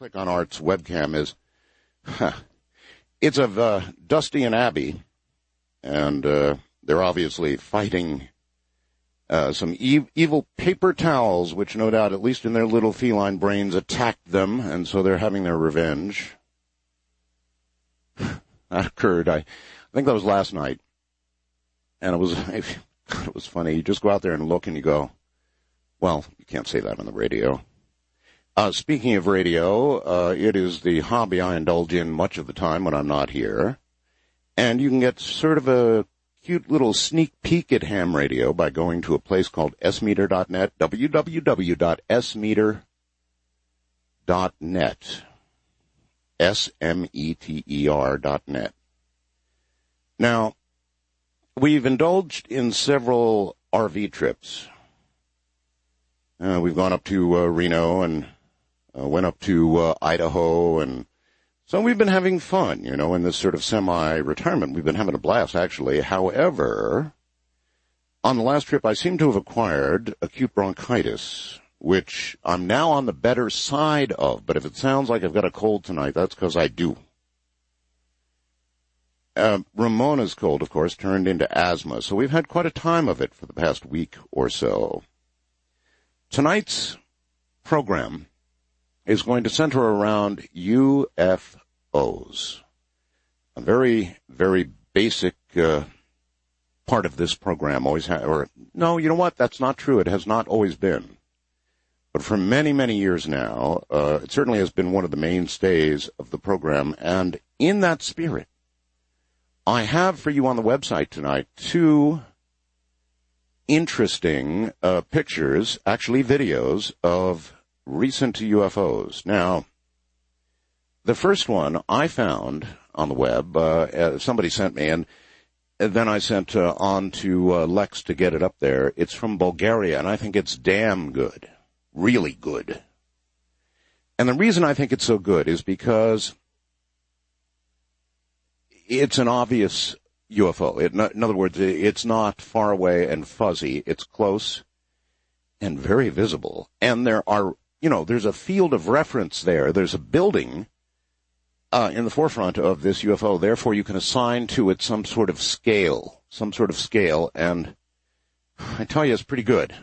click on Art's webcam is, it's of Dusty and Abby, and they're obviously fighting some evil paper towels, which no doubt, at least in their little feline brains, attacked them, and so they're having their revenge. That occurred, I think that was last night, and it was funny. You just go out there and look and you go, well, you can't say that on the radio. Speaking of radio, it is the hobby I indulge in much of the time when I'm not here. And you can get sort of a cute little sneak peek at ham radio by going to a place called smeter.net, www.smeter.net, SMETER.net. Now, we've indulged in several RV trips. We've gone up to Reno and went up to Idaho, and so we've been having fun, in this sort of semi-retirement. We've been having a blast, actually. However, on the last trip, I seem to have acquired acute bronchitis, which I'm now on the better side of. But if it sounds like I've got a cold tonight, that's because I do. Ramona's cold, of course, turned into asthma, so we've had quite a time of it for the past week or so. Tonight's program is going to center around UFOs. A very, very basic part of this program always no, you know what? That's not true. It has not always been. But for many, many years now, it certainly has been one of the mainstays of the program. And in that spirit, I have for you on the website tonight 2 interesting pictures, actually videos, of recent UFOs. Now, the first one I found on the web, somebody sent me, and then I sent on to Lex to get it up there. It's from Bulgaria, and I think it's damn good. Really good. And the reason I think it's so good is because it's an obvious UFO. In other words, it's not far away and fuzzy. It's close and very visible. And there are, there's a field of reference there. There's a building in the forefront of this UFO. Therefore, you can assign to it some sort of scale. And I tell you, it's pretty good.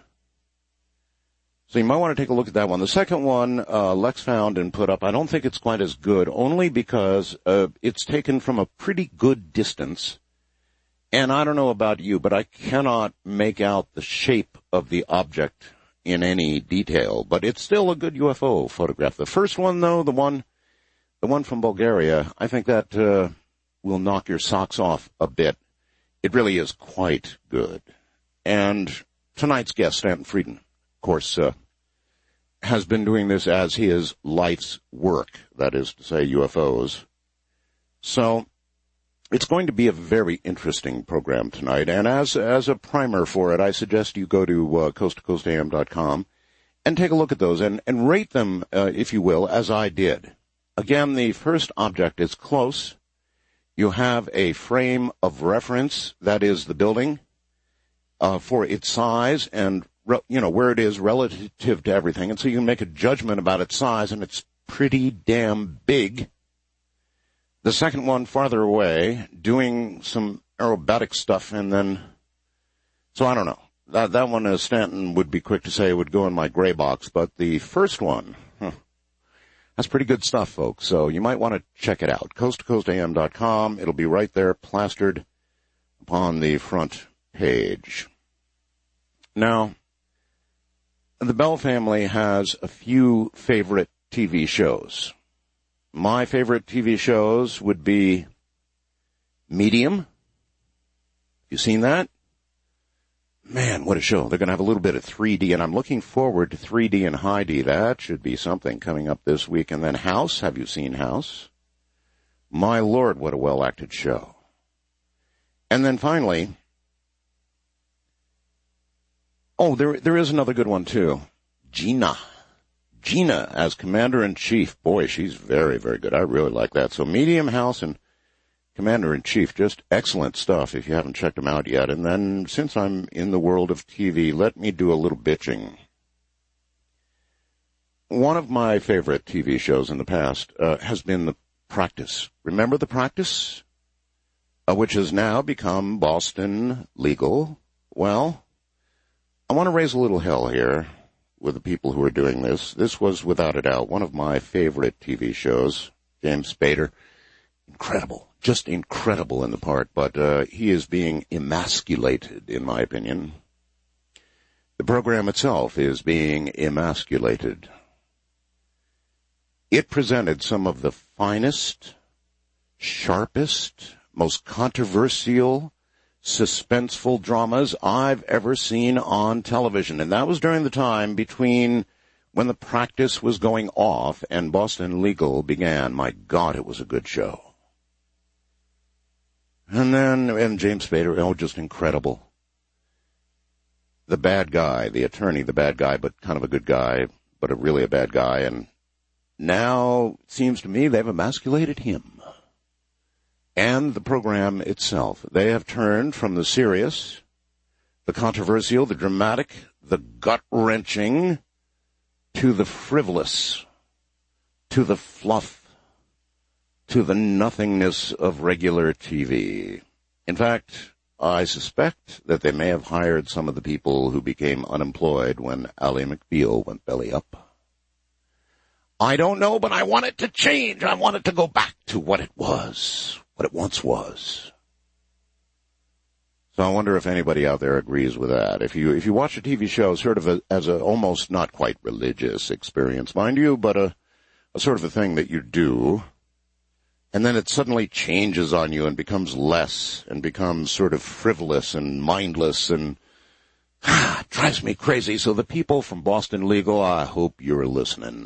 So you might want to take a look at that one. The second one, Lex found and put up. I don't think it's quite as good, only because it's taken from a pretty good distance. And I don't know about you, but I cannot make out the shape of the object in any detail. But it's still a good UFO photograph. The first one, though, the one from Bulgaria, I think that will knock your socks off a bit. It really is quite good. And tonight's guest, Stanton Frieden, of course, has been doing this as his life's work, that is to say, UFOs. So it's going to be a very interesting program tonight, and as a primer for it, I suggest you go to coasttocoastam.com and take a look at those and rate them, if you will, as I did. Again, the first object is close. You have a frame of reference, that is the building, for its size and where it is relative to everything, and so you can make a judgment about its size, and it's pretty damn big. The second one farther away, doing some aerobatic stuff, and then, so I don't know. That one, as Stanton would be quick to say, would go in my gray box, but the first one, that's pretty good stuff, folks, so you might want to check it out. coasttocoastam.com. It'll be right there, plastered upon the front page. Now, the Bell family has a few favorite TV shows. My favorite TV shows would be Medium. You seen that? Man, what a show. They're going to have a little bit of 3D, and I'm looking forward to 3D and high D. That should be something coming up this week. And then House. Have you seen House? My Lord, what a well-acted show. And then finally, there is another good one, too. Gina as Commander-in-Chief. Boy, she's very, very good. I really like that. So Medium, House, and Commander-in-Chief, just excellent stuff if you haven't checked them out yet. And then, since I'm in the world of TV, let me do a little bitching. one of my favorite TV shows in the past has been The Practice. Remember The Practice? Which has now become Boston Legal. Well, I want to raise a little hell here with the people who are doing this. This was, without a doubt, one of my favorite TV shows. James Spader, incredible, just incredible in the part, but he is being emasculated, in my opinion. The program itself is being emasculated. It presented some of the finest, sharpest, most controversial, suspenseful dramas I've ever seen on television. And that was during the time between when The Practice was going off and Boston Legal began. My God, it was a good show. And James Spader, just incredible. The bad guy, the attorney, the bad guy, but kind of a good guy, but really a bad guy. And now, it seems to me, they've emasculated him. And the program itself. They have turned from the serious, the controversial, the dramatic, the gut-wrenching, to the frivolous, to the fluff, to the nothingness of regular TV. In fact, I suspect that they may have hired some of the people who became unemployed when Ally McBeal went belly up. I don't know, but I want it to change. I want it to go back to what it was. What it once was. So I wonder if anybody out there agrees with that. If you watch a TV show sort of as a almost not quite religious experience, mind you, but a sort of a thing that you do, and then it suddenly changes on you and becomes less and becomes sort of frivolous and mindless and drives me crazy. So the people from Boston Legal, I hope you're listening.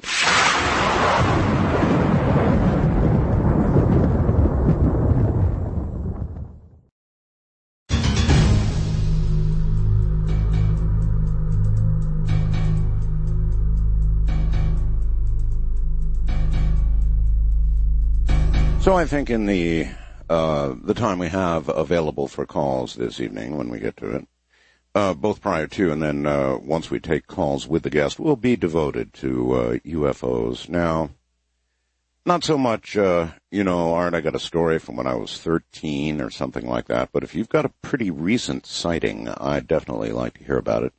So I think in the time we have available for calls this evening, when we get to it, both prior to and then once we take calls with the guest, will be devoted to UFOs. Now, not so much, Art, I got a story from when I was 13 or something like that, but if you've got a pretty recent sighting, I'd definitely like to hear about it.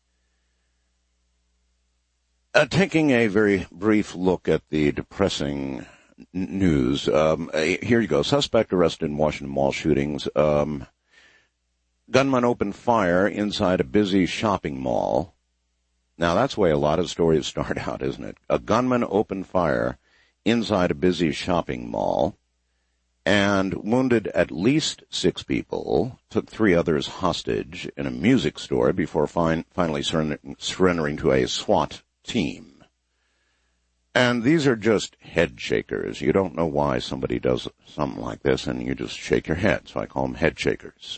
Taking a very brief look at the depressing news. Here you go. Suspect arrested in Washington Mall shootings. Gunman opened fire inside a busy shopping mall. Now, that's the way a lot of stories start out, isn't it? A gunman opened fire inside a busy shopping mall and wounded at least 6 people, took 3 others hostage in a music store before finally surrendering to a SWAT team. And these are just head shakers. You don't know why somebody does something like this, and you just shake your head. So I call them head shakers.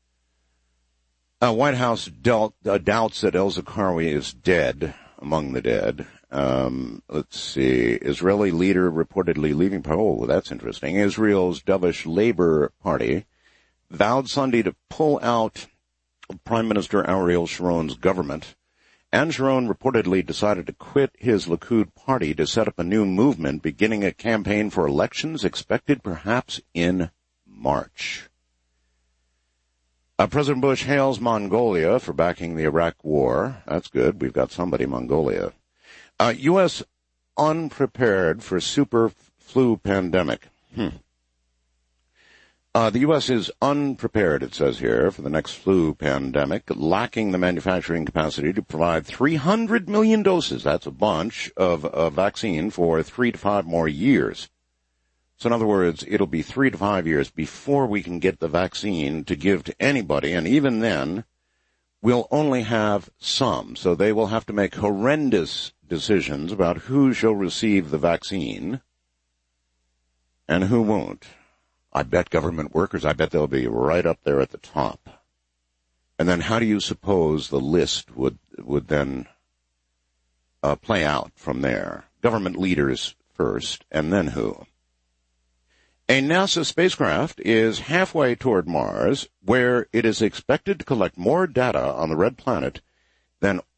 White House doubts that El Zarqawi is dead, among the dead. Let's see. Israeli leader reportedly leaving. Oh, that's interesting. Israel's dovish Labor Party vowed Sunday to pull out Prime Minister Ariel Sharon's government. And Sharon reportedly decided to quit his Likud party to set up a new movement, beginning a campaign for elections expected perhaps in March. President Bush hails Mongolia for backing the Iraq War. That's good. We've got somebody, Mongolia. U.S. unprepared for super flu pandemic. The U.S. is unprepared, it says here, for the next flu pandemic, lacking the manufacturing capacity to provide 300 million doses, that's a bunch, of vaccine for 3 to 5 more years. So in other words, it'll be 3 to 5 years before we can get the vaccine to give to anybody, and even then, we'll only have some. So they will have to make horrendous decisions about who shall receive the vaccine and who won't. I bet government workers, I bet they'll be right up there at the top. And then how do you suppose the list would then play out from there? Government leaders first, and then who? A NASA spacecraft is halfway toward Mars, where it is expected to collect more data on the red planet than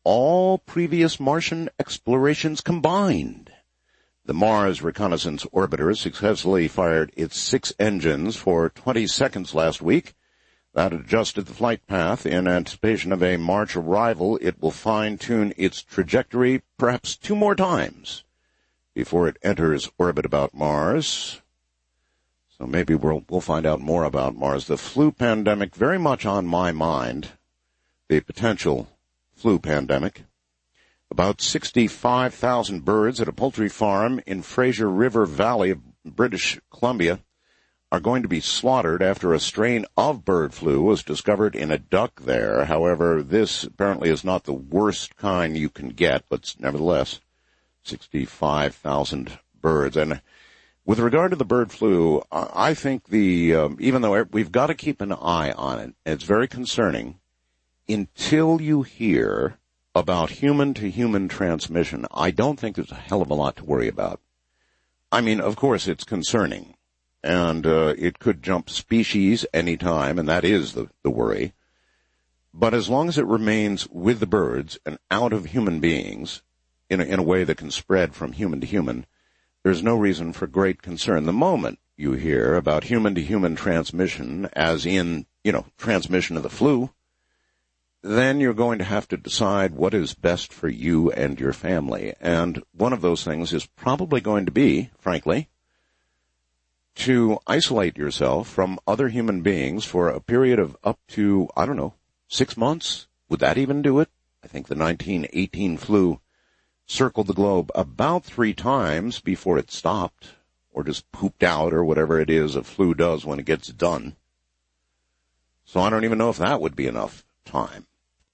all previous Martian explorations combined. The Mars Reconnaissance Orbiter successfully fired its 6 engines for 20 seconds last week. That adjusted the flight path in anticipation of a March arrival. It will fine-tune its trajectory perhaps 2 more times before it enters orbit about Mars. So maybe we'll find out more about Mars. The flu pandemic, very much on my mind, the potential flu pandemic. About 65,000 birds at a poultry farm in Fraser River Valley of British Columbia are going to be slaughtered after a strain of bird flu was discovered in a duck there. However, this apparently is not the worst kind you can get, but nevertheless, 65,000 birds. And with regard to the bird flu, I think even though we've got to keep an eye on it, it's very concerning, until you hear about human-to-human transmission, I don't think there's a hell of a lot to worry about. I mean, of course, it's concerning, and it could jump species any time, and that is the worry. But as long as it remains with the birds and out of human beings in a way that can spread from human to human, there's no reason for great concern. The moment you hear about human-to-human transmission, as in, transmission of the flu, then you're going to have to decide what is best for you and your family. And one of those things is probably going to be, frankly, to isolate yourself from other human beings for a period of up to, 6 months. Would that even do it? I think the 1918 flu circled the globe about 3 times before it stopped, or just pooped out, or whatever it is a flu does when it gets done. So I don't even know if that would be enough time.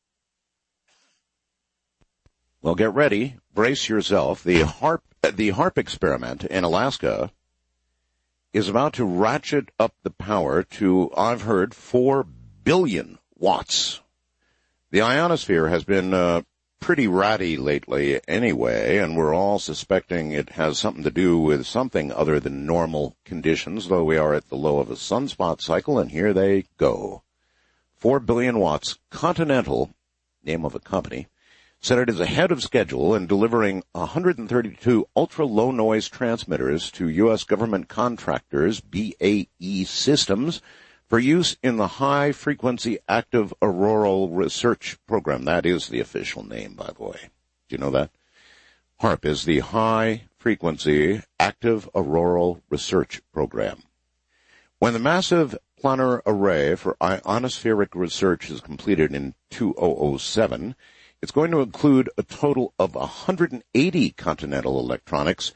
Well, get ready. Brace yourself. The HAARP experiment in Alaska is about to ratchet up the power to, I've heard, 4 billion watts. The ionosphere has been pretty ratty lately anyway, and we're all suspecting it has something to do with something other than normal conditions, though we are at the low of a sunspot cycle, and here they go. 4 billion watts. Continental, name of a company, said it is ahead of schedule in delivering 132 ultra-low-noise transmitters to U.S. government contractors, BAE Systems, for use in the High-Frequency Active Auroral Research Program. That is the official name, by the way. Do you know that? HAARP is the High-Frequency Active Auroral Research Program. When the massive planar array for ionospheric research is completed in 2007, it's going to include a total of 180 Continental Electronics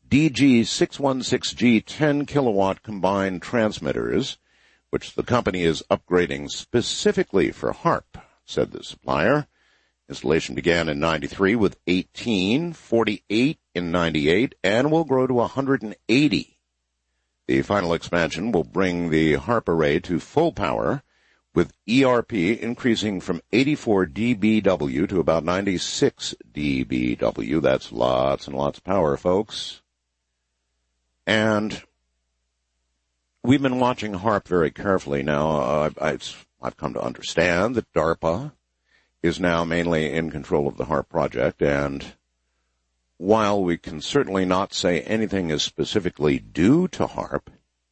DG616G 10-kilowatt combined transmitters, which the company is upgrading specifically for HAARP, said the supplier. Installation began in 93 with 18, 48 in 98, and will grow to 180. The final expansion will bring the HAARP array to full power, with ERP increasing from 84 dBW to about 96 dBW. That's lots and lots of power, folks. And we've been watching HAARP very carefully now. I've come to understand that DARPA is now mainly in control of the HAARP project, and while we can certainly not say anything is specifically due to HAARP,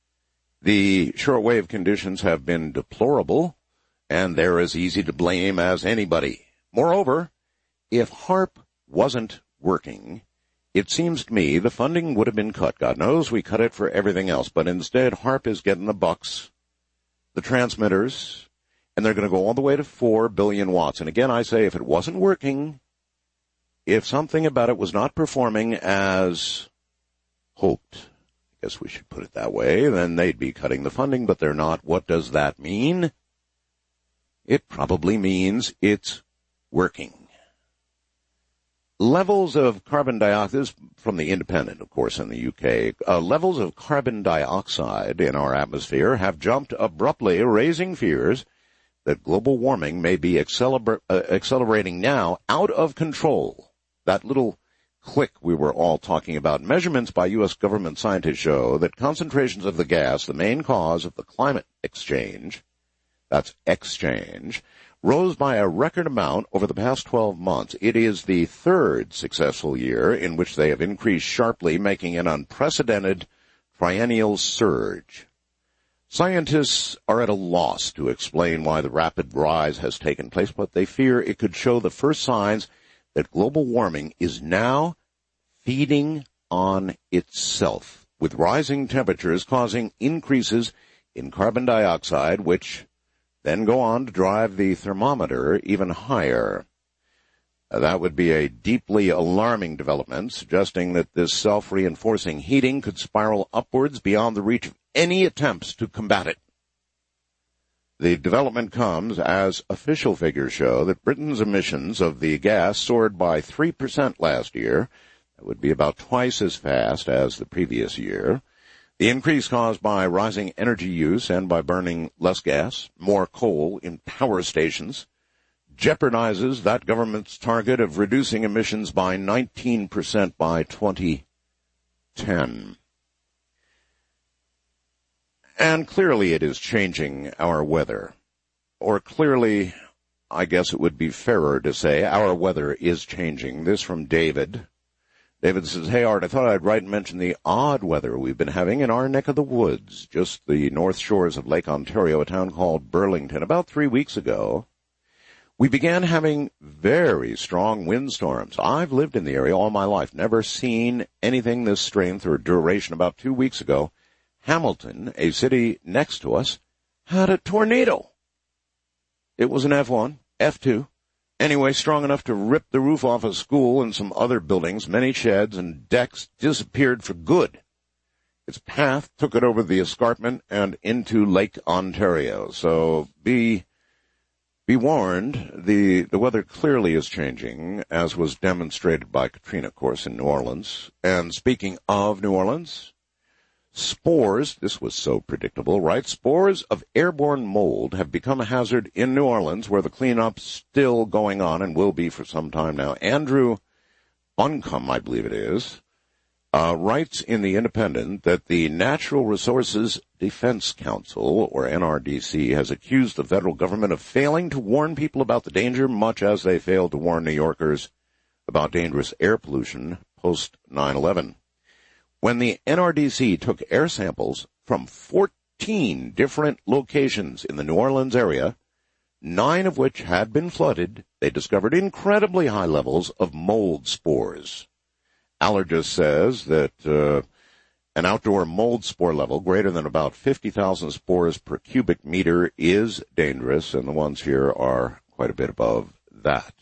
the shortwave conditions have been deplorable, and they're as easy to blame as anybody. Moreover, if HAARP wasn't working, it seems to me the funding would have been cut. God knows we cut it for everything else, but instead HAARP is getting the bucks, the transmitters, and they're going to go all the way to 4 billion watts. And again, I say if it wasn't working, if something about it was not performing as hoped, I guess we should put it that way, then they'd be cutting the funding, but they're not. What does that mean? It probably means it's working. Levels of carbon dioxide, this is from the Independent, of course, in the UK. Levels of carbon dioxide in our atmosphere have jumped abruptly, raising fears that global warming may be accelerating now out of control. That little click we were all talking about. Measurements by U.S. government scientists show that concentrations of the gas, the main cause of the climate exchange, that's exchange, rose by a record amount over the past 12 months. It is the third successful year in which they have increased sharply, making an unprecedented triennial surge. Scientists are at a loss to explain why the rapid rise has taken place, but they fear it could show the first signs that global warming is now feeding on itself, with rising temperatures causing increases in carbon dioxide, which then go on to drive the thermometer even higher. That would be a deeply alarming development, suggesting that this self-reinforcing heating could spiral upwards beyond the reach of any attempts to combat it. The development comes as official figures show that Britain's emissions of the gas soared by 3% last year. That would be about twice as fast as the previous year. The increase caused by rising energy use and by burning less gas, more coal in power stations, jeopardizes that government's target of reducing emissions by 19% by 2010. And clearly it is changing our weather. Or clearly, I guess it would be fairer to say, our weather is changing. This from David. David says, "Hey Art, I thought I'd write and mention the odd weather we've been having in our neck of the woods, just the north shores of Lake Ontario, a town called Burlington. About 3 weeks ago, we began having very strong windstorms. I've lived in the area all my life, never seen anything this strength or duration. About 2 weeks ago, Hamilton, a city next to us, had a tornado. It was an F1, F2. Anyway, strong enough to rip the roof off a school and some other buildings. Many sheds and decks disappeared for good. Its path took it over the escarpment and into Lake Ontario. So be warned, the weather clearly is changing, as was demonstrated by Katrina, of course, in New Orleans. And speaking of New Orleans, spores, this was so predictable, right? Spores of airborne mold have become a hazard in New Orleans, where the cleanup's still going on and will be for some time now. Andrew Buncombe, I believe it is, writes in The Independent that the Natural Resources Defense Council, or NRDC, has accused the federal government of failing to warn people about the danger, much as they failed to warn New Yorkers about dangerous air pollution post 9/11. When the NRDC took air samples from 14 different locations in the New Orleans area, 9 of which had been flooded, they discovered incredibly high levels of mold spores. Allergist says that an outdoor mold spore level greater than about 50,000 spores per cubic meter is dangerous, and the ones here are quite a bit above that.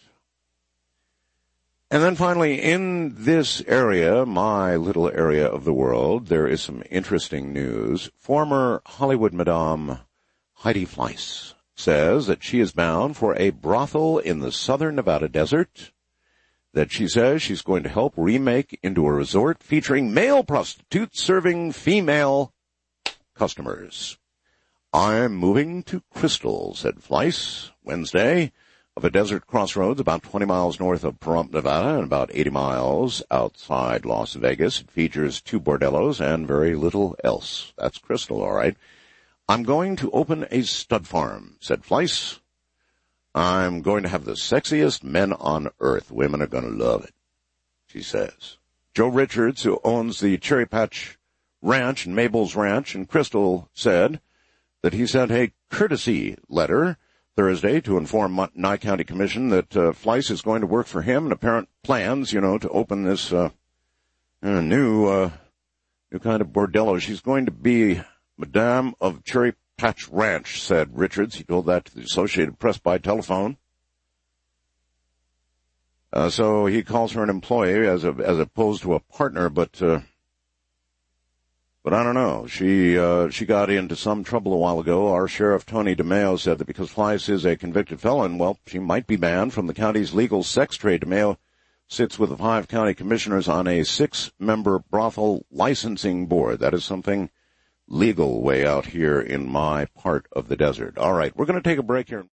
And then finally, in this area, my little area of the world, there is some interesting news. Former Hollywood Madame Heidi Fleiss says that she is bound for a brothel in the southern Nevada desert that she says she's going to help remake into a resort featuring male prostitutes serving female customers. "I'm moving to Crystal," said Fleiss Wednesday, of a desert crossroads about 20 miles north of Pahrump, Nevada, and about 80 miles outside Las Vegas. It features 2 bordellos and very little else. That's Crystal, all right. "I'm going to open a stud farm," said Fleiss. "I'm going to have the sexiest men on earth. Women are going to love it," she says. Joe Richards, who owns the Cherry Patch Ranch and Mabel's Ranch in Crystal, said that he sent a courtesy letter Thursday to inform Nye County Commission that Fleiss is going to work for him, and apparent plans, to open this new kind of bordello. She's going to be Madame of Cherry Patch Ranch, said Richards. He told that to the Associated Press by telephone. So he calls her an employee as opposed to a partner, but I don't know. She got into some trouble a while ago. Our Sheriff Tony DeMeo said that because Fleiss is a convicted felon, well, she might be banned from the county's legal sex trade. DeMeo sits with the 5 county commissioners on a 6-member brothel licensing board. That is something legal way out here in my part of the desert. All right, we're going to take a break here.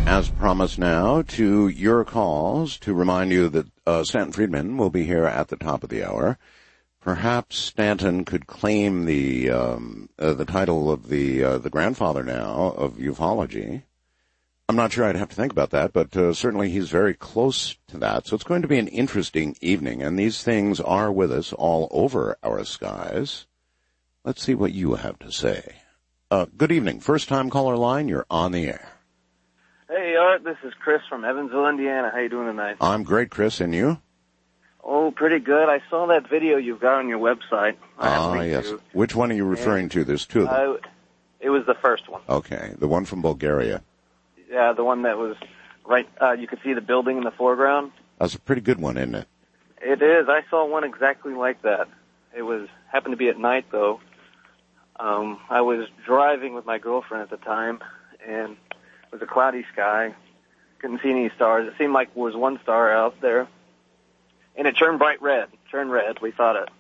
As promised now, to your calls to remind you that Stanton Friedman will be here at the top of the hour. Perhaps Stanton could claim the title of the grandfather now of ufology. I'm not sure. I'd have to think about that, but certainly he's very close to that. So it's going to be an interesting evening, and these things are with us all over our skies. Let's see what you have to say. Good evening. First-time caller line, you're on the air. Hey, Art, this is Chris from Evansville, Indiana. How you doing tonight? I'm great, Chris, and you? Oh, pretty good. I saw that video you've got on your website. Yes. Which one are you referring to? There's two of them. It was the first one. Okay, the one from Bulgaria. Yeah, the one that was right, you could see the building in the foreground. That's a pretty good one, isn't it? It is. I saw one exactly like that. It happened to be at night, though. I was driving with my girlfriend at the time, and it was a cloudy sky. Couldn't see any stars. It seemed like there was one star out there. And it turned bright red. We thought a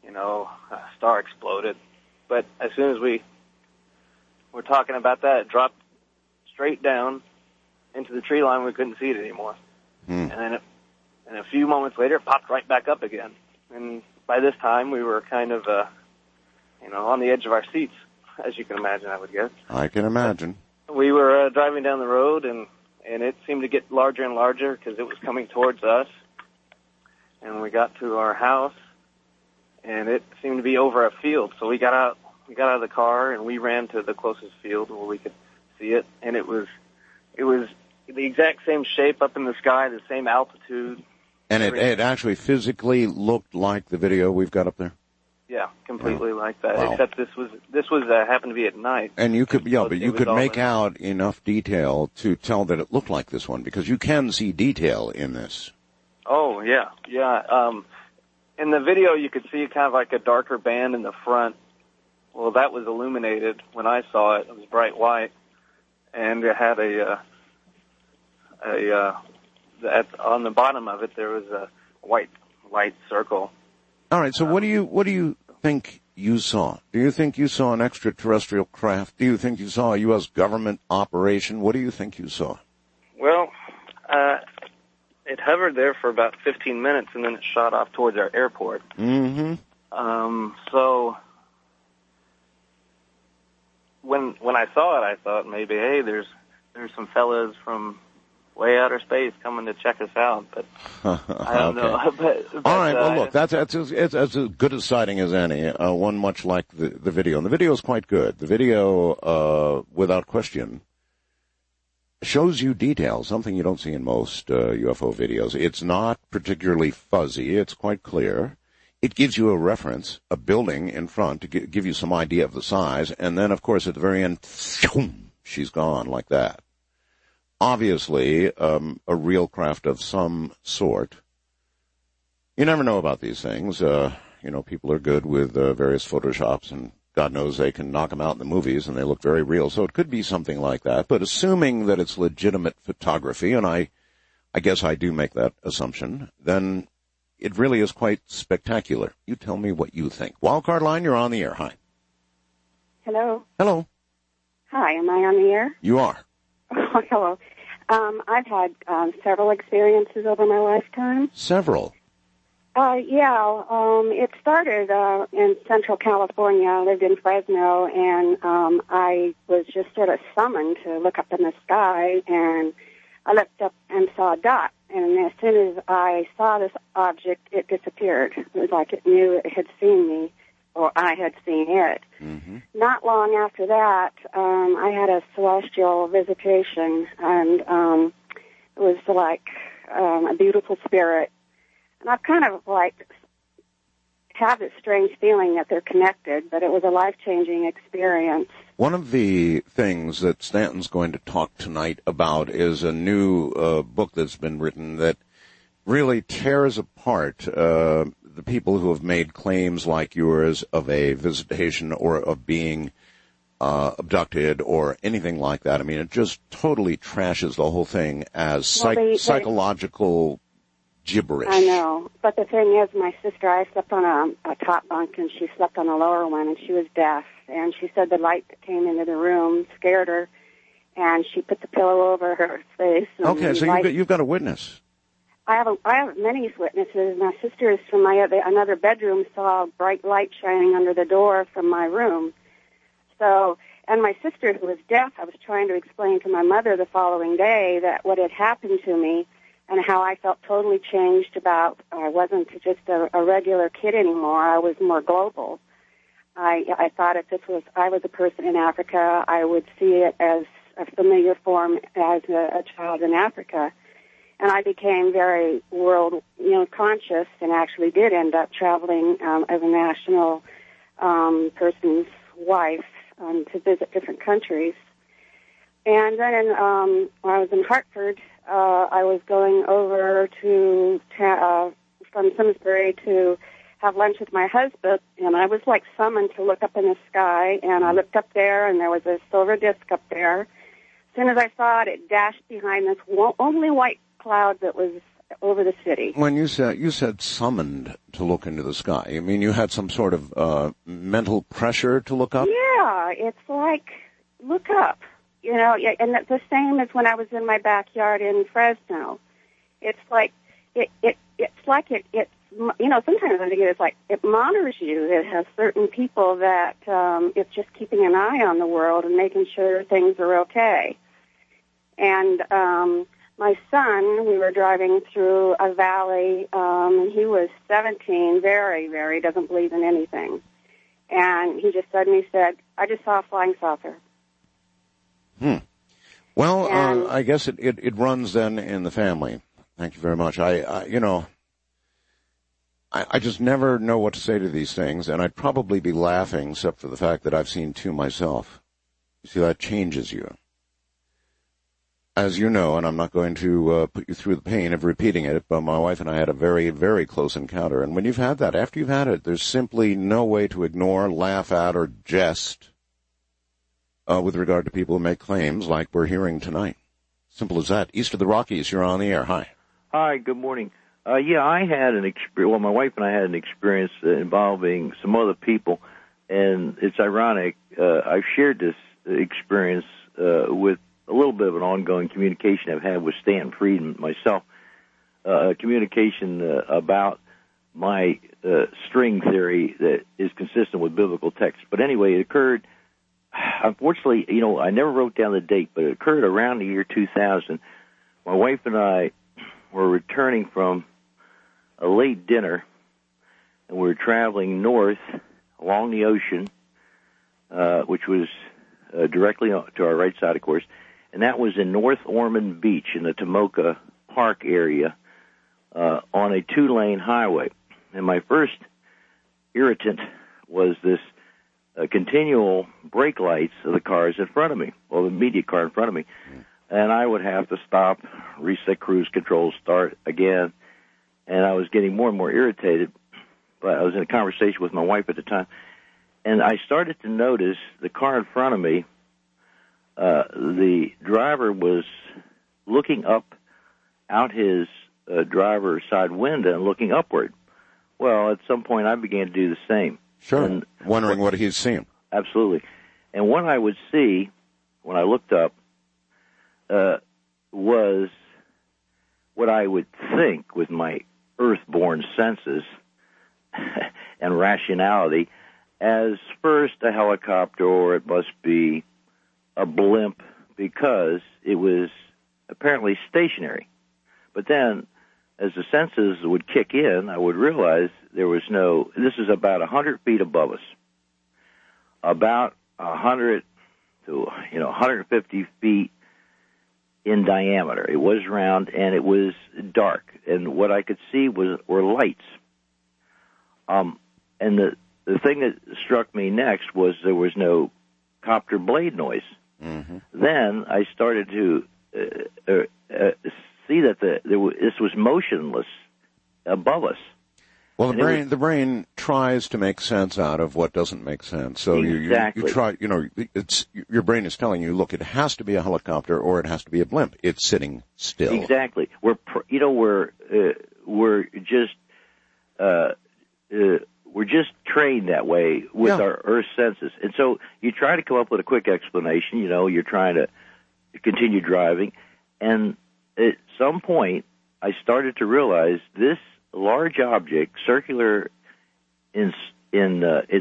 star exploded. But as soon as we were talking about that, it dropped straight down into the tree line. We couldn't see it anymore. And then a few moments later, it popped right back up again. And by this time, we were kind of, on the edge of our seats, as you can imagine, I would guess. I can imagine. We were driving down the road, and it seemed to get larger and larger because it was coming towards us. And we got to our house, and it seemed to be over a field. So we got out of the car, and we ran to the closest field where we could see it. And it was the exact same shape up in the sky, the same altitude. And it actually physically looked like the video we've got up there? Yeah, completely like that. Wow. Except this was happened to be at night. And you could, but you could make out enough detail to tell that it looked like this one, because you can see detail in this. Oh, yeah. In the video, you could see kind of like a darker band in the front. Well, that was illuminated when I saw it. It was bright white, and it had on the bottom of it there was a white light circle. All right. So what do you think you saw? Do you think you saw an extraterrestrial craft? Do you think you saw a U.S. government operation? What do you think you saw? Well, it hovered there for about 15 minutes, and then it shot off towards our airport. Mm-hmm. So when I saw it, I thought maybe, hey, there's some fellas from way outer space coming to check us out, but I don't know. But, all right, well, look, that's as good a sighting as any, one much like the video. And the video is quite good. The video, without question, shows you details, something you don't see in most UFO videos. It's not particularly fuzzy. It's quite clear. It gives you a reference, a building in front to give you some idea of the size, and then, of course, at the very end, she's gone like that. Obviously, a real craft of some sort. You never know about these things. People are good with various Photoshops, and God knows they can knock them out in the movies, and they look very real. So it could be something like that. But assuming that it's legitimate photography, and I guess I do make that assumption, then it really is quite spectacular. You tell me what you think. Wildcard line, you're on the air. Hi. Hello. Hello. Hi, am I on the air? You are. Oh, hello. I've had several experiences over my lifetime. Several? It started in Central California. I lived in Fresno, and I was just sort of summoned to look up in the sky, and I looked up and saw a dot. And as soon as I saw this object, it disappeared. It was like it knew it had seen me, or I had seen it. Mm-hmm. Not long after that, I had a celestial visitation, and it was like a beautiful spirit. And I've kind of have this strange feeling that they're connected, but it was a life-changing experience. One of the things that Stanton's going to talk tonight about is a new book that's been written that really tears apart the people who have made claims like yours of a visitation or of being abducted or anything like that. I mean, it just totally trashes the whole thing as psychological gibberish. I know. But the thing is, my sister, I slept on a top bunk, and she slept on a lower one, and she was deaf. And she said the light that came into the room scared her. and she put the pillow over her face. And Okay, so you've got a witness. I have many witnesses. My sisters from another bedroom saw a bright light shining under the door from my room. So, and my sister, who was deaf, I was trying to explain to my mother the following day that what had happened to me and how I felt totally changed about I wasn't just a regular kid anymore. I was more global. I thought if I was a person in Africa, I would see it as a familiar form as a child in Africa. And I became very world, conscious, and actually did end up traveling as a national person's wife to visit different countries. And then when I was in Hartford, I was going over to from Simsbury to have lunch with my husband, and I was like summoned to look up in the sky, and I looked up there, and there was a silver disc up there. As soon as I saw it, it dashed behind this only white cloud that was over the city. When you said summoned to look into the sky, you mean you had some sort of mental pressure to look up? Yeah, it's like, look up, and it's the same as when I was in my backyard in Fresno. It's like, sometimes I think it's like it monitors you. It has certain people that it's just keeping an eye on the world and making sure things are okay. And my son, we were driving through a valley, and he was 17, very, very doesn't believe in anything. And he just suddenly said, I just saw a flying saucer. Well, I guess it runs then in the family. Thank you very much. I just never know what to say to these things, and I'd probably be laughing except for the fact that I've seen two myself. You see, that changes you. As you know, and I'm not going to put you through the pain of repeating it, but my wife and I had a very, very close encounter. And when you've had that, after you've had it, there's simply no way to ignore, laugh at, or jest with regard to people who make claims like we're hearing tonight. Simple as that. East of the Rockies, you're on the air. Hi. Hi, good morning. I had an experience. Well, my wife and I had an experience involving some other people, and it's ironic. I've shared this experience with a little bit of an ongoing communication I've had with Stanton Friedman myself, communication about my string theory that is consistent with biblical text. But anyway, it occurred, unfortunately, I never wrote down the date, but it occurred around the year 2000. My wife and I were returning from a late dinner, and we were traveling north along the ocean, which was directly to our right side, of course, and that was in North Ormond Beach in the Tomoka Park area on a 2-lane highway. And my first irritant was this continual brake lights of the cars in front of me, or the immediate car in front of me. And I would have to stop, reset cruise control, start again, and I was getting more and more irritated. But I was in a conversation with my wife at the time, and I started to notice the car in front of me, the driver was looking up out his driver's side window and looking upward. Well, at some point I began to do the same. Sure, and wondering what he's seeing. Absolutely. And what I would see when I looked up was what I would think with my earth-born senses and rationality as first a helicopter, or it must be a blimp, because it was apparently stationary. But then, as the senses would kick in, I would realize there was this is about 100 feet above us, about 100 to 150 feet in diameter. It was round, and it was dark, and what I could see were lights. And the thing that struck me next was there was no copter blade noise. Mm-hmm. Then I started to see that this was motionless above us. Well, the brain tries to make sense out of what doesn't make sense. So exactly. you try, your brain is telling you, look, it has to be a helicopter or it has to be a blimp. It's sitting still. Exactly. We're just trained that way with our earth senses. And so you try to come up with a quick explanation. You're trying to continued driving, and at some point I started to realize this large object, circular in its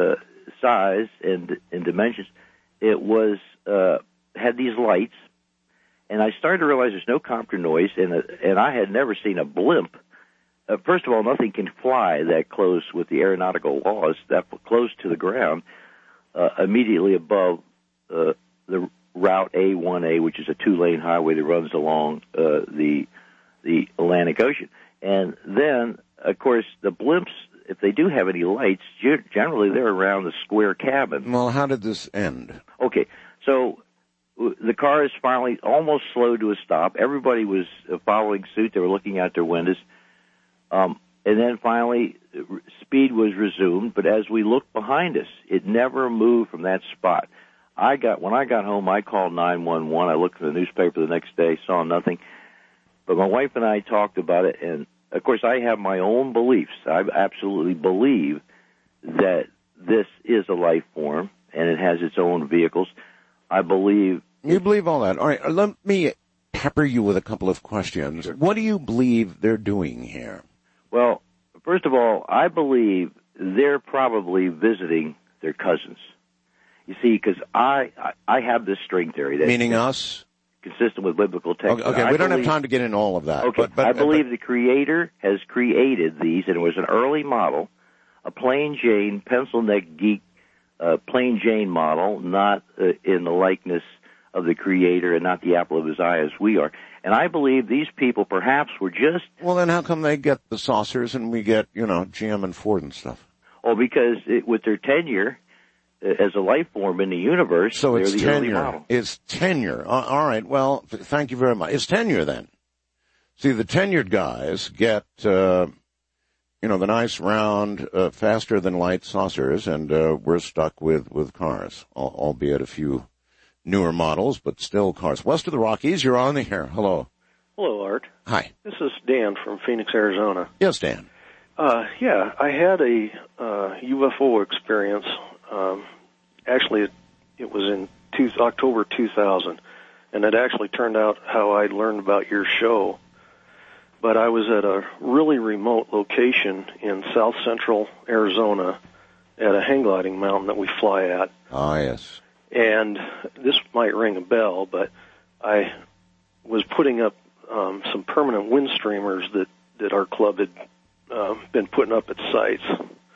size and dimensions, it was had these lights, and I started to realize there's no Compton noise, and I had never seen a blimp. First of all, nothing can fly that close with the aeronautical laws, that close to the ground, immediately above the Route A1A, which is a 2-lane highway that runs along the Atlantic Ocean. And then, of course, the blimps, if they do have any lights, generally they're around the square cabin. Well, how did this end? Okay, so the car is finally almost slowed to a stop. Everybody was following suit. They were looking out their windows. And then finally, speed was resumed. But as we looked behind us, it never moved from that spot. When I got home, I called 911. I looked in the newspaper the next day, saw nothing. But my wife and I talked about it, and of course, I have my own beliefs. I absolutely believe that this is a life form, and it has its own vehicles. I believe... You believe all that. All right, let me pepper you with a couple of questions. Sure. What do you believe they're doing here? Well, first of all, I believe they're probably visiting their cousins. You see, because I have this string theory. Meaning us? Consistent with biblical text. Okay, we don't have time to get into all of that. Okay, but I believe the Creator has created these, and it was an early model, a plain Jane, pencil-neck geek, plain Jane model, not in the likeness of the Creator and not the apple of his eye as we are. And I believe these people perhaps were just... Well, then how come they get the saucers and we get, GM and Ford and stuff? Oh, because with their tenure as a life form in the universe, so it's they're the early model. It's tenure. All right, well, thank you very much. It's tenure then. See, the tenured guys get, the nice round, faster-than-light saucers, and we're stuck with cars, albeit a few newer models, but still cars. West of the Rockies, you're on the air. Hello. Hello, Art. Hi. This is Dan from Phoenix, Arizona. Yes, Dan. Yeah, I had a UFO experience. Actually, it was in October 2000, and it actually turned out how I learned about your show. But I was at a really remote location in south central Arizona at a hang gliding mountain that we fly at. Ah, yes. And this might ring a bell, but I was putting up some permanent wind streamers that our club had been putting up at sites.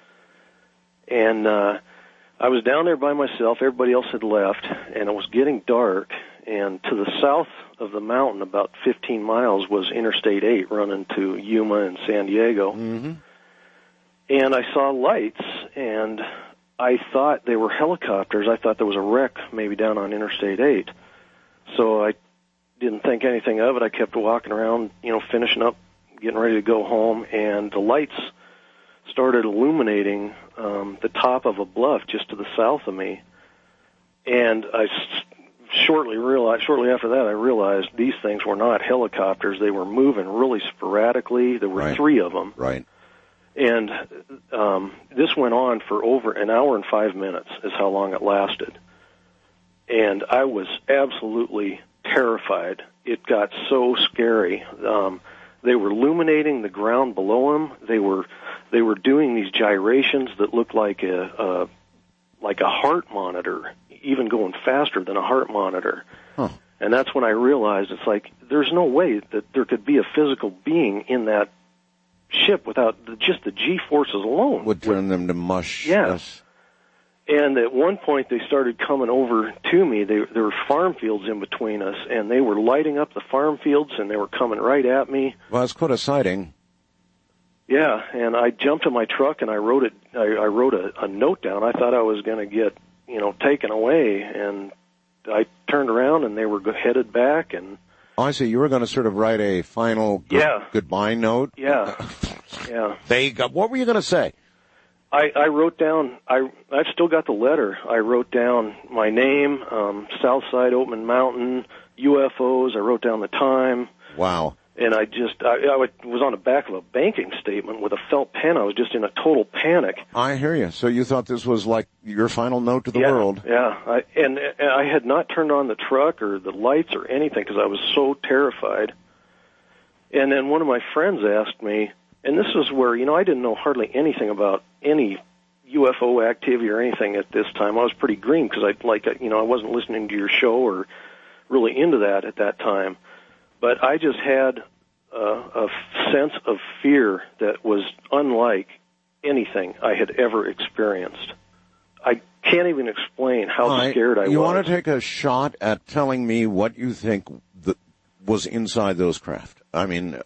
And I was down there by myself. Everybody else had left, and it was getting dark. And to the south of the mountain, about 15 miles, was Interstate 8 running to Yuma and San Diego. Mm-hmm. And I saw lights, and I thought they were helicopters. I thought there was a wreck maybe down on Interstate 8. So I didn't think anything of it. I kept walking around, finishing up, getting ready to go home, and the lights started illuminating the top of a bluff just to the south of me. And I shortly after that, I realized these things were not helicopters. They were moving really sporadically. There were three of them. Right. And this went on for over an hour and 5 minutes is how long it lasted. And I was absolutely terrified. It got so scary. They were illuminating the ground below them. They were doing these gyrations that looked like a heart monitor, even going faster than a heart monitor. Huh. And that's when I realized it's like there's no way that there could be a physical being in that ship without just the G-forces alone. Would turn them to mush. Yeah. Yes. And at one point they started coming over to me. There were farm fields in between us, and they were lighting up the farm fields, and they were coming right at me. Well, it's quite a sighting. Yeah, and I jumped in my truck and I wrote a note down. I thought I was going to get, taken away, and I turned around and they were headed back. And oh, I see. You were going to sort of write a final goodbye note. Yeah, yeah. What were you going to say? I wrote down. I've still got the letter. I wrote down my name, Southside Oatman Mountain, UFOs. I wrote down the time. Wow. And I was on the back of a banking statement with a felt pen. I was just in a total panic. I hear you. So you thought this was like your final note to the world. Yeah. And I had not turned on the truck or the lights or anything because I was so terrified. And then one of my friends asked me, and this is where, I didn't know hardly anything about any UFO activity or anything at this time. I was pretty green because I wasn't listening to your show or really into that at that time. But I just had a sense of fear that was unlike anything I had ever experienced. I can't even explain how scared I was. You want to take a shot at telling me what you think was inside those craft? I mean,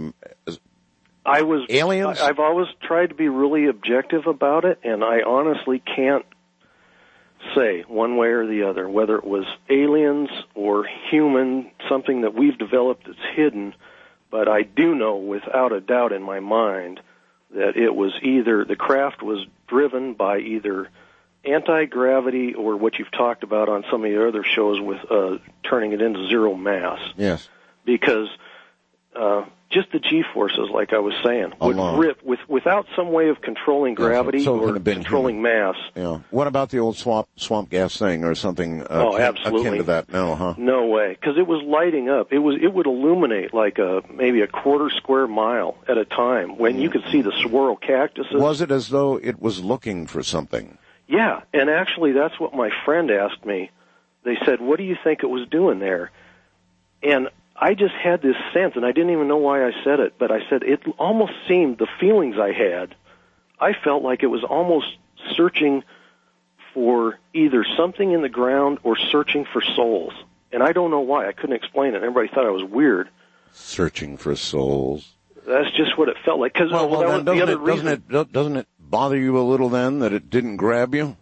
aliens? I've always tried to be really objective about it, and I honestly can't say one way or the other whether it was aliens or human, something that we've developed that's hidden. But I do know without a doubt in my mind that it was either the craft was driven by either anti-gravity or what you've talked about on some of your other shows with turning it into zero mass. Yes. Because just the G-forces, like I was saying, would rip without some way of controlling gravity or controlling mass. Yeah. What about the old swamp gas thing or something absolutely. akin to that? No, huh? No way, because it was lighting up. It would illuminate like maybe a quarter square mile at a time when you could see the swirl cactuses. Was it as though it was looking for something? Yeah, and actually that's what my friend asked me. They said, "What do you think it was doing there?" And I just had this sense, and I didn't even know why I said it, but I said it almost seemed, the feelings I had, I felt like it was almost searching for either something in the ground or searching for souls. And I don't know why. I couldn't explain it. Everybody thought I was weird. Searching for souls. That's just what it felt like. Cause, that was the other reason. Doesn't it bother you a little then that it didn't grab you?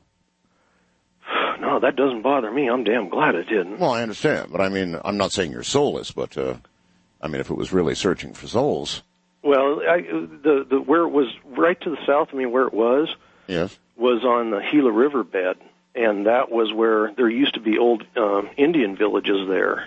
No, that doesn't bother me. I'm damn glad it didn't. Well, I understand, but I mean, I'm not saying you're soulless, but I mean, if it was really searching for souls. Well, the where it was right to the south of me, where it was, yes, was on the Gila River bed, and that was where there used to be old Indian villages there.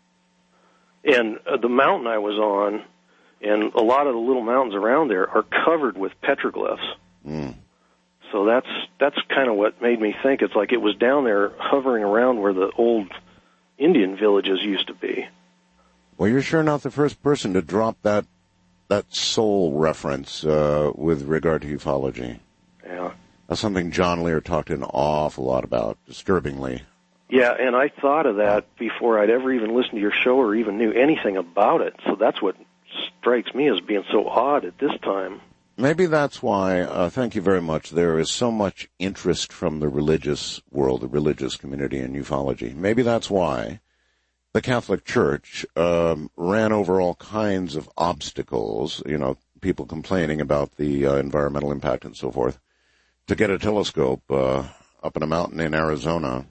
And the mountain I was on, and a lot of the little mountains around there are covered with petroglyphs. Mm. So that's kind of what made me think it's like it was down there hovering around where the old Indian villages used to be. Well, you're sure not the first person to drop that soul reference with regard to ufology. Yeah. That's something John Lear talked an awful lot about, disturbingly. Yeah, and I thought of that before I'd ever even listened to your show or even knew anything about it. So that's what strikes me as being so odd at this time. Maybe that's why, thank you very much, there is so much interest from the religious world, the religious community in ufology. Maybe that's why the Catholic Church ran over all kinds of obstacles, people complaining about the environmental impact and so forth, to get a telescope up in a mountain in Arizona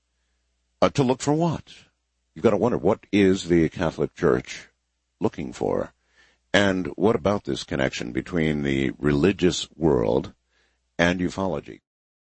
to look for what? You've got to wonder, what is the Catholic Church looking for? And what about this connection between the religious world and ufology?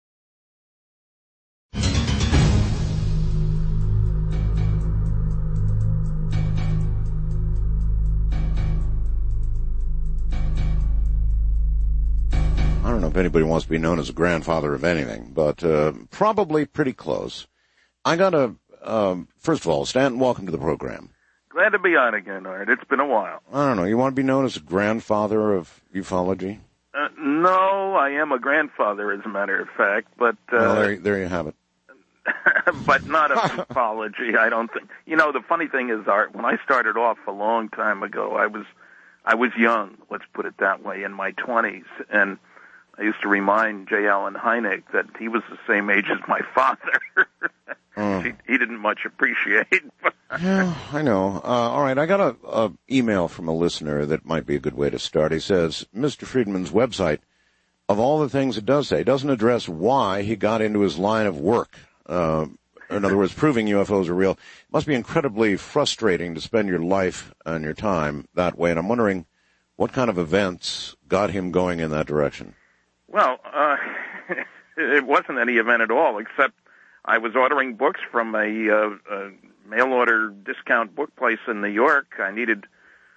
I don't know if anybody wants to be known as a grandfather of anything, but probably pretty close. I got first of all, Stanton, welcome to the program. Glad to be on again, Art. It's been a while. I don't know. You want to be known as a grandfather of ufology? No, I am a grandfather, as a matter of fact, but... well, there you have it. But not of ufology, I don't think. The funny thing is, Art, when I started off a long time ago, I was young, let's put it that way, in my 20s, and I used to remind J. Allen Hynek that he was the same age as my father. He didn't much appreciate. Yeah, I know. All right, I got a email from a listener that might be a good way to start. He says, Mr. Friedman's website, of all the things it does say, doesn't address why he got into his line of work. In other words, proving UFOs are real. It must be incredibly frustrating to spend your life and your time that way, and I'm wondering what kind of events got him going in that direction. Well, it wasn't any event at all, except I was ordering books from a mail-order discount book place in New York. I needed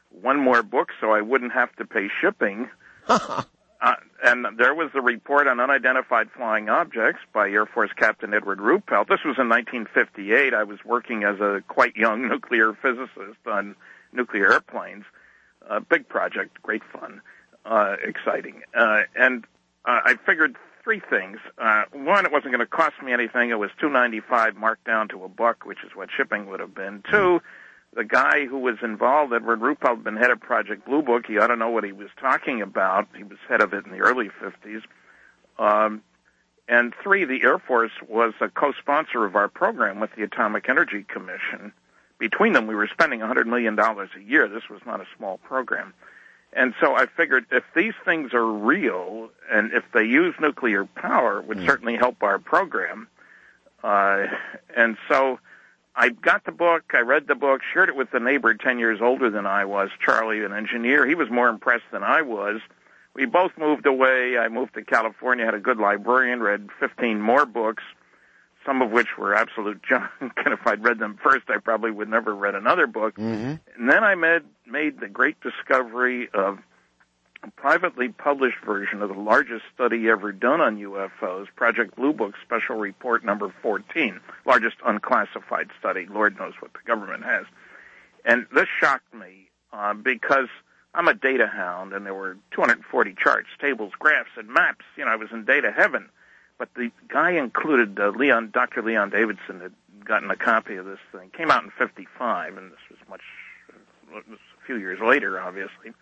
one more book so I wouldn't have to pay shipping. And there was the report on unidentified flying objects by Air Force Captain Edward Ruppelt. This was in 1958. I was working as a quite young nuclear physicist on nuclear airplanes. Big project, great fun, exciting. And I figured three things. One, it wasn't going to cost me anything. It was $2.95 marked down to $1, which is what shipping would have been. Two, the guy who was involved, Edward Ruppelt, had been head of Project Blue Book. He ought to know what he was talking about. He was head of it in the early 50s. And three, the Air Force was a co-sponsor of our program with the Atomic Energy Commission. Between them, we were spending $100 million a year. This was not a small program. And so I figured if these things are real, and if they use nuclear power, it would certainly help our program. And so I got the book, I read the book, shared it with the neighbor 10 years older than I was, Charlie, an engineer. He was more impressed than I was. We both moved away. I moved to California, had a good librarian, read 15 more books, some of which were absolute junk. And if I'd read them first, I probably would never read another book. And then I made the great discovery of a privately published version of the largest study ever done on UFOs, Project Blue Book Special Report number 14, largest unclassified study. Lord knows what the government has. And this shocked me because I'm a data hound, and there were 240 charts, tables, graphs, and maps. I was in data heaven. But the guy included Dr. Leon Davidson had gotten a copy of this thing. Came out in 55, and this was a few years later, obviously.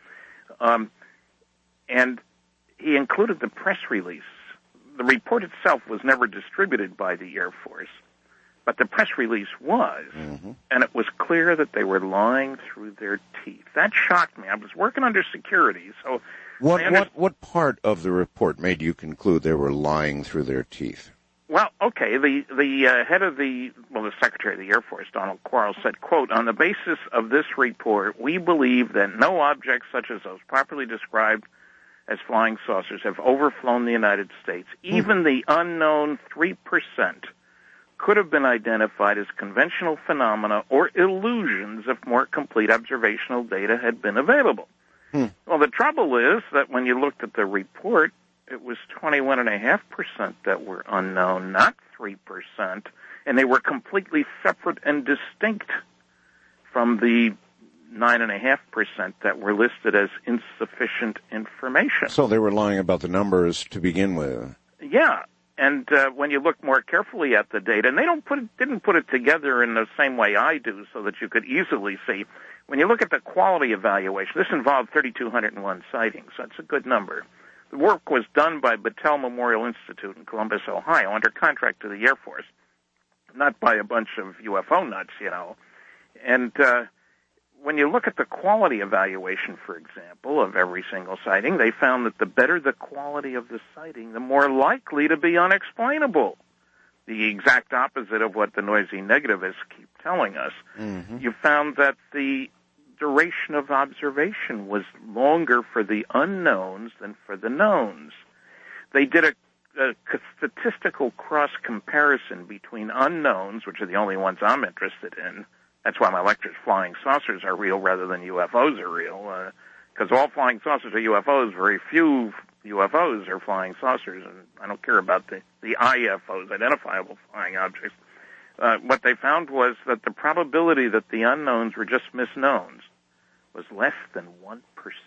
And he included the press release. The report itself was never distributed by the Air Force, but the press release was, and it was clear that they were lying through their teeth. That shocked me. I was working under security, so... What part of the report made you conclude they were lying through their teeth? Well, okay, the head of the Secretary of the Air Force, Donald Quarles, said, quote, on the basis of this report, we believe that no objects such as those properly described as flying saucers have overflown the United States. Even the unknown 3% could have been identified as conventional phenomena or illusions if more complete observational data had been available. Well, the trouble is that when you looked at the report, it was 21.5% that were unknown, not 3%, and they were completely separate and distinct from the 9.5% that were listed as insufficient information. So they were lying about the numbers to begin with. Yeah, and when you look more carefully at the data, and they didn't put it together in the same way I do, so that you could easily see. When you look at the quality evaluation, this involved 3,201 sightings. That's a good number. The work was done by Battelle Memorial Institute in Columbus, Ohio, under contract to the Air Force, not by a bunch of UFO nuts, And when you look at the quality evaluation, for example, of every single sighting, they found that the better the quality of the sighting, the more likely to be unexplainable. The exact opposite of what the noisy negativists keep telling us. You found that the duration of observation was longer for the unknowns than for the knowns. They did a statistical cross-comparison between unknowns, which are the only ones I'm interested in. That's why my lectures, flying saucers are real rather than UFOs are real, because all flying saucers are UFOs. Very few UFOs are flying saucers, and I don't care about the IFOs, identifiable flying objects. What they found was that the probability that the unknowns were just misknowns was less than 1%.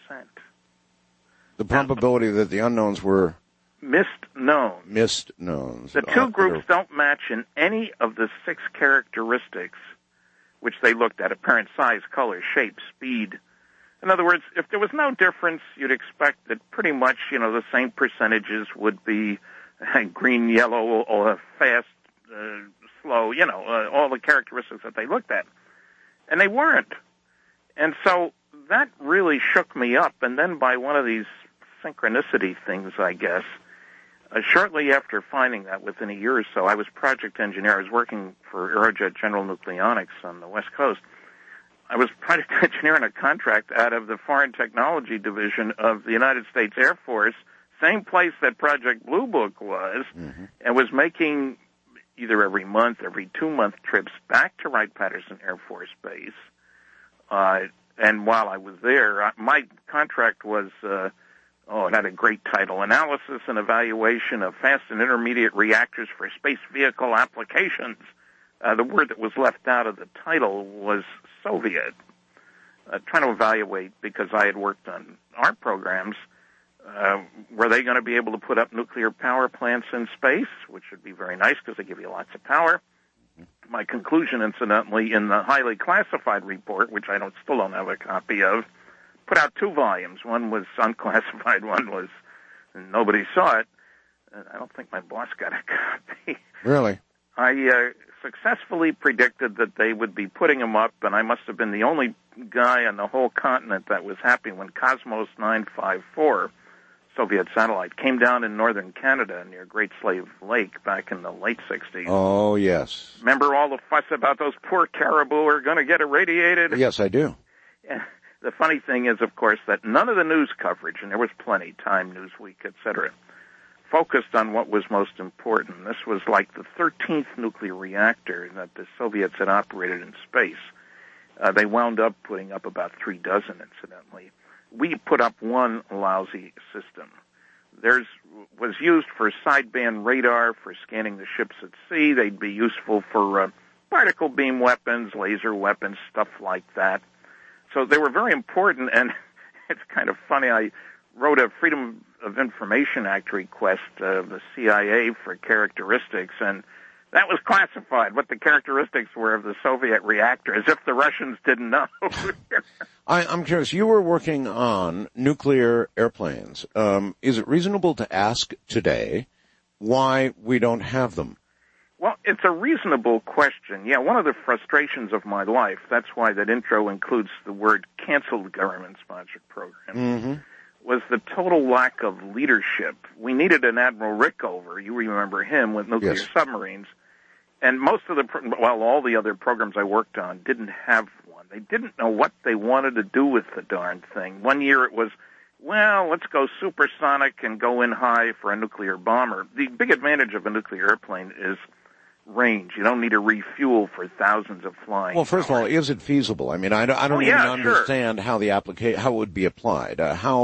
The probability that the unknowns were misknowns. The two groups don't match in any of the 6 characteristics which they looked at: apparent size, color, shape, speed. In other words, if there was no difference, you'd expect that pretty much, the same percentages would be green, yellow, or fast, slow, all the characteristics that they looked at. And they weren't. And so that really shook me up. And then by one of these synchronicity things, I guess, shortly after finding that, within a year or so, I was project engineer. I was working for Aerojet General Nucleonics on the West Coast. I was project engineer on a contract out of the Foreign Technology Division of the United States Air Force, same place that Project Blue Book was, and was making either every month, every 2-month trips back to Wright-Patterson Air Force Base, And while I was there, my contract was, it had a great title, Analysis and Evaluation of Fast and Intermediate Reactors for Space Vehicle Applications. The word that was left out of the title was Soviet. Trying to evaluate, because I had worked on our programs, were they going to be able to put up nuclear power plants in space, which would be very nice because they give you lots of power. My conclusion, incidentally, in the highly classified report, which I still don't have a copy of, put out 2 volumes. One was unclassified, one was, and nobody saw it. I don't think my boss got a copy. Really? I successfully predicted that they would be putting them up, and I must have been the only guy on the whole continent that was happy when Cosmos 954, Soviet satellite, came down in northern Canada near Great Slave Lake back in the late 60s. Oh, yes. Remember all the fuss about those poor caribou who are going to get irradiated? Yes, I do. Yeah. The funny thing is, of course, that none of the news coverage, and there was plenty, Time, Newsweek, etc., focused on what was most important. This was like the 13th nuclear reactor that the Soviets had operated in space. They wound up putting up about 3 dozen, incidentally. We put up one lousy system. Theirs was used for sideband radar for scanning the ships at sea. They'd be useful for particle beam weapons, laser weapons, stuff like that. So they were very important, and it's kind of funny. I wrote a Freedom of Information Act request of the CIA for characteristics, and that was classified, what the characteristics were of the Soviet reactor, as if the Russians didn't know. I'm curious, you were working on nuclear airplanes. Is it reasonable to ask today why we don't have them? Well, it's a reasonable question. Yeah, one of the frustrations of my life, that's why that intro includes the word canceled government-sponsored programs, was the total lack of leadership. We needed an Admiral Rickover, you remember him, with nuclear submarines. And most of all the other programs I worked on didn't have one. They didn't know what they wanted to do with the darn thing. One year it was, well, let's go supersonic and go in high for a nuclear bomber. The big advantage of a nuclear airplane is range. You don't need to refuel for thousands of flying. Well, first of all, is it feasible? I mean, I don't even understand how how it would be applied.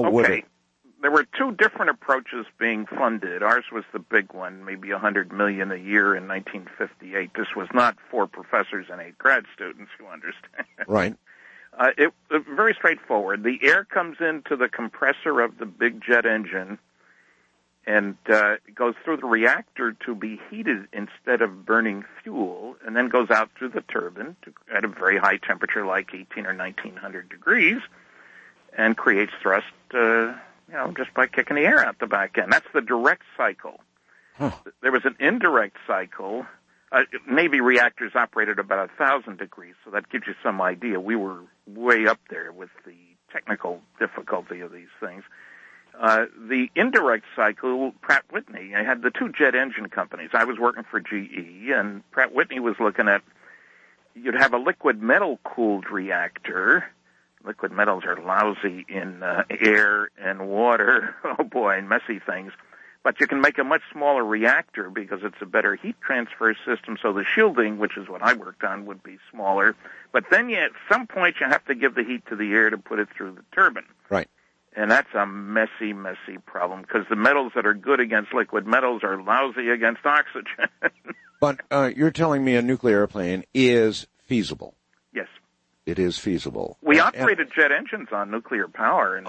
There were 2 different approaches being funded. Ours was the big one, maybe $100 million a year in 1958. This was not 4 professors and 8 grad students who understand. Right. It very straightforward. The air comes into the compressor of the big jet engine and goes through the reactor to be heated instead of burning fuel, and then goes out through the turbine at a very high temperature, like 18 or 1900 degrees, and creates thrust, just by kicking the air out the back end. That's the direct cycle. Huh. There was an indirect cycle. Navy reactors operated about 1,000 degrees, so that gives you some idea. We were way up there with the technical difficulty of these things. The indirect cycle, Pratt Whitney, I had the 2 jet engine companies. I was working for GE, and Pratt Whitney was looking at, you'd have a liquid metal-cooled reactor. Liquid metals are lousy in air and water. Oh, boy, and messy things. But you can make a much smaller reactor because it's a better heat transfer system, so the shielding, which is what I worked on, would be smaller. But then at some point you have to give the heat to the air to put it through the turbine. Right. And that's a messy, messy problem because the metals that are good against liquid metals are lousy against oxygen. But you're telling me a nuclear airplane is feasible? Yes. It is feasible. We operated jet engines on nuclear power in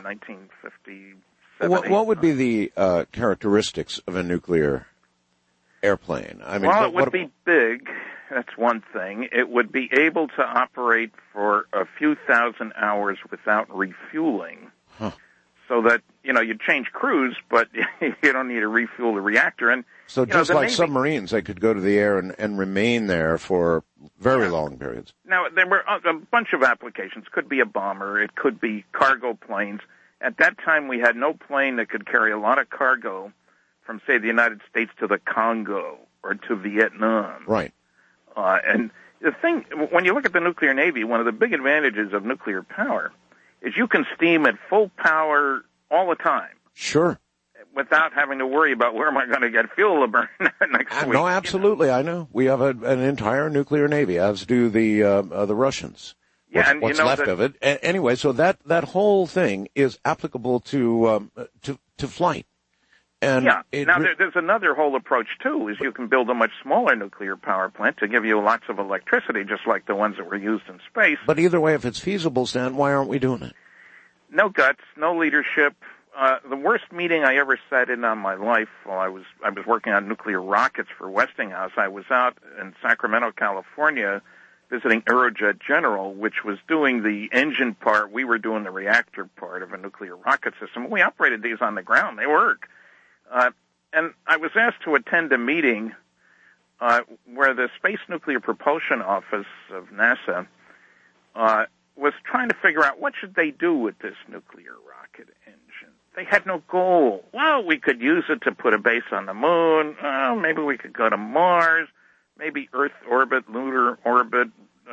1957. What would be the characteristics of a nuclear airplane? I mean, it would be big. That's one thing. It would be able to operate for a few thousand hours without refueling. Huh. So that, you change crews, but you don't need to refuel the reactor. And so just like submarines, they could go to the air and remain there for very long periods. Now, there were a bunch of applications. Could be a bomber. It could be cargo planes. At that time, we had no plane that could carry a lot of cargo from, say, the United States to the Congo or to Vietnam. Right. And the thing, when you look at the nuclear Navy, one of the big advantages of nuclear power is you can steam at full power all the time. Sure. Without having to worry about where am I going to get fuel to burn next week. No, absolutely. I know. We have an entire nuclear Navy, as do the Russians. what's left of it. Anyway, so that whole thing is applicable to flight. And now there's another whole approach too, is you can build a much smaller nuclear power plant to give you lots of electricity, just like the ones that were used in space. But either way, if it's feasible, Stan, why aren't we doing it? No guts, no leadership. The worst meeting I ever sat in on my life while I was working on nuclear rockets for Westinghouse. I was out in Sacramento, California, visiting Aerojet General, which was doing the engine part. We were doing the reactor part of a nuclear rocket system. We operated these on the ground. They work. And I was asked to attend a meeting where the Space Nuclear Propulsion Office of NASA was trying to figure out what should they do with this nuclear rocket engine. They had no goal. Well, we could use it to put a base on the moon. Maybe we could go to Mars. Maybe Earth orbit, lunar orbit,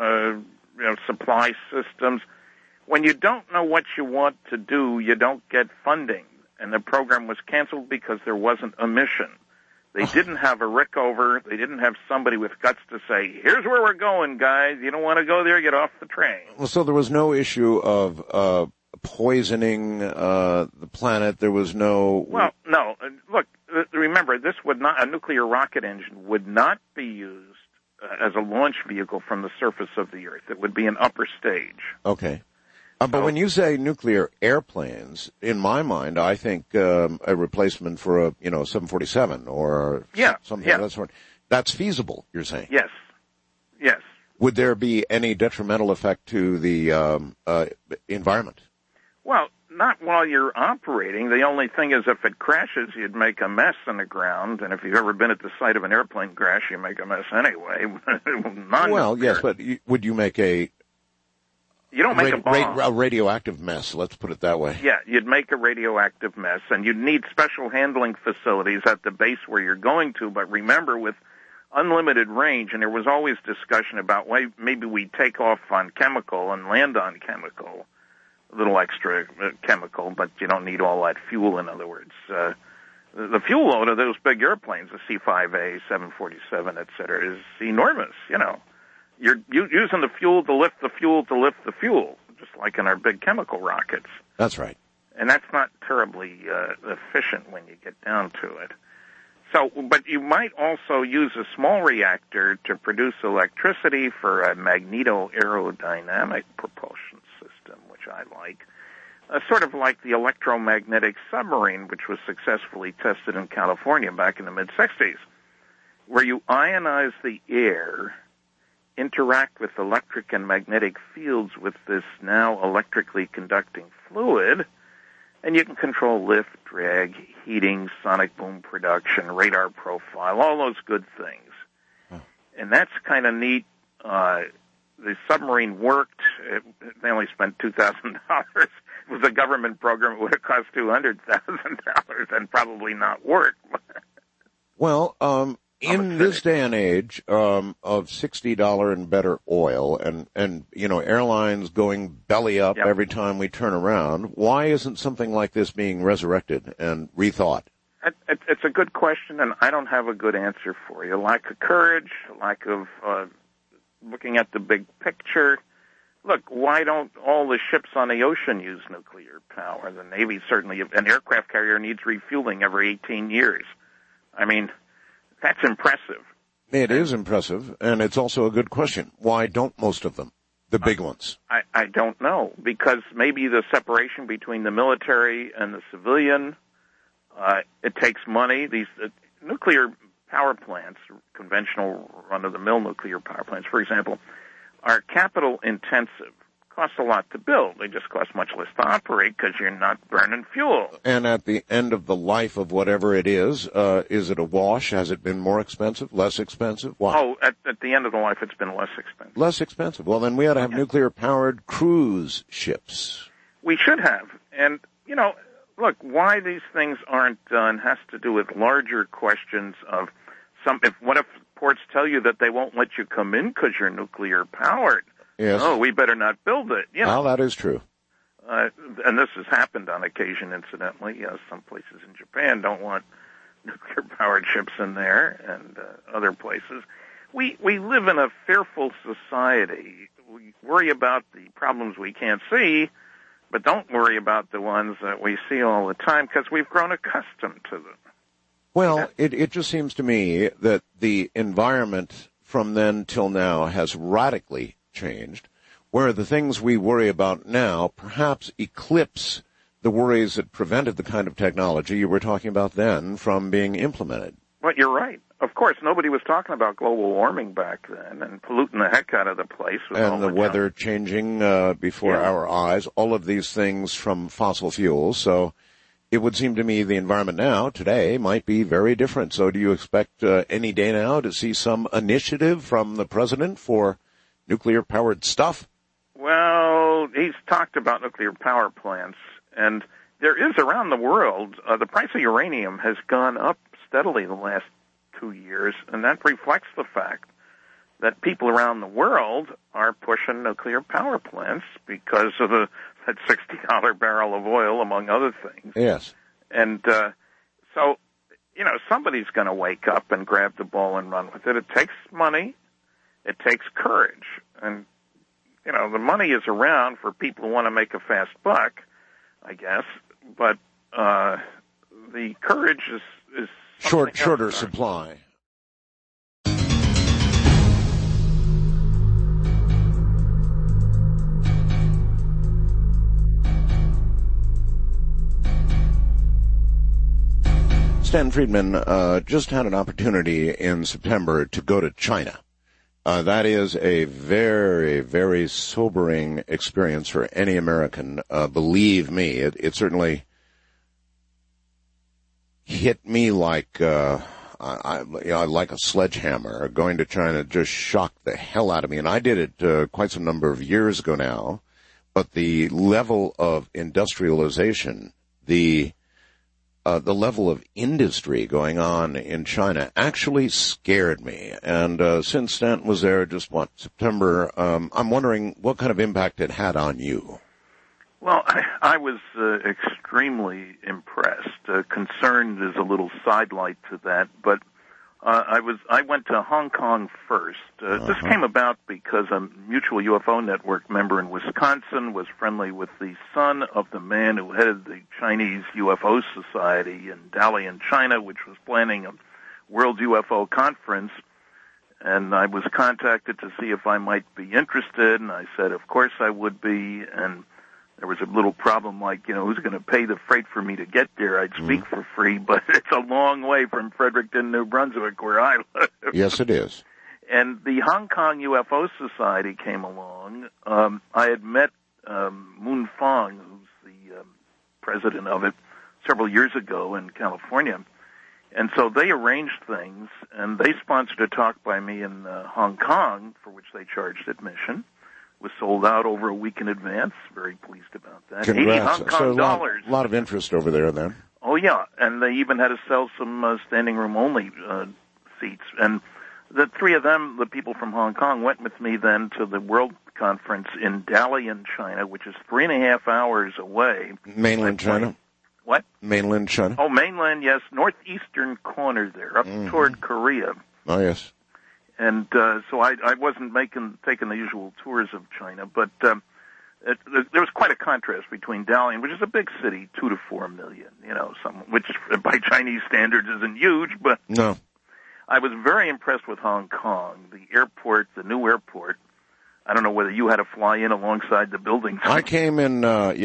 supply systems. When you don't know what you want to do, you don't get funding. And the program was canceled because there wasn't a mission. They didn't have a Rickover. They didn't have somebody with guts to say, here's where we're going, guys. You don't want to go there, get off the train. Well, so there was no issue of poisoning the planet. There was no... Well, no. Look, remember, a nuclear rocket engine would not be used as a launch vehicle from the surface of the Earth. It would be an upper stage. Okay. But when you say nuclear airplanes, in my mind, I think a replacement for a 747 or something of that sort. That's feasible, you're saying? Yes. Yes. Would there be any detrimental effect to the environment? Well, not while you're operating. The only thing is if it crashes, you'd make a mess on the ground. And if you've ever been at the site of an airplane crash, you make a mess anyway. Well, yes, but would you make a... You don't make a bomb. A radioactive mess, let's put it that way. Yeah, you'd make a radioactive mess, and you'd need special handling facilities at the base where you're going to. But remember, with unlimited range, and there was always discussion about why maybe we take off on chemical and land on chemical, a little extra chemical, but you don't need all that fuel, in other words. The fuel load of those big airplanes, the C-5A, 747, et cetera, is enormous, You're using the fuel to lift the fuel to lift the fuel, just like in our big chemical rockets. That's right. And that's not terribly efficient when you get down to it. So, but you might also use a small reactor to produce electricity for a magneto-aerodynamic propulsion system, which I like. Sort of like the electromagnetic submarine, which was successfully tested in California back in the mid-'60s, where you ionize the air, interact with electric and magnetic fields with this now electrically conducting fluid, and you can control lift, drag, heating, sonic boom production, radar profile, all those good things. And that's kind of neat. The submarine worked. They only spent $2,000. It was a government program. It would have cost $200,000 and probably not work. Well, in this day and age of $60 and better oil and airlines going belly up every time we turn around, why isn't something like this being resurrected and rethought? It's a good question, and I don't have a good answer for you. Lack of courage, lack of looking at the big picture. Look, why don't all the ships on the ocean use nuclear power? The Navy certainly, an aircraft carrier needs refueling every 18 years. I mean, that's impressive. It is impressive, and it's also a good question. Why don't most of them, the big ones? I don't know, because maybe the separation between the military and the civilian, it takes money. These nuclear power plants, conventional run-of-the-mill nuclear power plants, for example, are capital intensive. Cost a lot to build. They just cost much less to operate because you're not burning fuel. And at the end of the life of whatever it is it a wash? Has it been more expensive, less expensive? Why? Oh, at the end of the life, it's been less expensive. Less expensive. Well, then we ought to have nuclear-powered cruise ships. We should have. And, look, why these things aren't done has to do with larger questions of what if ports tell you that they won't let you come in because you're nuclear-powered? Yes. Oh, we better not build it. Well, that is true. And this has happened on occasion, incidentally. Some places in Japan don't want nuclear-powered ships in there, and other places. We live in a fearful society. worry about the problems we can't see, but don't worry about the ones that we see all the time because we've grown accustomed to them. Well, it just seems to me that the environment from then till now has radically changed, where the things we worry about now perhaps eclipse the worries that prevented the kind of technology you were talking about then from being implemented. Well, you're right. Of course, nobody was talking about global warming back then and polluting the heck out of the place. And the weather changing before our eyes, all of these things from fossil fuels. So it would seem to me the environment now, today, might be very different. So do you expect any day now to see some initiative from the president for nuclear-powered stuff? Well, he's talked about nuclear power plants, and there is around the world, the price of uranium has gone up steadily the last 2 years, and that reflects the fact that people around the world are pushing nuclear power plants because of that $60 barrel of oil, among other things. Yes. And so, somebody's going to wake up and grab the ball and run with it. It takes money. It takes courage. And, the money is around for people who want to make a fast buck, I guess. But the courage is shorter supply. Stan Friedman just had an opportunity in September to go to China. That is a very, very sobering experience for any American. Believe me, it certainly hit me like like a sledgehammer. Going to China just shocked the hell out of me, and I did it quite some number of years ago now. But the level of industrialization, the level of industry going on in China actually scared me. And since Stanton was there just, September, I'm wondering what kind of impact it had on you. Well, I was extremely impressed. Concerned is a little sidelight to that, but I went to Hong Kong first. This came about because a Mutual UFO Network member in Wisconsin was friendly with the son of the man who headed the Chinese UFO Society in Dalian, China, which was planning a World UFO Conference. And I was contacted to see if I might be interested, and I said, of course I would be. And there was a little problem, like, who's going to pay the freight for me to get there? I'd speak for free, but it's a long way from Fredericton, New Brunswick, where I live. Yes, it is. And the Hong Kong UFO Society came along. I had met Moon Fong, who's the president of it, several years ago in California. And so they arranged things, and they sponsored a talk by me in Hong Kong, for which they charged admission. Was sold out over a week in advance. Very pleased about that. Congrats. 80 Hong Kong dollars. A lot of interest over there then. Oh, yeah. And they even had to sell some standing room only seats. And the three of them, the people from Hong Kong, went with me then to the World Conference in Dalian, China, which is 3.5 hours away. Mainland China? What? Mainland China? Oh, mainland, yes. Northeastern corner there, up toward Korea. Oh, yes. And so I wasn't taking the usual tours of China, but there was quite a contrast between Dalian, which is a big city, 2 to 4 million, which by Chinese standards isn't huge, but no. I was very impressed with Hong Kong, the airport, the new airport. I don't know whether you had to fly in alongside the building. I came in,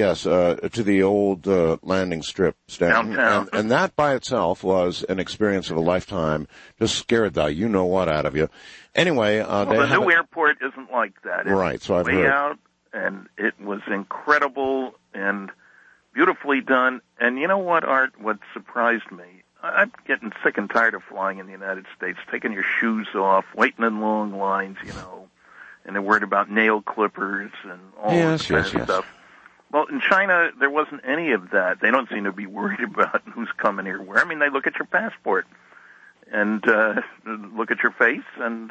to the old landing strip, Stanton, downtown, and that by itself was an experience of a lifetime. Just scared the you-know-what out of you. Anyway, the new airport isn't like that. It's right, so I've way heard. out, and it was incredible and beautifully done. And you know what, Art? What surprised me? I'm getting sick and tired of flying in the United States, taking your shoes off, waiting in long lines, and they're worried about nail clippers and all that kind of stuff. Well, in China, there wasn't any of that. They don't seem to be worried about who's coming here where. I mean, they look at your passport and look at your face, and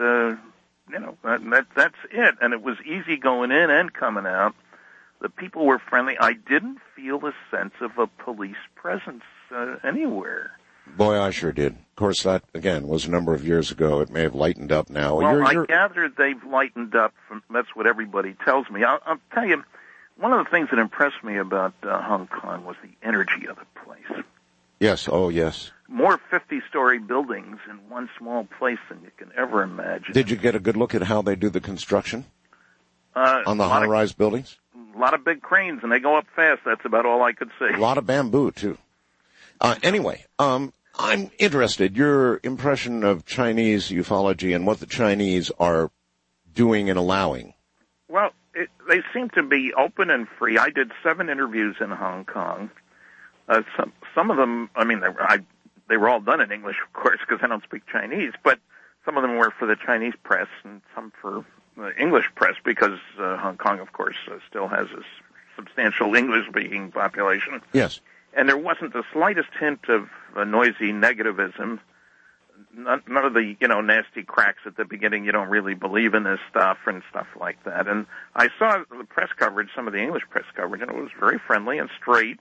that's it. And it was easy going in and coming out. The people were friendly. I didn't feel a sense of a police presence anywhere. Boy, I sure did. Of course, that, again, was a number of years ago. It may have lightened up now. Well, I gather they've lightened up. That's what everybody tells me. I'll tell you, one of the things that impressed me about Hong Kong was the energy of the place. Yes, oh, yes. More 50-story buildings in one small place than you can ever imagine. Did you get a good look at how they do the construction on the high-rise buildings? A lot of big cranes, and they go up fast. That's about all I could see. A lot of bamboo, too. Anyway, I'm interested. Your impression of Chinese ufology and what the Chinese are doing and allowing. Well, they seem to be open and free. I did 7 interviews in Hong Kong. Some of them, I mean, they were all done in English, of course, because I don't speak Chinese, but some of them were for the Chinese press and some for the English press because Hong Kong, of course, still has a substantial English-speaking population. Yes. And there wasn't the slightest hint of noisy negativism. None of the, nasty cracks at the beginning, you don't really believe in this stuff and stuff like that. And I saw the press coverage, some of the English press coverage, and it was very friendly and straight.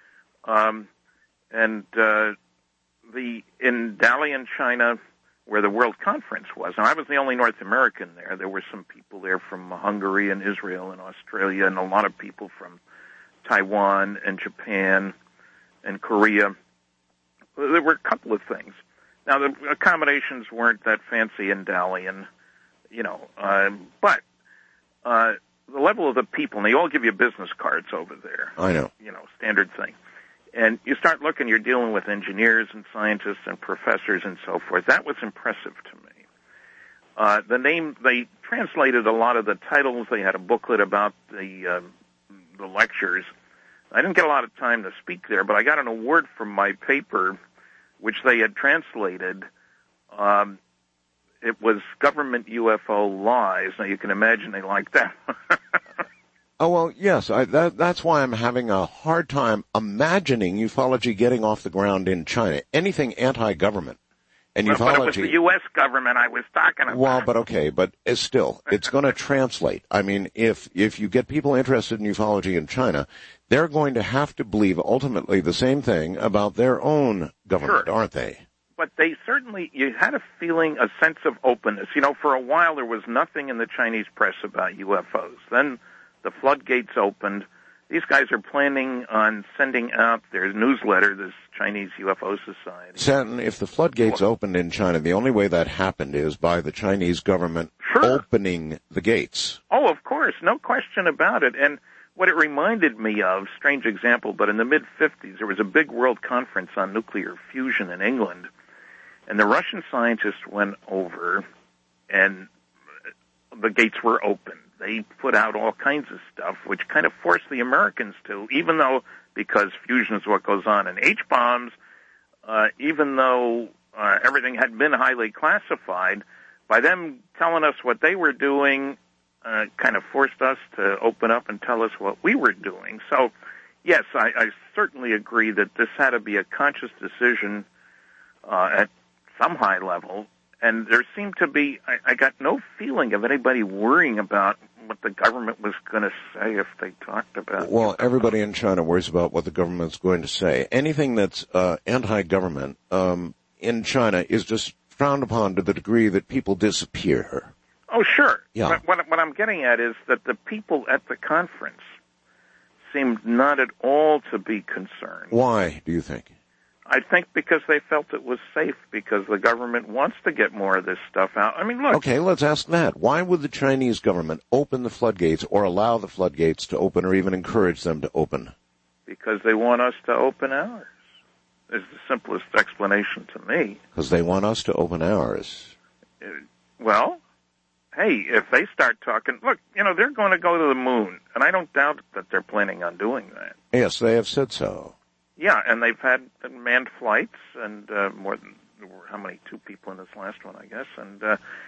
In Dalian, China, where the World Conference was, and I was the only North American there. There were some people there from Hungary and Israel and Australia and a lot of people from Taiwan and Japan and Korea. There were a couple of things. Now, the accommodations weren't that fancy in Dalian, but the level of the people, and they all give you business cards over there. I know. Standard thing. And you start looking, you're dealing with engineers and scientists and professors and so forth. That was impressive to me. They translated a lot of the titles. They had a booklet about the lectures. I didn't get a lot of time to speak there, but I got an award from my paper, which they had translated. It was Government UFO Lies. Now, you can imagine they liked that. Oh, well, yes. That's why I'm having a hard time imagining ufology getting off the ground in China. Anything anti-government. And ufology. But it was the U.S. government I was talking about. Well, but okay, but it's going to translate. I mean, if you get people interested in ufology in China, they're going to have to believe ultimately the same thing about their own government, sure. Aren't they? But they certainly, you had a feeling, a sense of openness. For a while there was nothing in the Chinese press about UFOs. Then the floodgates opened. These guys are planning on sending out their newsletter, this Chinese UFO Society. Stanton, if the floodgates opened in China, the only way that happened is by the Chinese government opening the gates. Oh, of course, no question about it. And what it reminded me of, strange example, but in the mid-'50s, there was a big world conference on nuclear fusion in England, and the Russian scientists went over, and the gates were open. They put out all kinds of stuff, which kind of forced the Americans to, even though, because fusion is what goes on in H-bombs, even though everything had been highly classified, by them telling us what they were doing, kind of forced us to open up and tell us what we were doing. So, yes, I certainly agree that this had to be a conscious decision at some high level. And there seemed to be, I got no feeling of anybody worrying about what the government was going to say if they talked about it. Well, everybody in China worries about what the government's going to say. Anything that's anti-government in China is just frowned upon to the degree that people disappear. Oh, sure. Yeah. But what I'm getting at is that the people at the conference seemed not at all to be concerned. Why, do you think? I think because they felt it was safe, because the government wants to get more of this stuff out. I mean, look. Okay, let's ask that. Why would the Chinese government open the floodgates or allow the floodgates to open or even encourage them to open? Because they want us to open ours. Is the simplest explanation to me. Because they want us to open ours. Well, hey, if they start talking, look, they're going to go to the moon, and I don't doubt that they're planning on doing that. Yes, they have said so. Yeah, and they've had manned flights, and more than, how many, 2 people in this last one, I guess, and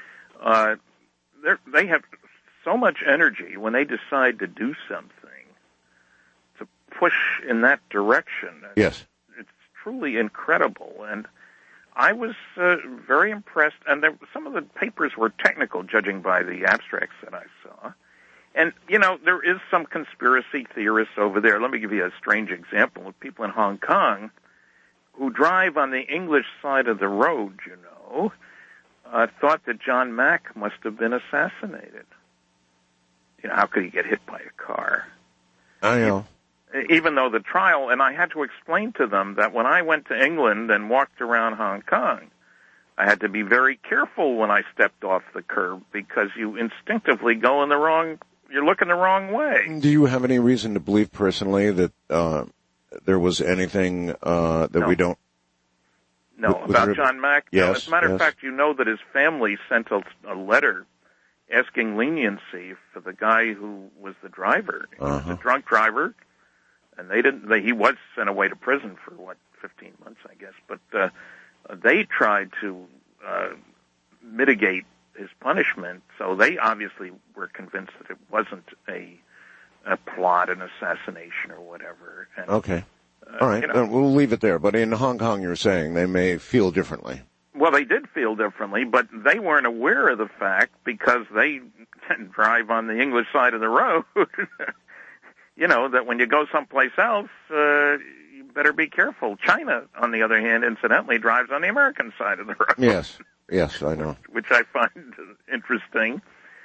they have so much energy when they decide to do something, to push in that direction. Yes. It's truly incredible, and I was very impressed, and some of the papers were technical, judging by the abstracts that I saw. And, there is some conspiracy theorists over there. Let me give you a strange example. People in Hong Kong who drive on the English side of the road, thought that John Mack must have been assassinated. How could he get hit by a car? I know. Even though the trial, and I had to explain to them that when I went to England and walked around Hong Kong, I had to be very careful when I stepped off the curb because you instinctively go you're looking the wrong way. Do you have any reason to believe personally that there was anything that we don't? No, about John Mack? Yes. No, as a matter of fact, that his family sent a letter asking leniency for the guy who was the driver. He was a drunk driver, and he was sent away to prison for, 15 months, I guess. But they tried to mitigate his punishment, so they obviously were convinced that it wasn't a plot, an assassination, or whatever. And, okay. All right. We'll leave it there. But in Hong Kong, you're saying they may feel differently. Well, they did feel differently, but they weren't aware of the fact because they drive on the English side of the road. That when you go someplace else, you better be careful. China, on the other hand, incidentally, drives on the American side of the road. Yes, I know. Which I find interesting.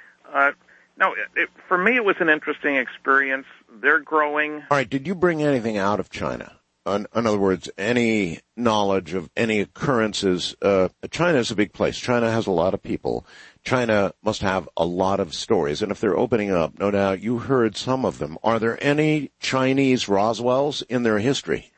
For me, it was an interesting experience. They're growing. All right, did you bring anything out of China? In other words, any knowledge of any occurrences? China is a big place. China has a lot of people. China must have a lot of stories. And if they're opening up, no doubt you heard some of them. Are there any Chinese Roswells in their history?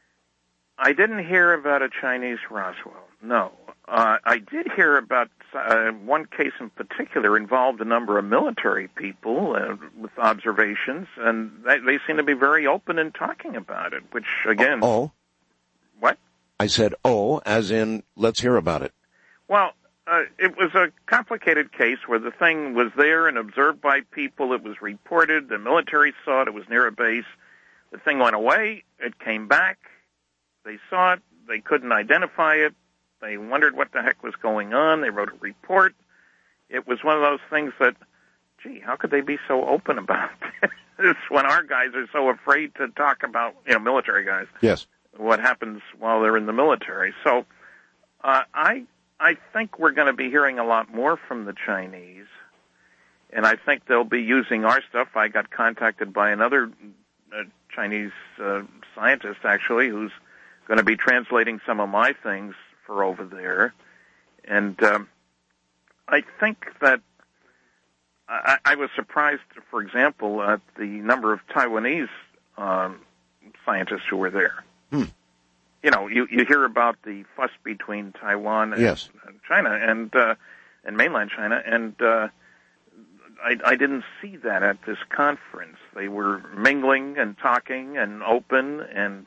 I didn't hear about a Chinese Roswell, no. I did hear about one case in particular involved a number of military people with observations, and they seem to be very open in talking about it, which, again... Oh? What? I said, as in, let's hear about it. Well, it was a complicated case where the thing was there and observed by people. It was reported. The military saw it. It was near a base. The thing went away. It came back. They saw it. They couldn't identify it. They wondered what the heck was going on. They wrote a report. It was one of those things that, how could they be so open about this when our guys are so afraid to talk about, military guys? Yes. What happens while they're in the military. So I think we're going to be hearing a lot more from the Chinese, and I think they'll be using our stuff. I got contacted by another Chinese scientist, actually, who's going to be translating some of my things for over there. And I think that I was surprised, for example, at the number of Taiwanese scientists who were there. You hear about the fuss between Taiwan and China and mainland China, and I didn't see that at this conference. They were mingling and talking and open, and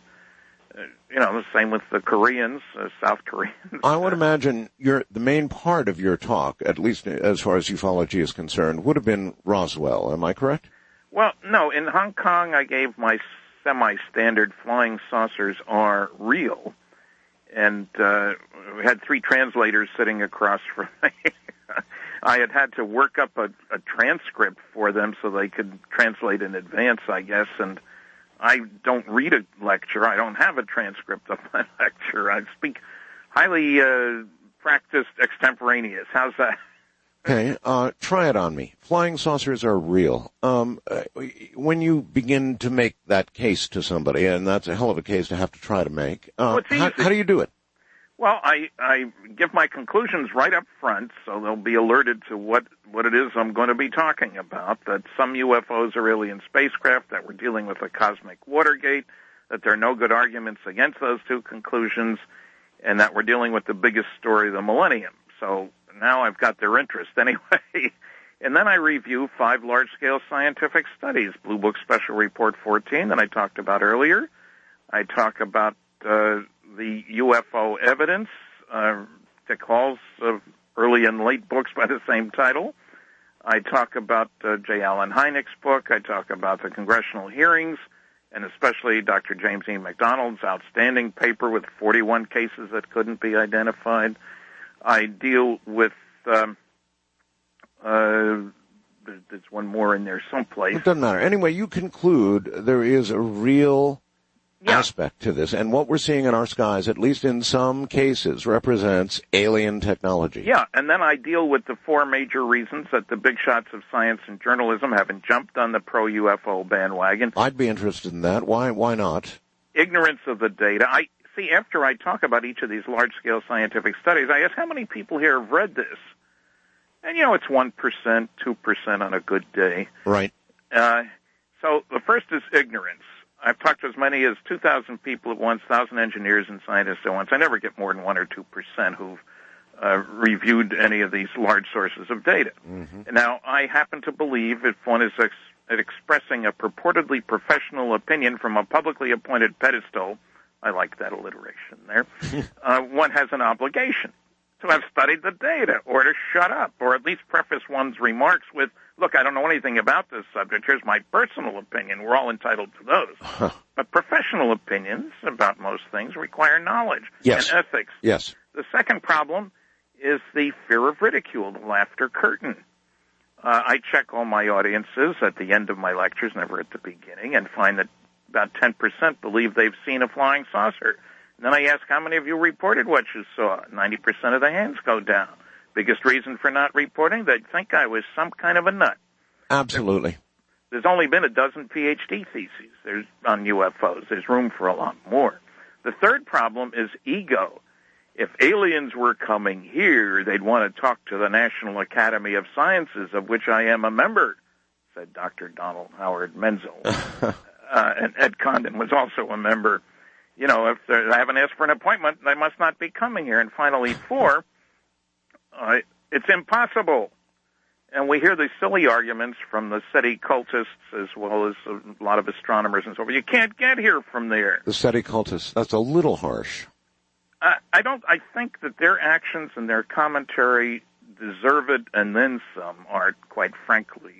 the same with the Koreans, South Koreans. I would imagine the main part of your talk, at least as far as ufology is concerned, would have been Roswell. Am I correct? Well, no. In Hong Kong, I gave my semi-standard flying saucers are real. And we had 3 translators sitting across from me. I had to work up a transcript for them so they could translate in advance, I guess, and I don't read a lecture. I don't have a transcript of my lecture. I speak highly practiced extemporaneous. How's that? Okay, try it on me. Flying saucers are real. When you begin to make that case to somebody, and that's a hell of a case to have to try to make, how do you do it? Well, I give my conclusions right up front, so they'll be alerted to what it is I'm going to be talking about, that some UFOs are alien spacecraft, that we're dealing with a cosmic Watergate, that there are no good arguments against those 2 conclusions, and that we're dealing with the biggest story of the millennium. So now I've got their interest anyway. And then I review 5 large-scale scientific studies, Blue Book Special Report 14 that I talked about earlier. I talk about the UFO evidence, Dick Hall's early and late books by the same title. I talk about J. Allen Hynek's book. I talk about the congressional hearings, and especially Dr. James E. McDonald's outstanding paper with 41 cases that couldn't be identified. I deal with, there's one more in there someplace. It doesn't matter. Anyway, you conclude there is a real aspect to this. And what we're seeing in our skies, at least in some cases, represents alien technology. Yeah, and then I deal with the four major reasons that the big shots of science and journalism haven't jumped on the pro-UFO bandwagon. I'd be interested in that. Why not? Ignorance of the data. After I talk about each of these large-scale scientific studies, I ask how many people here have read this? And, it's 1%, 2% on a good day. Right. So the first is ignorance. I've talked to as many as 2,000 people at once, 1,000 engineers and scientists at once. I never get more than 1 or 2% who've reviewed any of these large sources of data. Mm-hmm. Now, I happen to believe if one is expressing a purportedly professional opinion from a publicly appointed pedestal, I like that alliteration there, one has an obligation to have studied the data or to shut up or at least preface one's remarks with, look, I don't know anything about this subject. Here's my personal opinion. We're all entitled to those. But professional opinions about most things require knowledge and ethics. Yes. The second problem is the fear of ridicule, the laughter curtain. I check all my audiences at the end of my lectures, never at the beginning, and find that about 10% believe they've seen a flying saucer. And then I ask, how many of you reported what you saw? 90% of the hands go down. Biggest reason for not reporting? They think I was some kind of a nut. Absolutely. There's only been a dozen PhD theses on UFOs. There's room for a lot more. The third problem is ego. If aliens were coming here, they'd want to talk to the National Academy of Sciences, of which I am a member, said Dr. Donald Howard Menzel. And Ed Condon was also a member. If I haven't asked for an appointment, they must not be coming here. And finally, 4, it's impossible. And we hear these silly arguments from the SETI cultists as well as a lot of astronomers and so forth. You can't get here from there. The SETI cultists, that's a little harsh. I think that their actions and their commentary deserve it and then some, Art, quite frankly.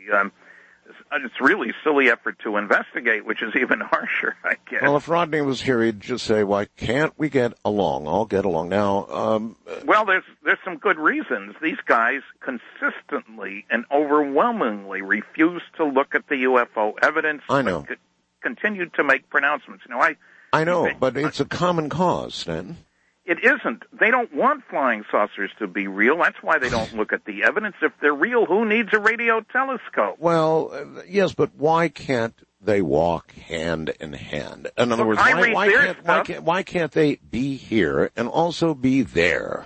It's really a silly effort to investigate, which is even harsher, I guess. Well, if Rodney was here, he'd just say, why can't we get along? I'll get along. Now, well, there's some good reasons. These guys consistently and overwhelmingly refuse to look at the UFO evidence. I know. Continued to make pronouncements. I know, but it's a common cause, Stan. It isn't. They don't want flying saucers to be real. That's why they don't look at the evidence. If they're real, who needs a radio telescope? Well, yes, but why can't they walk hand in hand? In other words, why can't they be here and also be there?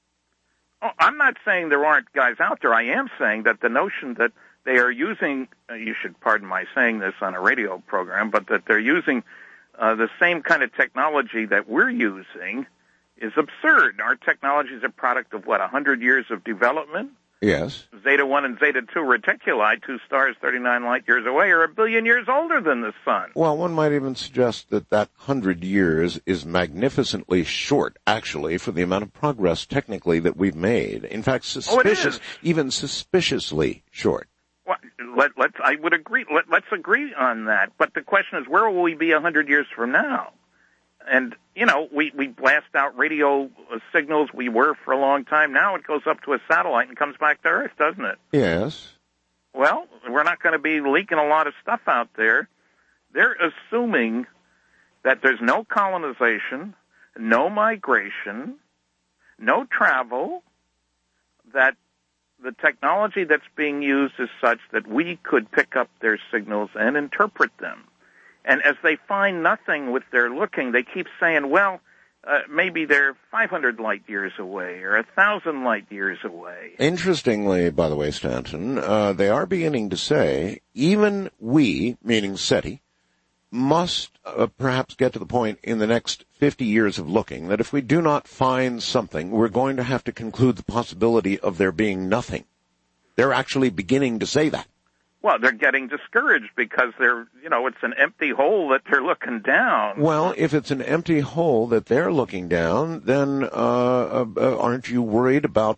Oh, I'm not saying there aren't guys out there. I am saying that the notion that they are using, you should pardon my saying this on a radio program, but that they're using the same kind of technology that we're using is absurd. Our technology is a product of, 100 years of development? Yes. Zeta 1 and Zeta 2 reticuli, 2 stars 39 light years away, are 1 billion years older than the sun. Well, one might even suggest that 100 years is magnificently short, actually, for the amount of progress technically that we've made. In fact, even suspiciously short. Well, I would agree. Let's agree on that. But the question is, where will we be 100 years from now? And, we blast out radio signals. We were for a long time. Now it goes up to a satellite and comes back to Earth, doesn't it? Yes. Well, we're not going to be leaking a lot of stuff out there. They're assuming that there's no colonization, no migration, no travel, that the technology that's being used is such that we could pick up their signals and interpret them. And as they find nothing with their looking, they keep saying, maybe they're 500 light years away or 1,000 light years away. Interestingly, by the way, Stanton, they are beginning to say, even we, meaning SETI, must perhaps get to the point in the next 50 years of looking that if we do not find something, we're going to have to conclude the possibility of there being nothing. They're actually beginning to say that. Well, they're getting discouraged because it's an empty hole that they're looking down. Well, if it's an empty hole that they're looking down, then aren't you worried about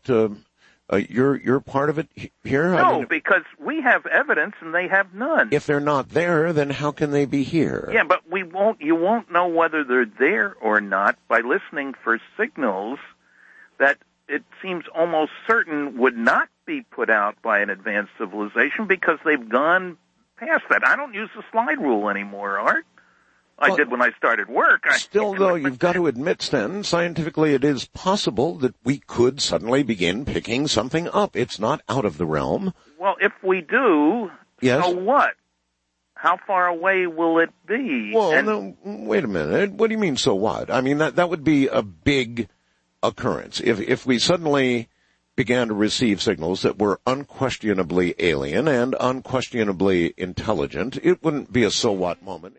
your part of it here? No, because we have evidence and they have none. If they're not there, then how can they be here? Yeah, but you won't know whether they're there or not by listening for signals that it seems almost certain would not be put out by an advanced civilization because they've gone past that. I don't use the slide rule anymore, Art. I did when I started work. Still, though, you've got to admit, Stan, scientifically it is possible that we could suddenly begin picking something up. It's not out of the realm. Well, if we do, yes. So what? How far away will it be? Well, no, wait a minute. What do you mean, so what? I mean, that would be a big occurrence. If we suddenly began to receive signals that were unquestionably alien and unquestionably intelligent, it wouldn't be a so what moment.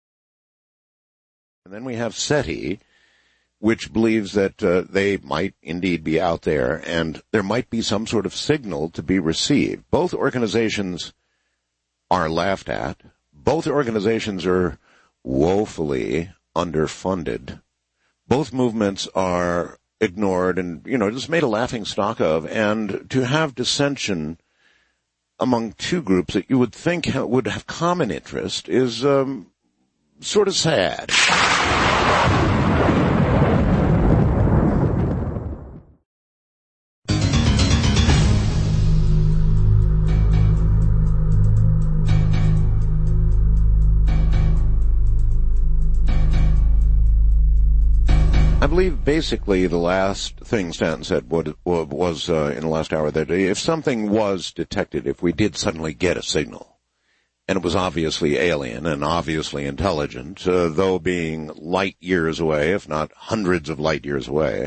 And then we have SETI, which believes that they might indeed be out there, and there might be some sort of signal to be received. Both organizations are laughed at. Both organizations are woefully underfunded. Both movements are ignored and, just made a laughing stock of. And to have dissension among two groups that you would think would have common interest is sort of sad. I believe basically the last thing Stanton said was in the last hour that if something was detected, if we did suddenly get a signal, and it was obviously alien and obviously intelligent, though being light years away, if not hundreds of light years away,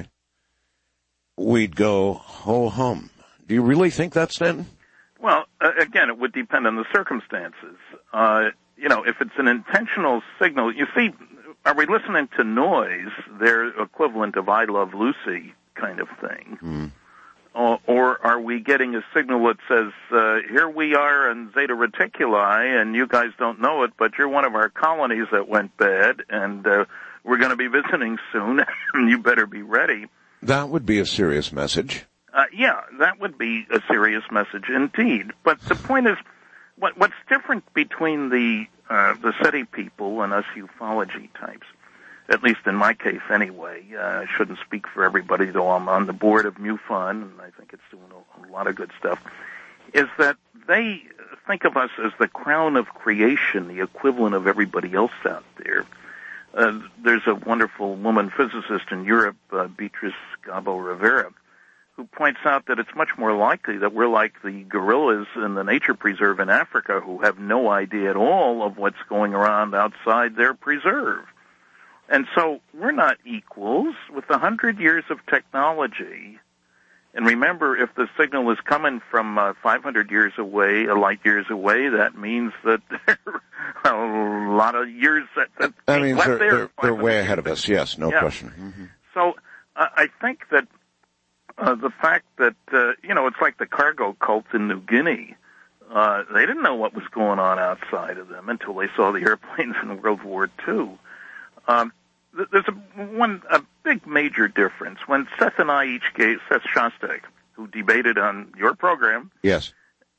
we'd go ho-hum. Do you really think that, Stanton? Well, again, it would depend on the circumstances. If it's an intentional signal, you see, are we listening to noise, their equivalent of I Love Lucy kind of thing? Mm. Or are we getting a signal that says, here we are in Zeta Reticuli, and you guys don't know it, but you're one of our colonies that went bad, and we're going to be visiting soon, and you better be ready. That would be a serious message. Yeah, that would be a serious message indeed. But the point is, what's different between the SETI people and us ufology types, at least in my case anyway, I shouldn't speak for everybody, though I'm on the board of MUFON, and I think it's doing a lot of good stuff, is that they think of us as the crown of creation, the equivalent of everybody else out there. There's a wonderful woman physicist in Europe, Beatrice Gabo Rivera, who points out that it's much more likely that we're like the gorillas in the nature preserve in Africa who have no idea at all of what's going around outside their preserve. And so we're not equals with 100 years of technology. And remember, if the signal is coming from 500 years away, light years away, that means that there are a lot of years that means they're way ahead of us, yes, no question. Mm-hmm. So I think that the fact that, it's like the cargo cult in New Guinea. They didn't know what was going on outside of them until they saw the airplanes in World War II. There's a big major difference. When Seth Shostak, who debated on your program. Yes.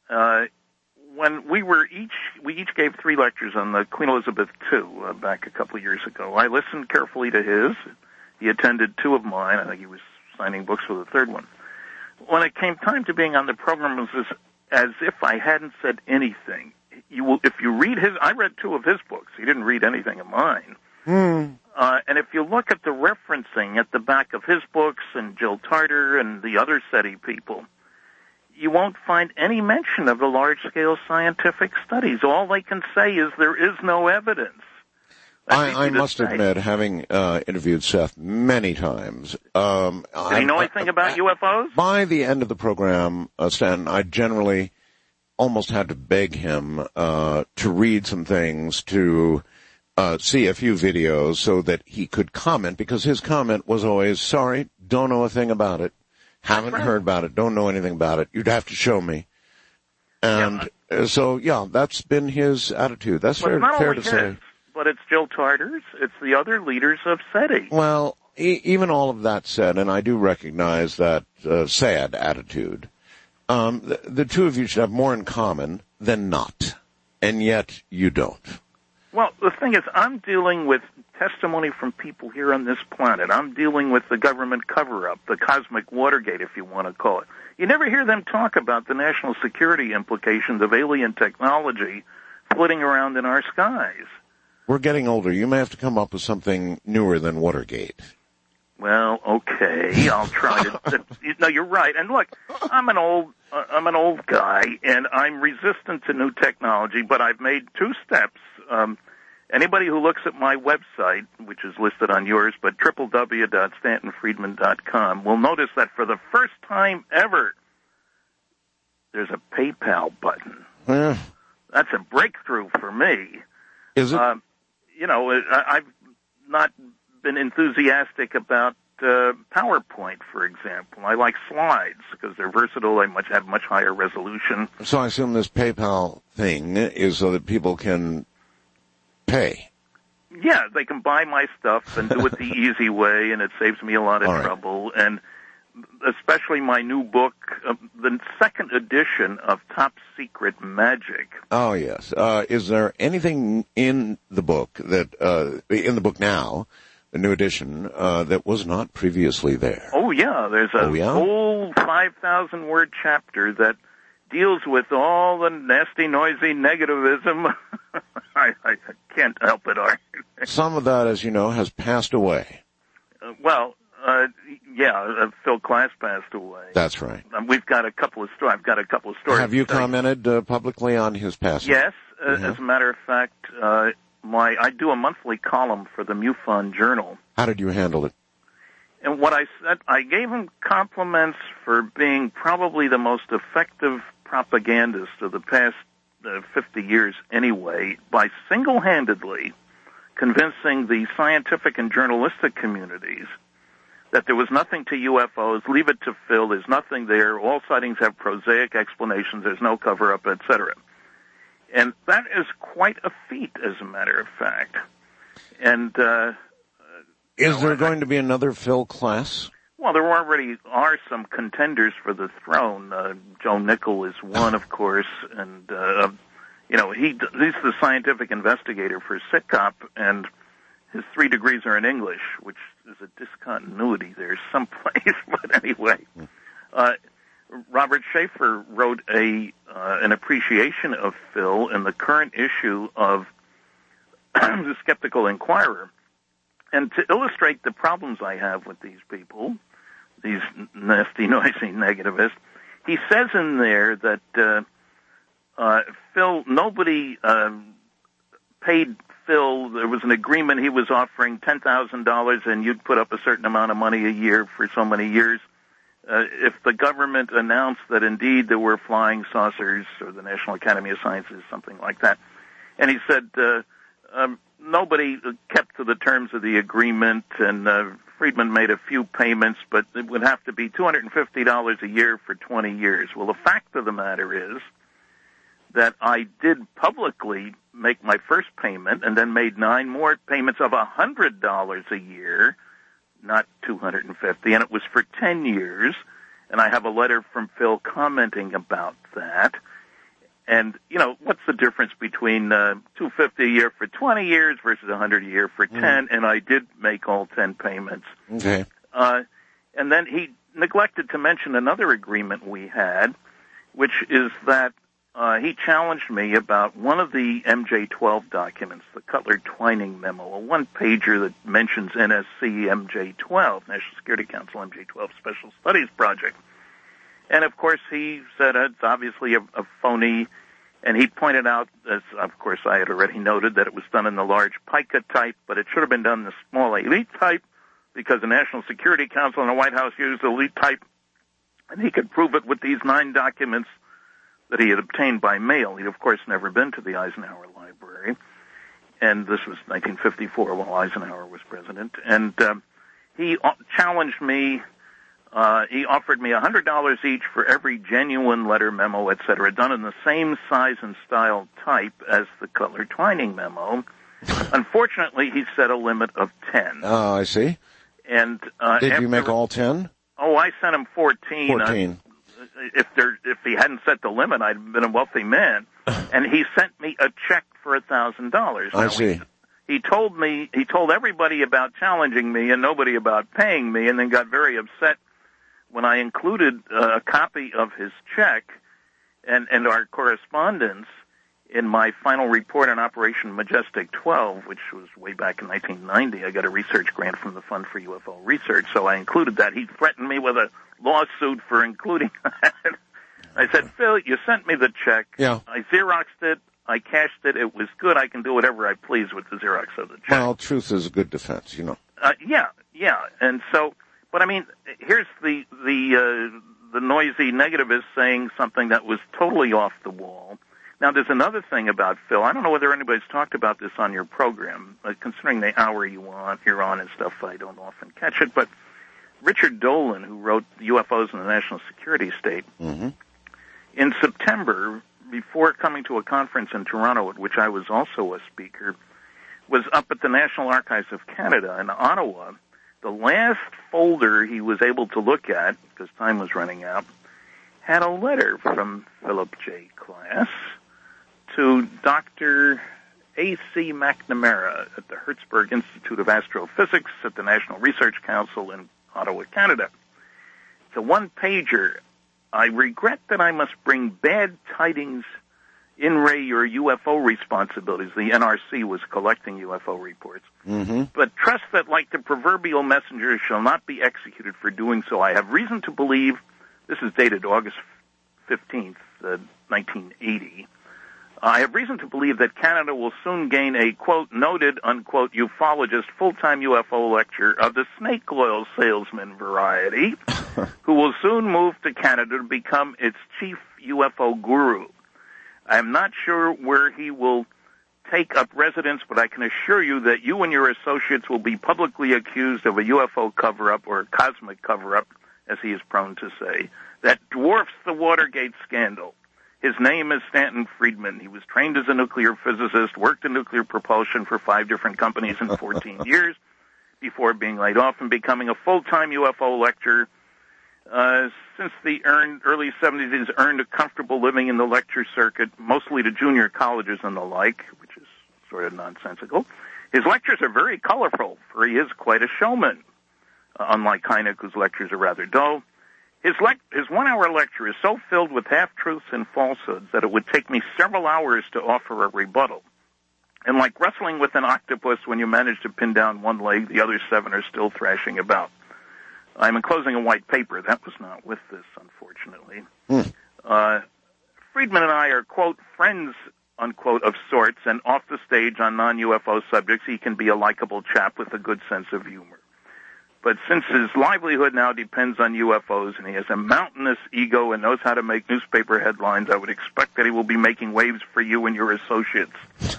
When we each gave 3 lectures on the Queen Elizabeth II back a couple of years ago. I listened carefully to his. He attended 2 of mine. I think he was signing books for the 3rd one. When it came time to being on the program, it was as if I hadn't said anything. If you read I read 2 of his books. He didn't read anything of mine. And if you look at the referencing at the back of his books and Jill Tarter and the other SETI people, you won't find any mention of the large-scale scientific studies. All they can say is there is no evidence. I must admit, having interviewed Seth many times, did he know anything about UFOs? By the end of the program, Stan, I generally almost had to beg him to read some things, to see a few videos so that he could comment, because his comment was always, sorry, don't know a thing about it, haven't heard about it, don't know anything about it, you'd have to show me. And so, that's been his attitude. That's fair to say. But it's Jill Tarter's, it's the other leaders of SETI. Well, even all of that said, and I do recognize that sad attitude, the two of you should have more in common than not, and yet you don't. Well, the thing is, I'm dealing with testimony from people here on this planet. I'm dealing with the government cover-up, the cosmic Watergate, if you want to call it. You never hear them talk about the national security implications of alien technology flitting around in our skies. We're getting older. You may have to come up with something newer than Watergate. Well, okay, I'll try to. No, you're right. And look, I'm an old guy, and I'm resistant to new technology. But I've made 2 steps. Anybody who looks at my website, which is listed on yours, but www.stantonfriedman.com, will notice that for the first time ever, there's a PayPal button. Yeah. That's a breakthrough for me. Is it? I've not been enthusiastic about PowerPoint, for example. I like slides because they're versatile. They have much higher resolution. So I assume this PayPal thing is so that people can pay. Yeah, they can buy my stuff and do it the easy way, and it saves me a lot of trouble. And especially my new book, the second edition of Top Secret Magic. Oh, yes. Is there anything in the book now, the new edition, that was not previously there? Oh, yeah. There's a whole 5,000-word chapter that deals with all the nasty, noisy negativism. I can't help it, Art. Some of that, as you know, has passed away. Phil Klass passed away. That's right. We've got a couple of stories. I've got a couple of stories. Have you commented publicly on his passing? Yes. As a matter of fact, I do a monthly column for the MUFON Journal. How did you handle it? And what I said, I gave him compliments for being probably the most effective propagandist of the past 50 years anyway, by single-handedly convincing the scientific and journalistic communities that there was nothing to UFOs, leave it to Phil, there's nothing there, all sightings have prosaic explanations, there's no cover-up, etc. And that is quite a feat, as a matter of fact. And is there going to be another Phil Klass? Well, there already are some contenders for the throne. Joe Nickel is one, of course, and he's the scientific investigator for SITCOP, and his 3 degrees are in English, which is a discontinuity there someplace. But anyway, Robert Schaefer wrote an appreciation of Phil in the current issue of the Skeptical Inquirer. And to illustrate the problems I have with these people, these nasty, noisy negativists, he says in there that nobody paid Phil. There was an agreement. He was offering $10,000, and you'd put up a certain amount of money a year for so many years. If the government announced that indeed there were flying saucers, or the National Academy of Sciences, something like that, and he said nobody kept to the terms of the agreement, and Friedman made a few payments, but it would have to be $250 a year for 20 years. Well, the fact of the matter is that I did publicly make my first payment and then made 9 more payments of $100 a year, not $250, and it was for 10 years. And I have a letter from Phil commenting about that. And, what's the difference between $250 a year for 20 years versus $100 a year for 10? And I did make all 10 payments. Okay. And then he neglected to mention another agreement we had, which is that he challenged me about one of the MJ-12 documents, the Cutler-Twining memo, a one-pager that mentions NSC MJ-12, National Security Council MJ-12 Special Studies Project. And, of course, he said it's obviously a phony, and he pointed out, as, of course, I had already noted, that it was done in the large pica type, but it should have been done in the small elite type, because the National Security Council and the White House used elite type, and he could prove it with these 9 documents that he had obtained by mail. He'd, of course, never been to the Eisenhower Library, and this was 1954 while Eisenhower was president. And he challenged me. He offered me $100 each for every genuine letter, memo, etc., done in the same size and style type as the Cutler-Twining memo. Unfortunately, he set a limit of 10. Oh, I see. And did you make all 10? Oh, I sent him 14. 14. If he hadn't set the limit, I'd been a wealthy man. And he sent me a check for $1,000. I see. He told everybody about challenging me and nobody about paying me, and then got very upset when I included a copy of his check and our correspondence in my final report on Operation Majestic 12, which was way back in 1990, I got a research grant from the Fund for UFO Research, so I included that. He threatened me with a lawsuit for including that. I said, Phil, you sent me the check. Yeah. I Xeroxed it. I cashed it. It was good. I can do whatever I please with the Xerox of the check. Well, truth is a good defense, you know. Yeah. And so, but I mean, here's the noisy negativist saying something that was totally off the wall. Now, there's another thing about Phil. I don't know whether anybody's talked about this on your program, considering the hour you're on and stuff. I don't often catch it, but Richard Dolan, who wrote UFOs in the National Security State, in September, before coming to a conference in Toronto, at which I was also a speaker, was up at the National Archives of Canada in Ottawa. The last folder he was able to look at, because time was running out, had a letter from Philip J. Klass to Dr. A.C. McNamara at the Hertzberg Institute of Astrophysics at the National Research Council in Ottawa, Canada. It's a one-pager. I regret that I must bring bad tidings in re your UFO responsibilities. The NRC was collecting UFO reports. But trust that, like the proverbial messenger, shall not be executed for doing so. I have reason to believe, this is dated August 15th, 1980, I have reason to believe that Canada will soon gain a, quote, noted, unquote, ufologist full-time UFO lecturer of the snake oil salesman variety, who will soon move to Canada to become its chief UFO guru. I am not sure where he will take up residence, but I can assure you that you and your associates will be publicly accused of a UFO cover-up or a cosmic cover-up, as he is prone to say, that dwarfs the Watergate scandal. His name is Stanton Friedman. He was trained as a nuclear physicist, worked in nuclear propulsion for 5 different companies in 14 years before being laid off and becoming a full-time UFO lecturer. Since the early 70s, he's earned a comfortable living in the lecture circuit, mostly to junior colleges and the like, which is sort of nonsensical. His lectures are very colorful, for he is quite a showman, unlike Hynek, whose lectures are rather dull. His 1-hour lecture is so filled with half-truths and falsehoods that it would take me several hours to offer a rebuttal. And like wrestling with an octopus, when you manage to pin down one leg, the other 7 are still thrashing about. I'm enclosing a white paper. That was not with this, unfortunately. Friedman and I are, quote, friends, unquote, of sorts, and off the stage on non-UFO subjects, he can be a likable chap with a good sense of humor. But since his livelihood now depends on UFOs and he has a mountainous ego and knows how to make newspaper headlines, I would expect that he will be making waves for you and your associates.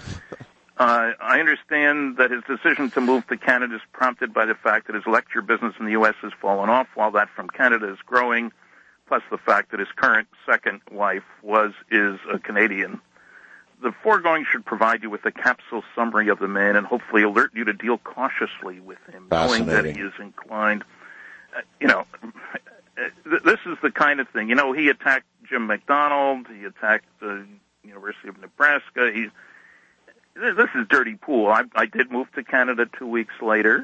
I understand that his decision to move to Canada is prompted by the fact that his lecture business in the U.S. has fallen off while that from Canada is growing, plus the fact that his current second wife is a Canadian. The foregoing should provide you with a capsule summary of the man and hopefully alert you to deal cautiously with him, knowing that he is inclined. This is the kind of thing. He attacked Jim McDonald. He attacked the University of Nebraska. This is dirty pool. I did move to Canada 2 weeks later,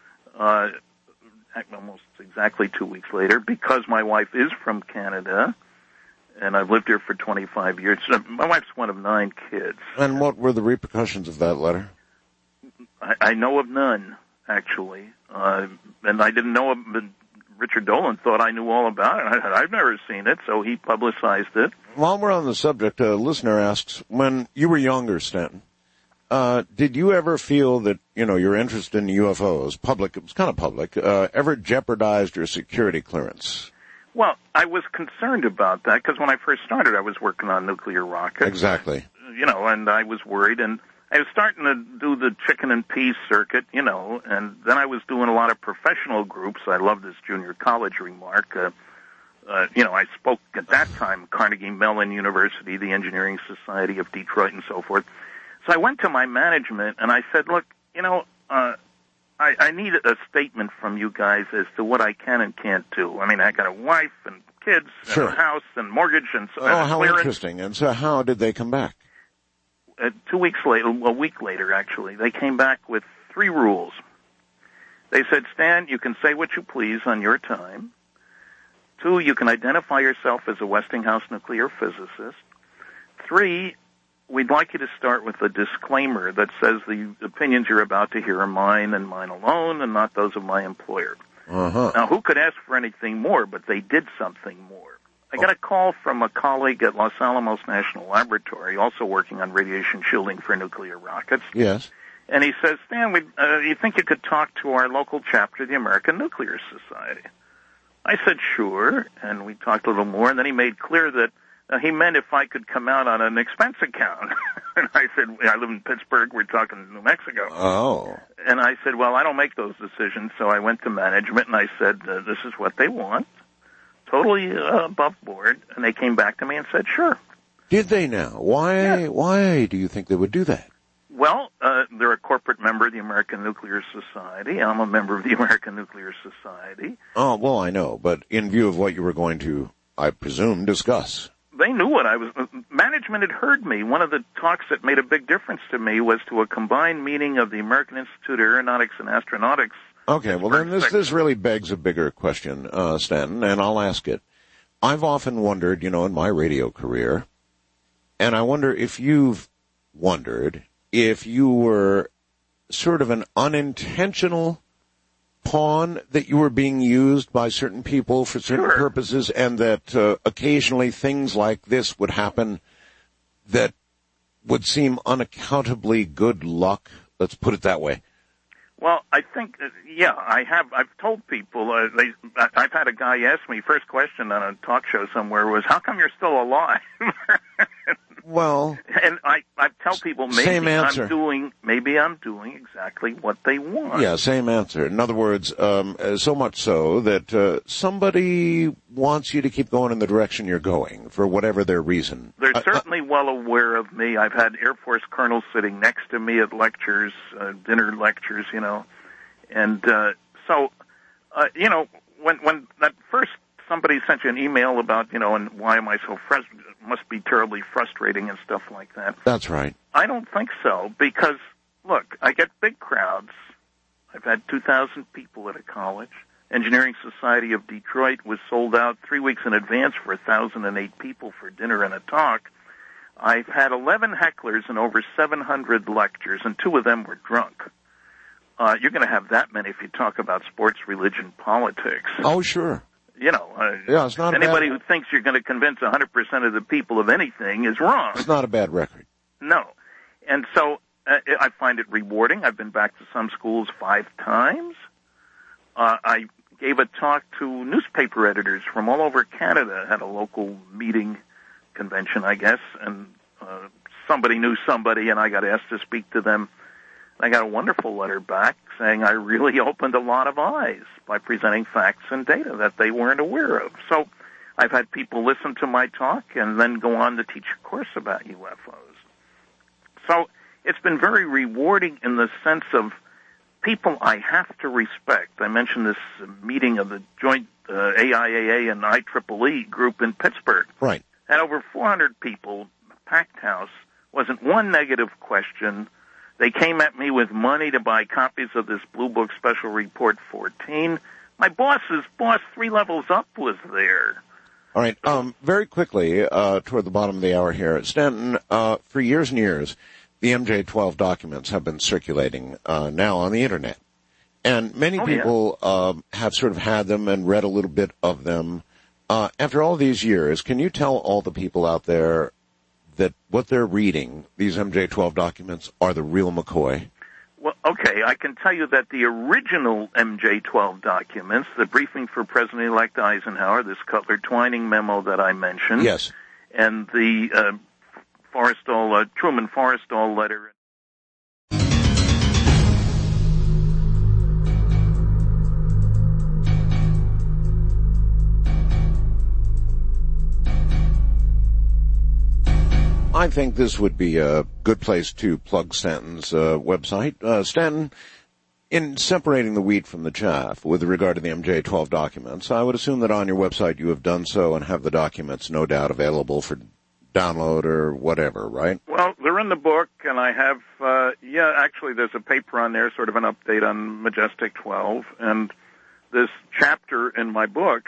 almost exactly 2 weeks later, because my wife is from Canada. And I've lived here for 25 years. My wife's one of 9 kids. And what were the repercussions of that letter? I know of none, actually. And I didn't know Richard Dolan thought I knew all about it. I've never seen it, so he publicized it. While we're on the subject, a listener asks, when you were younger, Stanton, did you ever feel that, your interest in UFOs, it was kind of public, ever jeopardized your security clearance? Well, I was concerned about that because when I first started, I was working on nuclear rockets. Exactly. And I was worried. And I was starting to do the chicken and peas circuit, and then I was doing a lot of professional groups. I love this junior college remark. I spoke at that time, Carnegie Mellon University, the Engineering Society of Detroit, and so forth. So I went to my management, and I said, look, I need a statement from you guys as to what I can and can't do. I mean, I got a wife and kids and a house and mortgage and so. Oh, how interesting. And so how did they come back? 2 weeks later, a week later, actually, they came back with 3 rules. They said, Stan, you can say what you please on your time. 2, you can identify yourself as a Westinghouse nuclear physicist. 3, we'd like you to start with a disclaimer that says the opinions you're about to hear are mine and mine alone and not those of my employer. Uh-huh. Now, who could ask for anything more, but they did something more. I got a call from a colleague at Los Alamos National Laboratory, also working on radiation shielding for nuclear rockets. Yes. And he says, Stan, you think you could talk to our local chapter of the American Nuclear Society? I said, sure, and we talked a little more, and then he made clear that he meant if I could come out on an expense account. And I said, I live in Pittsburgh, we're talking New Mexico. Oh. And I said, well, I don't make those decisions, so I went to management and I said, this is what they want, totally above board, and they came back to me and said, sure. Did they now? Why do you think they would do that? Well, they're a corporate member of the American Nuclear Society. I'm a member of the American Nuclear Society. Oh, well, I know, but in view of what you were going to, I presume, discuss. They knew what I was. Management had heard me. One of the talks that made a big difference to me was to a combined meeting of the American Institute of Aeronautics and Astronautics. Okay, well then this really begs a bigger question, Stanton, and I'll ask it. I've often wondered, in my radio career, and I wonder if you've wondered if you were sort of an unintentional pawn that you were being used by certain people for certain purposes, and that occasionally things like this would happen that would seem unaccountably good luck. Let's put it that way. Well, I think, I've told people, I've had a guy ask me, first question on a talk show somewhere was, how come you're still alive? Well, and I tell people same answer. Maybe I'm doing exactly what they want. Yeah, same answer. In other words, so much so that somebody wants you to keep going in the direction you're going for whatever their reason. They're certainly well aware of me. I've had Air Force colonels sitting next to me at lectures, dinner lectures, and when that first somebody sent you an email about, and why am I so frustrated? It must be terribly frustrating and stuff like that. That's right. I don't think so, because, look, I get big crowds. I've had 2,000 people at a college. Engineering Society of Detroit was sold out 3 weeks in advance for 1,008 people for dinner and a talk. I've had 11 hecklers and over 700 lectures, and 2 of them were drunk. You're going to have that many if you talk about sports, religion, politics. Oh, sure. It's not anybody who thinks you're going to convince 100% of the people of anything is wrong. It's not a bad record. No. And so I find it rewarding. I've been back to some schools 5 times. I gave a talk to newspaper editors from all over Canada, had a local meeting convention, I guess, and somebody knew somebody, and I got asked to speak to them. I got a wonderful letter back saying I really opened a lot of eyes by presenting facts and data that they weren't aware of. So I've had people listen to my talk and then go on to teach a course about UFOs. So it's been very rewarding in the sense of people I have to respect. I mentioned this meeting of the joint AIAA and IEEE group in Pittsburgh. Right. Had over 400 people, packed house, wasn't one negative question. They came at me with money to buy copies of this Blue Book Special Report 14. My boss's boss, 3 levels up, was there. All right. Very quickly, toward the bottom of the hour here, Stanton, for years and years, the MJ-12 documents have been circulating now on the Internet. And many people have sort of had them and read a little bit of them. After all these years, can you tell all the people out there that what they're reading, these MJ-12 documents, are the real McCoy? Well, okay, I can tell you that the original MJ-12 documents, the briefing for President-elect Eisenhower, this Cutler-Twining memo that I mentioned, yes, and the Truman-Forrestal letter. I think this would be a good place to plug Stanton's website. Stanton, in separating the wheat from the chaff with regard to the MJ-12 documents, I would assume that on your website you have done so and have the documents no doubt available for download or whatever, right? Well, they're in the book, and I have, actually there's a paper on there, sort of an update on Majestic 12, and this chapter in my book,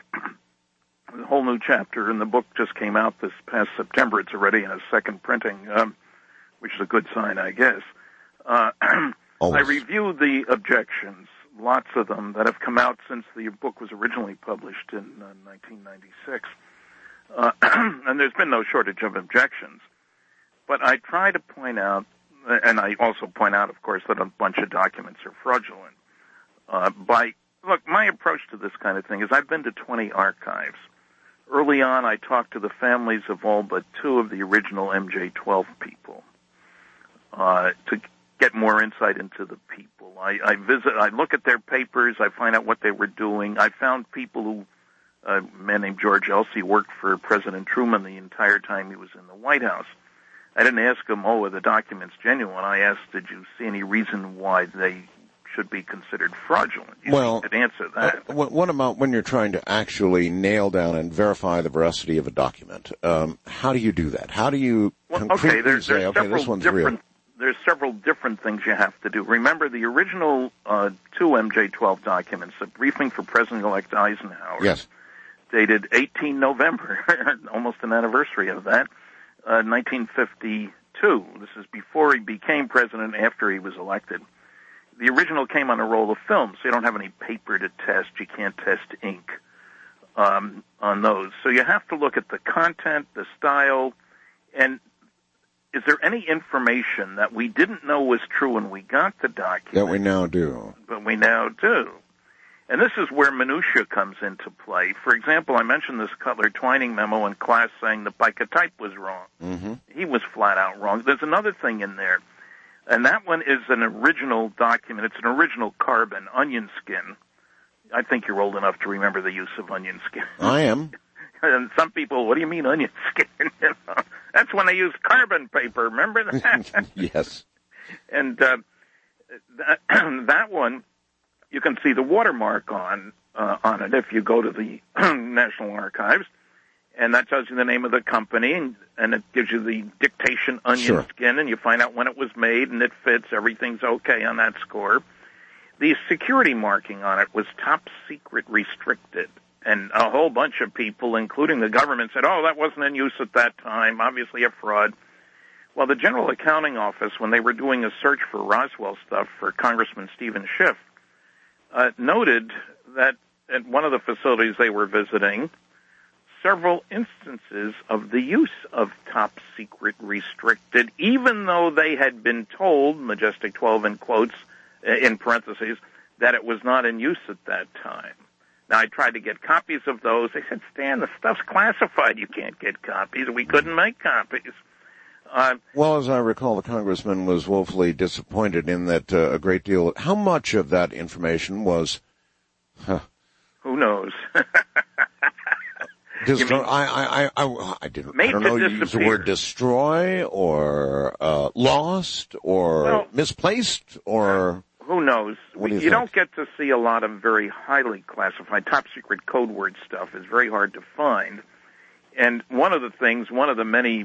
a whole new chapter in the book just came out this past September. It's already in a second printing. which is a good sign, I guess. I reviewed the objections, lots of them, that have come out since the book was originally published in 1996. And there's been no shortage of objections. But I try to point out, and I also point out, of course, that a bunch of documents are fraudulent. Look, my approach to this kind of thing is I've been to 20 archives. Early on, I talked to the families of all but 2 of the original MJ-12 people to get more insight into the people. I look at their papers, I find out what they were doing. I found people who, a man named George Elsey, worked for President Truman the entire time he was in the White House. I didn't ask him, are the documents genuine? I asked, did you see any reason why they should be considered fraudulent? You could answer that. What about when you're trying to actually nail down and verify the veracity of a document? How do you do that? How do you concretely say, this one's real? There's several different things you have to do. Remember, the original 2 MJ-12 documents, the briefing for President-elect Eisenhower, yes, dated 18 November, almost an anniversary of that, 1952. This is before he became president, after he was elected. The original came on a roll of film, so you don't have any paper to test. You can't test ink on those. So you have to look at the content, the style, and is there any information that we didn't know was true when we got the document? That we now do. But we now do. And this is where minutia comes into play. For example, I mentioned this Cutler Twining memo in class saying the bicotype was wrong. Mm-hmm. He was flat out wrong. There's another thing in there, and that one is an original document. It's an original carbon, onion skin. I think you're old enough to remember the use of onion skin. I am. And some people, what do you mean onion skin? That's when they used carbon paper, remember that? Yes. And that one, you can see the watermark on it if you go to the National Archives, and that tells you the name of the company, and it gives you the dictation onion skin, and you find out when it was made, and it fits, everything's okay on that score. The security marking on it was top secret restricted, and a whole bunch of people, including the government, said, that wasn't in use at that time, obviously a fraud. Well, the General Accounting Office, when they were doing a search for Roswell stuff for Congressman Stephen Schiff, noted that at one of the facilities they were visiting, several instances of the use of top secret restricted, even though they had been told, Majestic 12 in quotes, in parentheses, that it was not in use at that time. Now, I tried to get copies of those. They said, Stan, the stuff's classified. You can't get copies. We couldn't make copies. Well, as I recall, the congressman was woefully disappointed in that a great deal. How much of that information was? Who knows? I don't know. You use the word destroy or lost or misplaced or. Who knows? You don't get to see a lot of very highly classified top secret code word stuff. Is very hard to find. And one of the many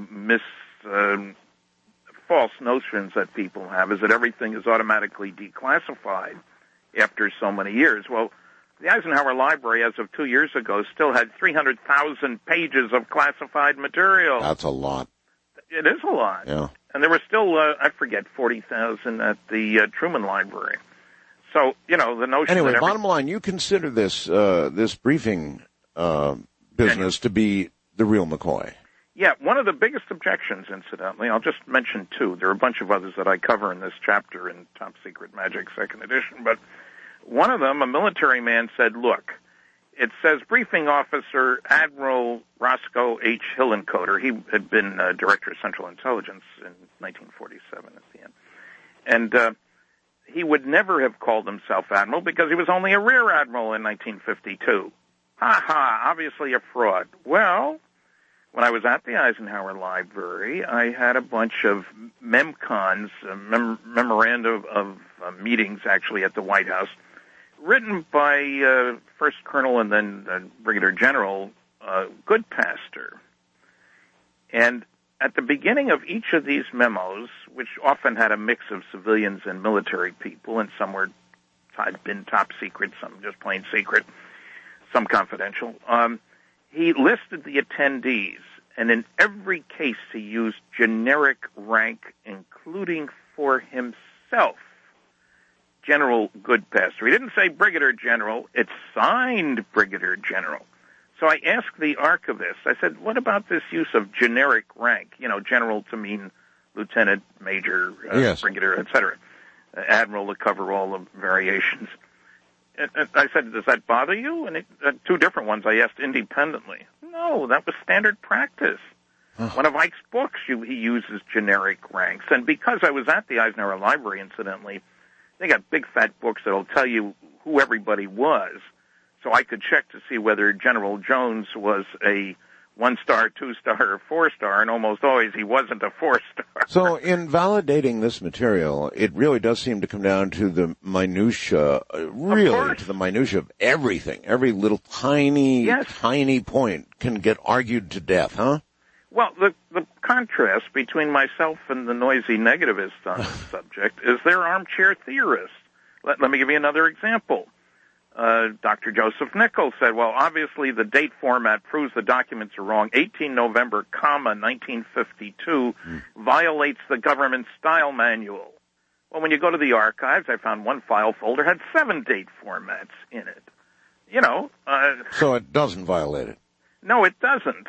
false notions that people have is that everything is automatically declassified after so many years. Well, the Eisenhower Library, as of 2 years ago, still had 300,000 pages of classified material. That's a lot. It is a lot. Yeah. And there were still, 40,000 at the Truman Library. So, the notion Anyway, that bottom line, you consider this briefing business to be the real McCoy. Yeah, one of the biggest objections, incidentally, I'll just mention 2. There are a bunch of others that I cover in this chapter in Top Secret Magic 2nd edition, but one of them, a military man, said, look, it says Briefing Officer Admiral Roscoe H. Hillencoter. He had been Director of Central Intelligence in 1947 at the end. And he would never have called himself Admiral because he was only a Rear Admiral in 1952. Obviously a fraud. Well, when I was at the Eisenhower Library, I had a bunch of memcons, memoranda of meetings, actually, at the White House, written by First Colonel and then Brigadier General Goodpaster. And at the beginning of each of these memos, which often had a mix of civilians and military people, and some had been top secret, some just plain secret, some confidential, he listed the attendees, And in every case, he used generic rank, including for himself, General Goodpaster. He didn't say Brigadier General. It's signed Brigadier General. So I asked the archivist, I said, what about this use of generic rank? General to mean lieutenant, major, yes. brigadier, etc. Admiral to cover all the variations. And I said, does that bother you? And two different ones I asked independently. No, that was standard practice. One of Ike's books, he uses generic ranks. And because I was at the Eisenhower Library, incidentally, they got big fat books that'll tell you who everybody was. So I could check to see whether General Jones was a 1-star, 2-star, or 4-star, and almost always he wasn't a 4-star. So in validating this material, it really does seem to come down to the minutia, really to the minutia of everything. Every little tiny point can get argued to death, huh? Well, the contrast between myself and the noisy negativists on this subject is they're armchair theorists. Let me give you another example. Dr. Joseph Nichols said, well, obviously the date format proves the documents are wrong. 18 November, 1952 violates the government style manual. Well, when you go to the archives, I found one file folder had 7 date formats in it. So it doesn't violate it? No, it doesn't.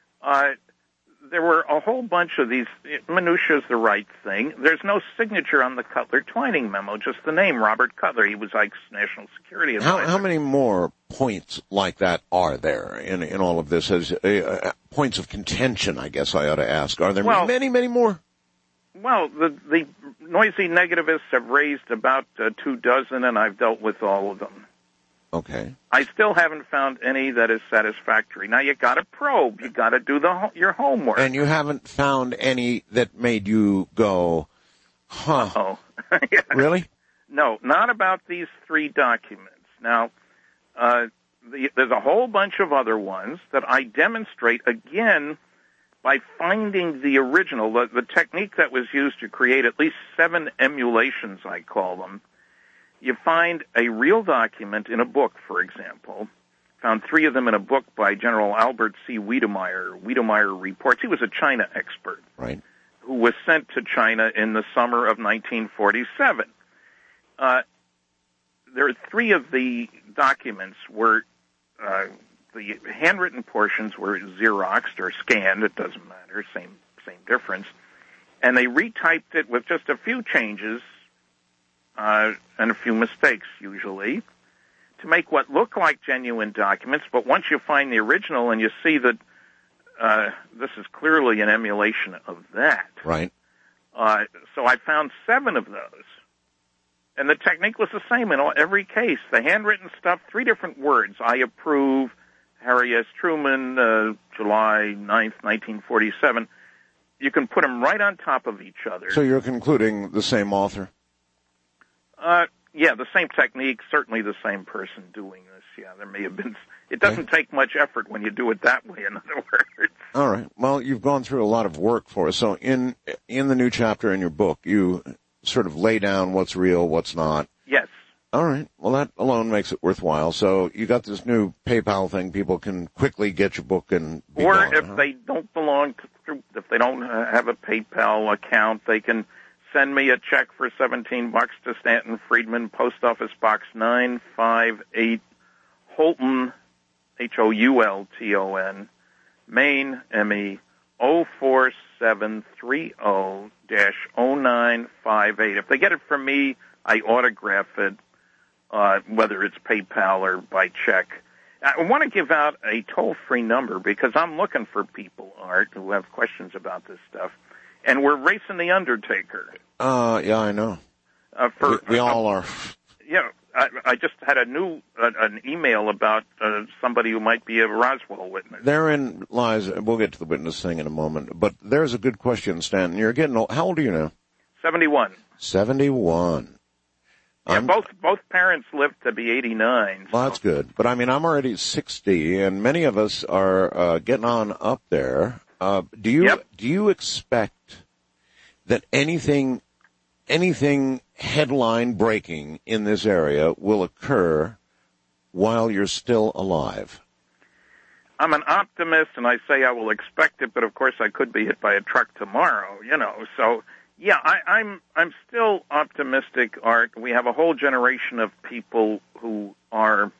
There were a whole bunch of these. Minutia's the right thing. There's no signature on the Cutler-Twining memo, just the name, Robert Cutler. He was Ike's national security advisor. How many more points like that are there in all of this? As points of contention, I guess I ought to ask. Are there many, many more? Well, the noisy negativists have raised about 24, and I've dealt with all of them. Okay. I still haven't found any that is satisfactory. Now you got to probe. You got to do your homework. And you haven't found any that made you go, huh? Oh, yeah. Really? No, not about these 3 documents. Now, there's a whole bunch of other ones that I demonstrate again by finding the original, the technique that was used to create at least 7 emulations, I call them. You find a real document in a book, for example. Found 3 of them in a book by General Albert C. Wiedemeyer, Wiedemeyer Reports. He was a China expert, right, who was sent to China in the summer of 1947. There are 3 of the documents where the handwritten portions were Xeroxed or scanned. It doesn't matter, same difference. And they retyped it with just a few changes and a few mistakes, usually, to make what look like genuine documents. But once you find the original and you see that this is clearly an emulation of that. Right. So I found 7 of those. And the technique was the same in every case. The handwritten stuff, 3 different words. I approve, Harry S. Truman, July 9th, 1947. You can put them right on top of each other. So you're concluding the same author? Yeah, the same technique, certainly the same person doing this. Yeah, there may have been. It doesn't take much effort when you do it that way, in other words. All right. Well, you've gone through a lot of work for us. So in the new chapter in your book, you sort of lay down what's real, what's not. Yes. All right. Well, that alone makes it worthwhile. So you got this new PayPal thing. People can quickly get your book and be Or gone, if they don't belong to, if they don't have a PayPal account, they can send me a check for $17 to Stanton Friedman, Post Office Box 958, Houlton, Houlton, Maine, ME 04730-0958. If they get it from me, I autograph it, whether it's PayPal or by check. I want to give out a toll-free number because I'm looking for people, Art, who have questions about this stuff. And we're racing the Undertaker. Yeah, I know. We all are. Yeah, I just had an email about somebody who might be a Roswell witness. Therein lies, we'll get to the witness thing in a moment, but there's a good question, Stanton. You're getting old. How old are you now? 71. 71. Yeah, both parents lived to be 89. Well, that's good. But I mean, I'm already 60, and many of us are getting on up there. Do you expect that anything headline breaking in this area will occur while you're still alive? I'm an optimist, and I say I will expect it, but of course I could be hit by a truck tomorrow, So, yeah, I'm still optimistic, Art. We have a whole generation of people who are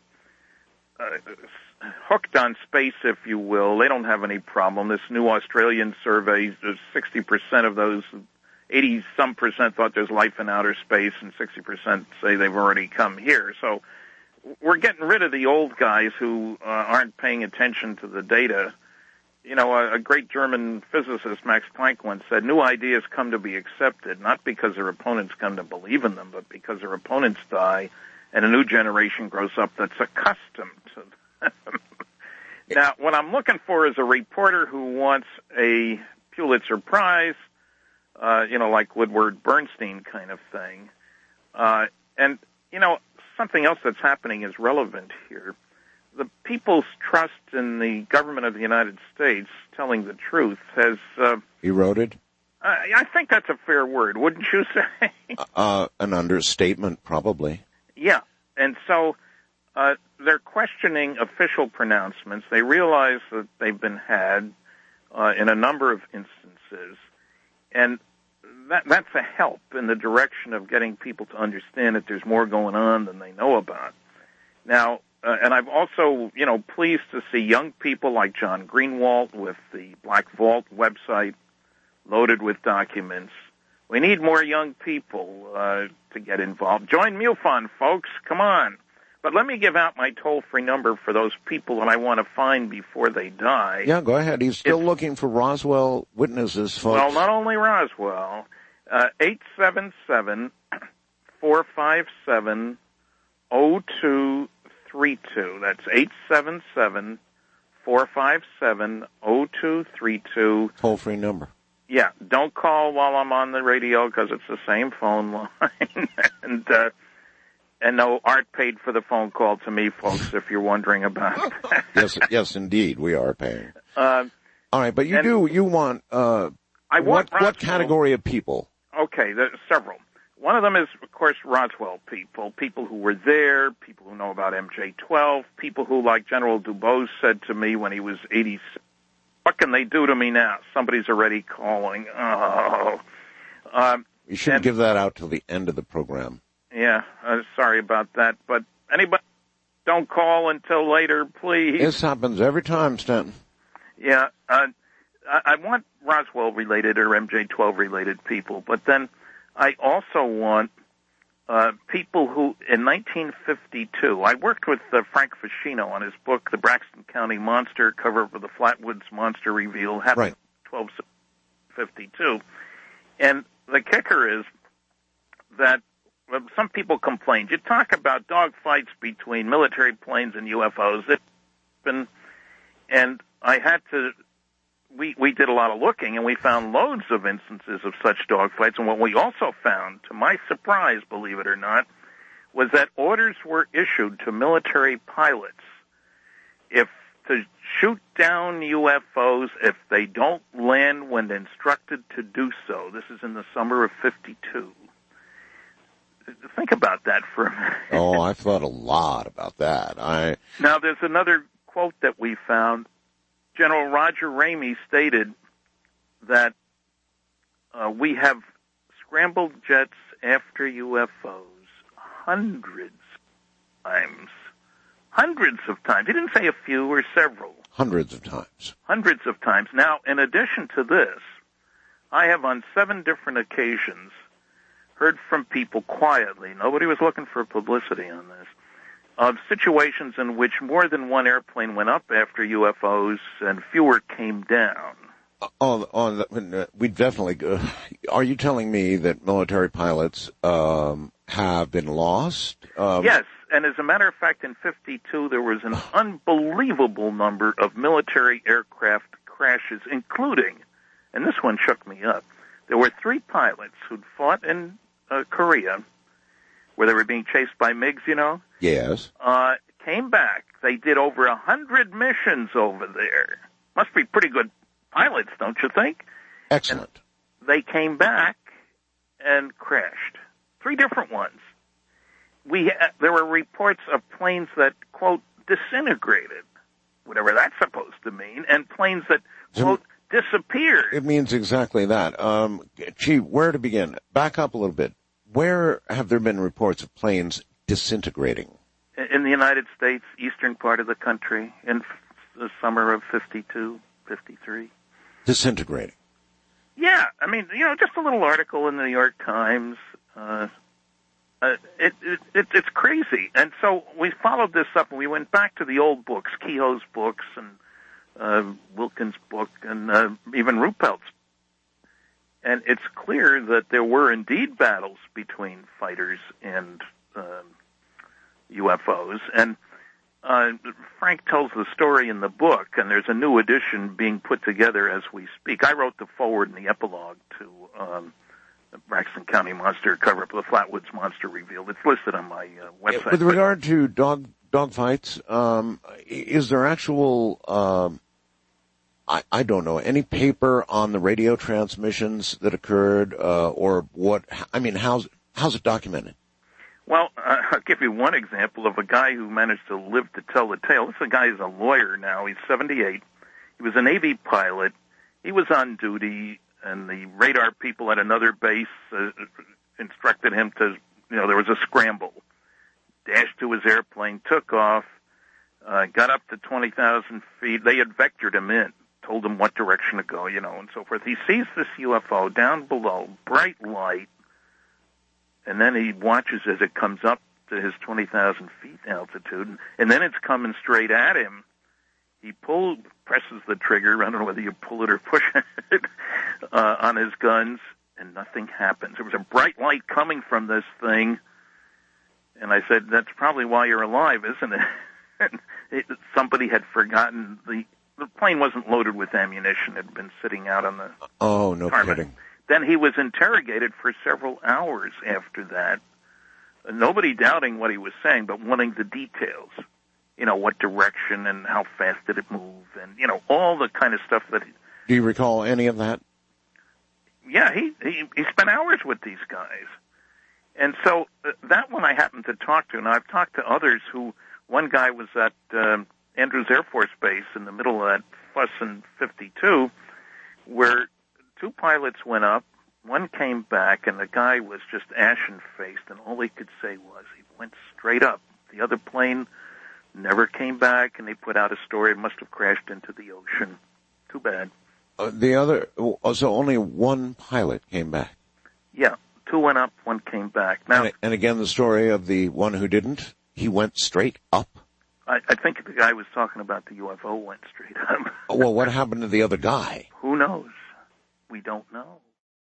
hooked on space, if you will. They don't have any problem. This new Australian survey, 60% of those, 80-some% thought there's life in outer space, and 60% say they've already come here. So we're getting rid of the old guys who aren't paying attention to the data. A great German physicist, Max Planck, once said, new ideas come to be accepted, not because their opponents come to believe in them, but because their opponents die and a new generation grows up that's accustomed to them. Now, what I'm looking for is a reporter who wants a Pulitzer Prize, like Woodward Bernstein kind of thing. And something else that's happening is relevant here. The people's trust in the government of the United States telling the truth has eroded? I think that's a fair word, wouldn't you say? An understatement, probably. Yeah, and so they're questioning official pronouncements. They realize that they've been had in a number of instances, and that's a help in the direction of getting people to understand that there's more going on than they know about. Now, and I'm also, pleased to see young people like John Greenwald with the Black Vault website loaded with documents. We need more young people to get involved. Join MUFON, folks. Come on. But let me give out my toll-free number for those people that I want to find before they die. Yeah, go ahead. He's still looking for Roswell witnesses, folks. Well, not only Roswell. 877-457-0232. That's 877-457-0232. Toll-free number. Yeah, don't call while I'm on the radio because it's the same phone line. And no, Art paid for the phone call to me, folks, if you're wondering about that. Yes, indeed, we are paying. All right, but you want, what category of people? Okay, there's several. One of them is, of course, Roswell people who were there, people who know about MJ-12, people who, like General Dubose said to me when he was 86, what can they do to me now? Somebody's already calling. Oh. You shouldn't give that out till the end of the program. Yeah, sorry about that. But anybody, don't call until later, please. This happens every time, Stanton. Yeah, I want Roswell-related or MJ-12-related people, but then I also want people who, in 1952, I worked with Frank Ficino on his book, The Braxton County Monster, cover of the Flatwoods Monster Reveal, happened in 1252. And the kicker is that some people complained. You talk about dogfights between military planes and UFOs. And I had to, we did a lot of looking, and we found loads of instances of such dogfights. And what we also found, to my surprise, believe it or not, was that orders were issued to military pilots to shoot down UFOs if they don't land when instructed to do so. This is in the summer of 52. Think about that for a minute. Oh, I've thought a lot about that. Now, there's another quote that we found. General Roger Ramey stated that we have scrambled jets after UFOs hundreds of times. He didn't say a few or several. Hundreds of times. Hundreds of times. Now, in addition to this, I have on 7 different occasions heard from people quietly, nobody was looking for publicity on this, of situations in which more than one airplane went up after UFOs and fewer came down. We definitely. Are you telling me that military pilots have been lost? Yes, and as a matter of fact, in 52 there was an unbelievable number of military aircraft crashes, including, and this one shook me up, there were 3 pilots who'd fought in Korea, where they were being chased by MiGs, Yes. Came back. They did over 100 missions over there. Must be pretty good pilots, don't you think? Excellent. And they came back and crashed. 3 different ones. There were reports of planes that, quote, disintegrated whatever that's supposed to mean, and planes that, quote, disappeared. It means exactly that. Gee, where to begin? Back up a little bit. Where have there been reports of planes disintegrating? In the United States, eastern part of the country, in the summer of 52, 53. Disintegrating? Yeah, I mean, just a little article in the New York Times. It's crazy. And so we followed this up, and we went back to the old books, Kehoe's books, and Wilkins' book, and even Ruppelt's. And it's clear that there were indeed battles between fighters and UFOs. And Frank tells the story in the book, and there's a new edition being put together as we speak. I wrote the foreword and the epilogue to the Braxton County Monster cover-up of the Flatwoods Monster Revealed. It's listed on my website. With regard to dog fights, is there actual, I don't know, any paper on the radio transmissions that occurred, or what? I mean, how's it documented? Well, I'll give you one example of a guy who managed to live to tell the tale. This guy is a lawyer now. He's 78. He was a Navy pilot. He was on duty, and the radar people at another base instructed him to, there was a scramble. Dashed to his airplane, took off, got up to 20,000 feet. They had vectored him in, told him what direction to go, and so forth. He sees this UFO down below, bright light, and then he watches as it comes up to his 20,000 feet altitude, and then it's coming straight at him. He presses the trigger, I don't know whether you pull it or push it, on his guns, and nothing happens. There was a bright light coming from this thing, and I said, that's probably why you're alive, isn't it? Somebody had forgotten, the plane wasn't loaded with ammunition. It had been sitting out on the no tarmac. kidding. Then he was interrogated for several hours after that, nobody doubting what he was saying, but wanting the details. What direction and how fast did it move, and, all the kind of stuff that... Do you recall any of that? Yeah, he spent hours with these guys. And so that one I happened to talk to, and I've talked to others who... One guy was at Andrews Air Force Base in the middle of that fuss in 52, where two pilots went up, one came back, and the guy was just ashen-faced, and all he could say was he went straight up. The other plane never came back, and they put out a story. It must have crashed into the ocean. Too bad. So only one pilot came back? Yeah, two went up, one came back. Now, and again, the story of the one who didn't? He went straight up? I think the guy was talking about the UFO went straight up. Well, what happened to the other guy? Who knows? We don't know.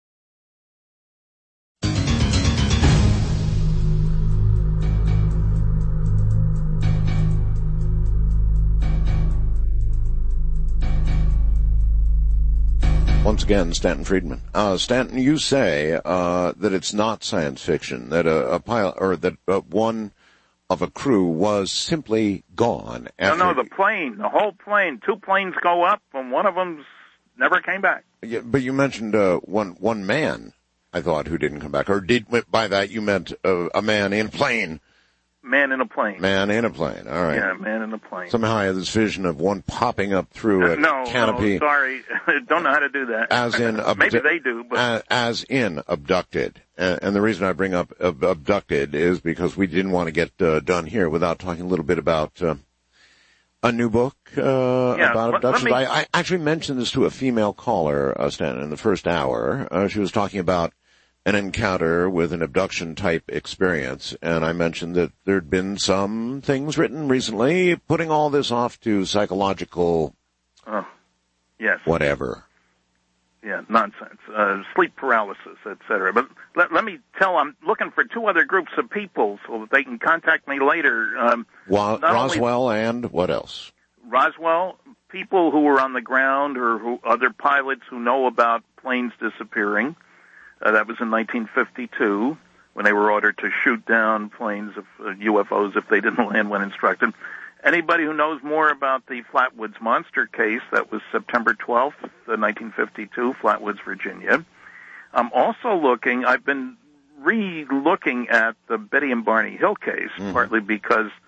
Once again, Stanton Friedman. Stanton, you say that it's not science fiction, that a pilot, or that one of a crew was simply gone. No, the plane, the whole plane. Two planes go up, and one of them never came back. Yeah, but you mentioned one man, I thought, who didn't come back. Or by that you meant a man in a plane? Man in a plane. Man in a plane, all right. Yeah, man in a plane. Somehow I had this vision of one popping up through a canopy. No, sorry. Don't know how to do that. As in maybe they do, but... As in abducted. And the reason I bring up abducted is because we didn't want to get done here without talking a little bit about a new book about abductions. I actually mentioned this to a female caller, Stanton, in the first hour. She was talking about an encounter with an abduction-type experience, and I mentioned that there'd been some things written recently putting all this off to psychological... yes. Whatever. Yeah, nonsense. Sleep paralysis, etc. But let me tell, I'm looking for two other groups of people so that they can contact me later. Roswell and what else? Roswell, people who were on the ground or other pilots who know about planes disappearing. That was in 1952 when they were ordered to shoot down planes of UFOs if they didn't land when instructed. Anybody who knows more about the Flatwoods Monster case, that was September 12th, 1952, Flatwoods, Virginia. I'm also I've been re-looking at the Betty and Barney Hill case, partly because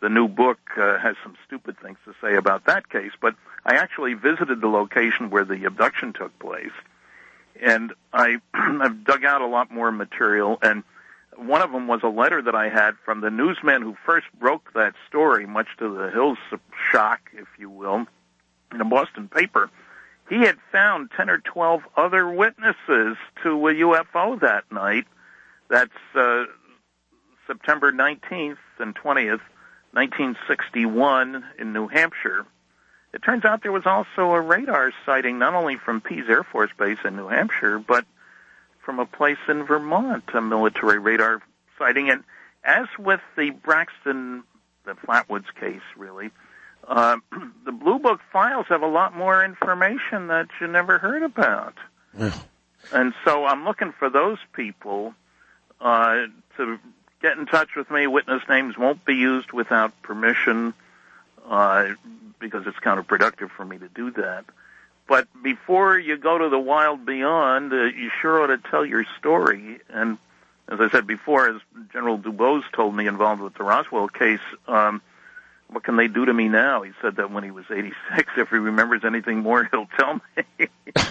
the new book has some stupid things to say about that case, but I actually visited the location where the abduction took place, and I've dug out a lot more material, and one of them was a letter that I had from the newsman who first broke that story, much to the Hill's shock, if you will, in a Boston paper. He had found 10 or 12 other witnesses to a UFO that night. That's September 19th and 20th, 1961 in New Hampshire. It turns out there was also a radar sighting, not only from Pease Air Force Base in New Hampshire, but from a place in Vermont, a military radar sighting. And as with the Braxton, the Flatwoods case, really, the Blue Book files have a lot more information that you never heard about. And so I'm looking for those people to get in touch with me. Witness names won't be used without permission because it's counterproductive for me to do that. But before you go to the wild beyond, you sure ought to tell your story. And as I said before, as General Dubose told me involved with the Roswell case, what can they do to me now? He said that when he was 86. If he remembers anything more, he'll tell me.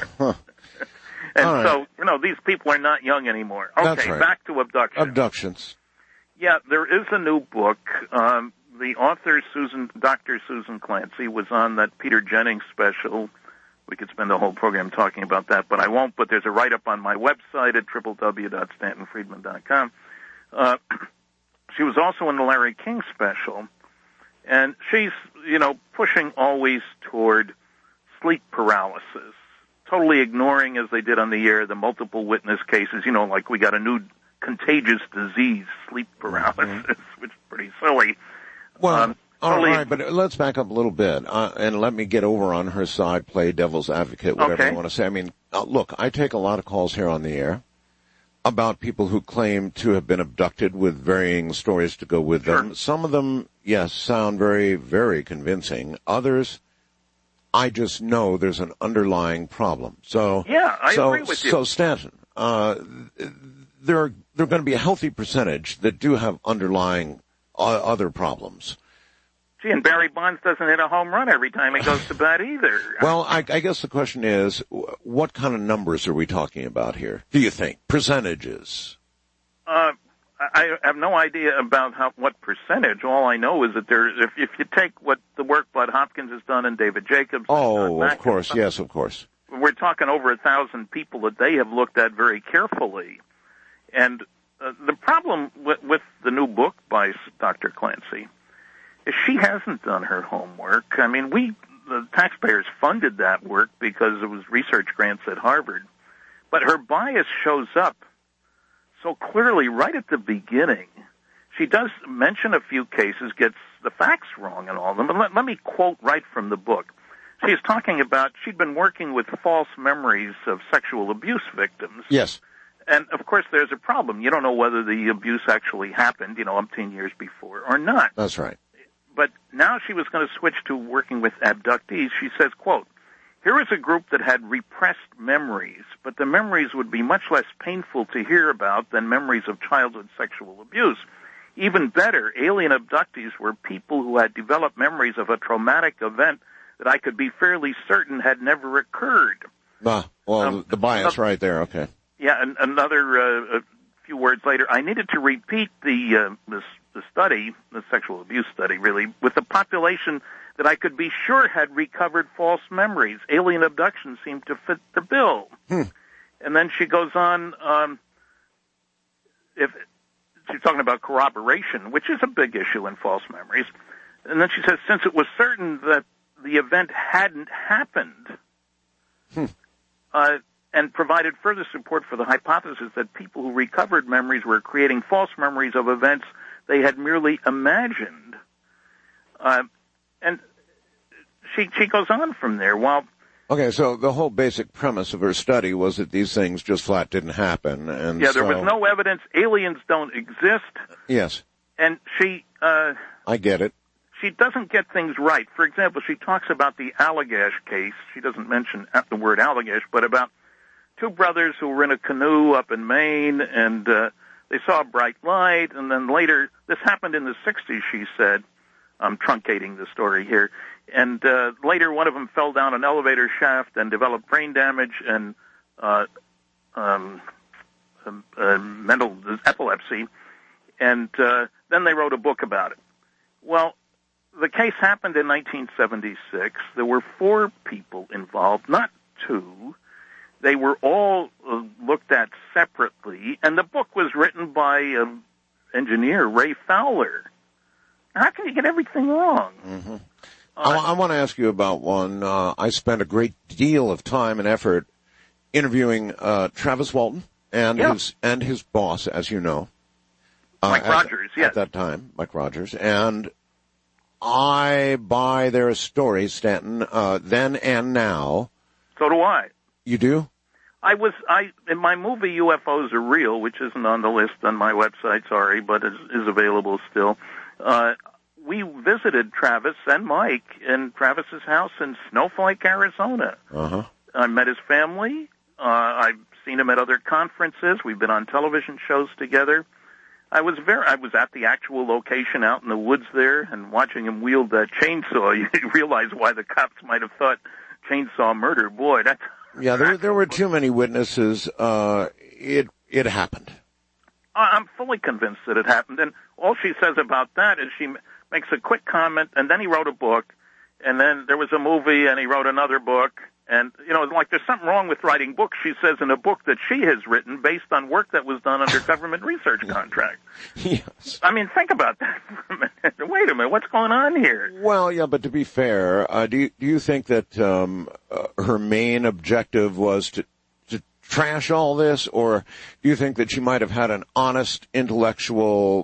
And right. So, these people are not young anymore. Okay, right. Back to abductions. Abductions. Yeah, there is a new book. The author, Dr. Susan Clancy, was on that Peter Jennings special. We could spend the whole program talking about that, but I won't. But there's a write-up on my website at www.stantonfriedman.com. She was also in the Larry King special. And she's, pushing always toward sleep paralysis, totally ignoring, as they did on the air, the multiple witness cases, like we got a new contagious disease, sleep paralysis, which is pretty silly. Well, all right, but let's back up a little bit, and let me get over on her side, play devil's advocate, whatever you want to say. I mean, look, I take a lot of calls here on the air about people who claim to have been abducted with varying stories to go with them. Some of them, yes, sound very, very convincing. Others, I just know there's an underlying problem. So, yeah, I agree with you. So, Stanton, there are going to be a healthy percentage that do have underlying other problems. Gee, and Barry Bonds doesn't hit a home run every time he goes to bat either. Well, I guess the question is, what kind of numbers are we talking about here, do you think? Percentages? I have no idea about what percentage. All I know is that if you take what the work Bud Hopkins has done and David Jacobs. Oh, of course, yes, of course. We're talking over 1,000 people that they have looked at very carefully. And the problem with the new book by Dr. Clancy is she hasn't done her homework. I mean, the taxpayers funded that work because it was research grants at Harvard. But her bias shows up so clearly right at the beginning. She does mention a few cases, gets the facts wrong in all of them. But let me quote right from the book. She's talking about she'd been working with false memories of sexual abuse victims. Yes. And, of course, there's a problem. You don't know whether the abuse actually happened, umpteen years before or not. That's right. But now she was going to switch to working with abductees. She says, quote, "Here is a group that had repressed memories, but the memories would be much less painful to hear about than memories of childhood sexual abuse. Even better, alien abductees were people who had developed memories of a traumatic event that I could be fairly certain had never occurred." Well, the bias right there, okay. Yeah, and another a few words later, "I needed to repeat the study, the sexual abuse study, really, with a population that I could be sure had recovered false memories. Alien abduction seemed to fit the bill." And then she goes on, if she's talking about corroboration, which is a big issue in false memories. And then she says, since it was certain that the event hadn't happened, and provided further support for the hypothesis that people who recovered memories were creating false memories of events they had merely imagined. And she goes on from there. Okay, so the whole basic premise of her study was that these things just flat didn't happen. And there was no evidence. Aliens don't exist. Yes. And she... I get it. She doesn't get things right. For example, she talks about the Allagash case. She doesn't mention the word Allagash, but about two brothers who were in a canoe up in Maine, and they saw a bright light, and then later, this happened in the 60s, she said, I'm truncating the story here. And later, one of them fell down an elevator shaft and developed brain damage and mental epilepsy. And then they wrote a book about it. Well, the case happened in 1976. There were 4 people involved, not 2. They were all looked at separately, and the book was written by engineer Ray Fowler. How can you get everything wrong? Mm-hmm. I want to ask you about one. I spent a great deal of time and effort interviewing Travis Walton and his boss, as you know. Mike Rogers, yes. At that time, Mike Rogers. And I buy their stories, Stanton, then and now. So do I. You do? In my movie UFOs Are Real, which isn't on the list on my website, sorry, but is available still, we visited Travis and Mike in Travis's house in Snowflake, Arizona. Uh-huh. I met his family. I've seen him at other conferences. We've been on television shows together. I was at the actual location out in the woods there and watching him wield that chainsaw. You realize why the cops might have thought chainsaw murder. Boy, that's... Yeah, there were too many witnesses. It happened. I'm fully convinced that it happened. And all she says about that is she makes a quick comment, and then he wrote a book, and then there was a movie, and he wrote another book. And, like there's something wrong with writing books, she says, in a book that she has written based on work that was done under government research contract. Yes. I mean, think about that for a minute. Wait a minute, what's going on here? Well, yeah, but to be fair, do you think that her main objective was to trash all this, or do you think that she might have had an honest intellectual,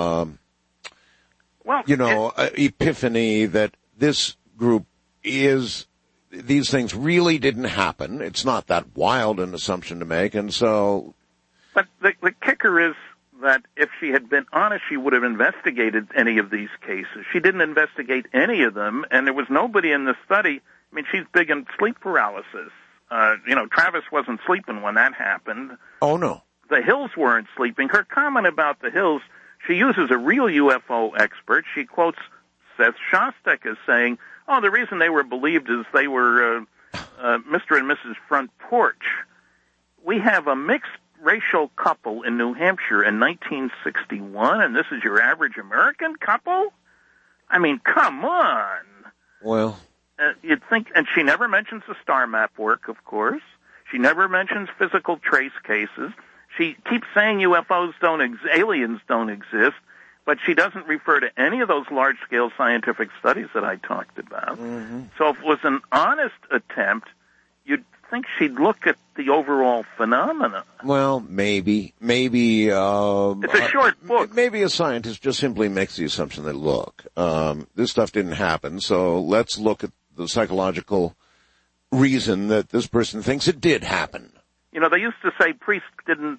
epiphany that this group these things really didn't happen? It's not that wild an assumption to make, and so... But the kicker is that if she had been honest, she would have investigated any of these cases. She didn't investigate any of them, and there was nobody in the study. I mean, she's big in sleep paralysis. Travis wasn't sleeping when that happened. Oh, no. The Hills weren't sleeping. Her comment about the Hills, she uses a real UFO expert. She quotes Seth Shostak as saying, the reason they were believed is they were Mr. and Mrs. Front Porch. We have a mixed racial couple in New Hampshire in 1961, and this is your average American couple? I mean, come on. Well... You'd think, and she never mentions the star map work, of course. She never mentions physical trace cases. She keeps saying UFOs aliens don't exist, but she doesn't refer to any of those large-scale scientific studies that I talked about. Mm-hmm. So if it was an honest attempt, you'd think she'd look at the overall phenomena. Well, maybe. It's a short book. Maybe a scientist just simply makes the assumption that, look, this stuff didn't happen, so let's look at the psychological reason that this person thinks it did happen. They used to say priests didn't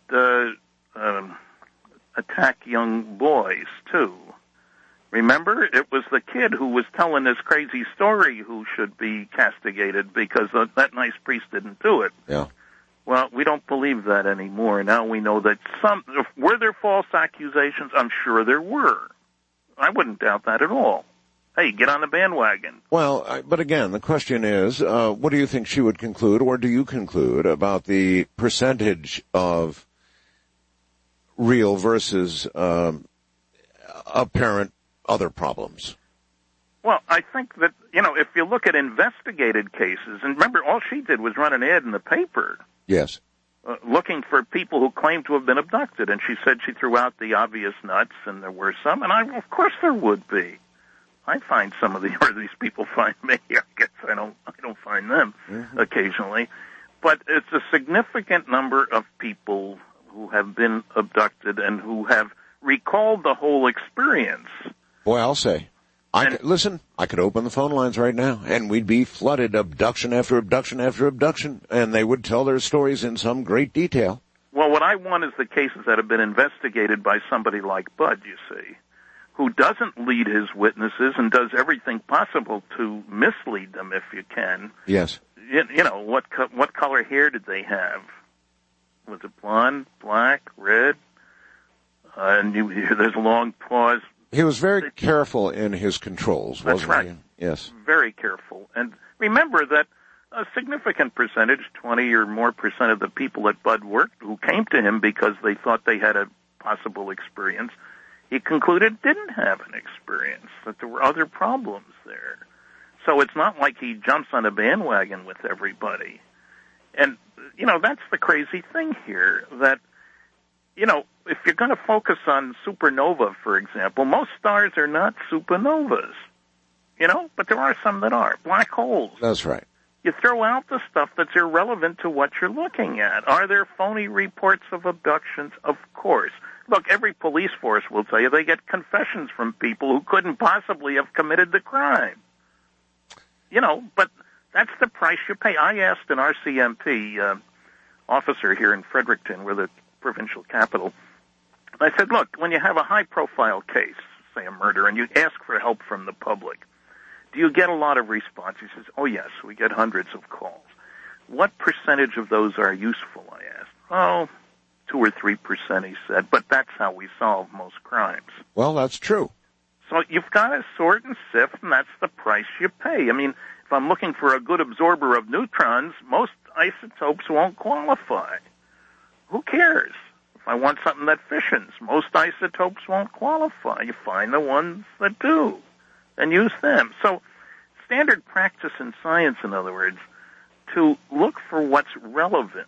attack young boys, too. Remember? It was the kid who was telling this crazy story who should be castigated because that nice priest didn't do it. Yeah. Well, we don't believe that anymore. Now we know that were there false accusations? I'm sure there were. I wouldn't doubt that at all. Hey, get on the bandwagon. Well, but again, the question is, what do you think she would conclude, or do you conclude, about the percentage of real versus apparent other problems? Well, I think that, if you look at investigated cases, and remember, all she did was run an ad in the paper. Yes. Looking for people who claimed to have been abducted, and she said she threw out the obvious nuts, and there were some, and of course there would be. I find some of these people find me. I guess I don't find them occasionally. But it's a significant number of people who have been abducted and who have recalled the whole experience. Boy, I'll say. Listen, I could open the phone lines right now, and we'd be flooded abduction after abduction after abduction, and they would tell their stories in some great detail. Well, what I want is the cases that have been investigated by somebody like Bud, you see, who doesn't lead his witnesses and does everything possible to mislead them if you can. Yes. What color hair did they have? Was it blonde, black, red? And there's a long pause. He was very careful in his controls, wasn't right. he? Yes. Very careful. And remember that a significant percentage, 20 or more percent of the people at Bud worked who came to him because they thought they had a possible experience, he concluded didn't have an experience, that there were other problems there. So it's not like he jumps on a bandwagon with everybody. And, that's the crazy thing here, that, if you're going to focus on supernova, for example, most stars are not supernovas, but there are some that are. Black holes. That's right. You throw out the stuff that's irrelevant to what you're looking at. Are there phony reports of abductions? Of course. Look, every police force will tell you they get confessions from people who couldn't possibly have committed the crime. But that's the price you pay. I asked an RCMP officer here in Fredericton, we're the provincial capital, I said, look, when you have a high-profile case, say a murder, and you ask for help from the public, do you get a lot of response? He says, oh, yes, we get hundreds of calls. What percentage of those are useful, I asked. Oh, 2 or 3%, he said, but that's how we solve most crimes. Well, that's true. So you've got to sort and sift, and that's the price you pay. I mean, if I'm looking for a good absorber of neutrons, most isotopes won't qualify. Who cares? If I want something that fissions, most isotopes won't qualify. You find the ones that do and use them. So standard practice in science, in other words, to look for what's relevant.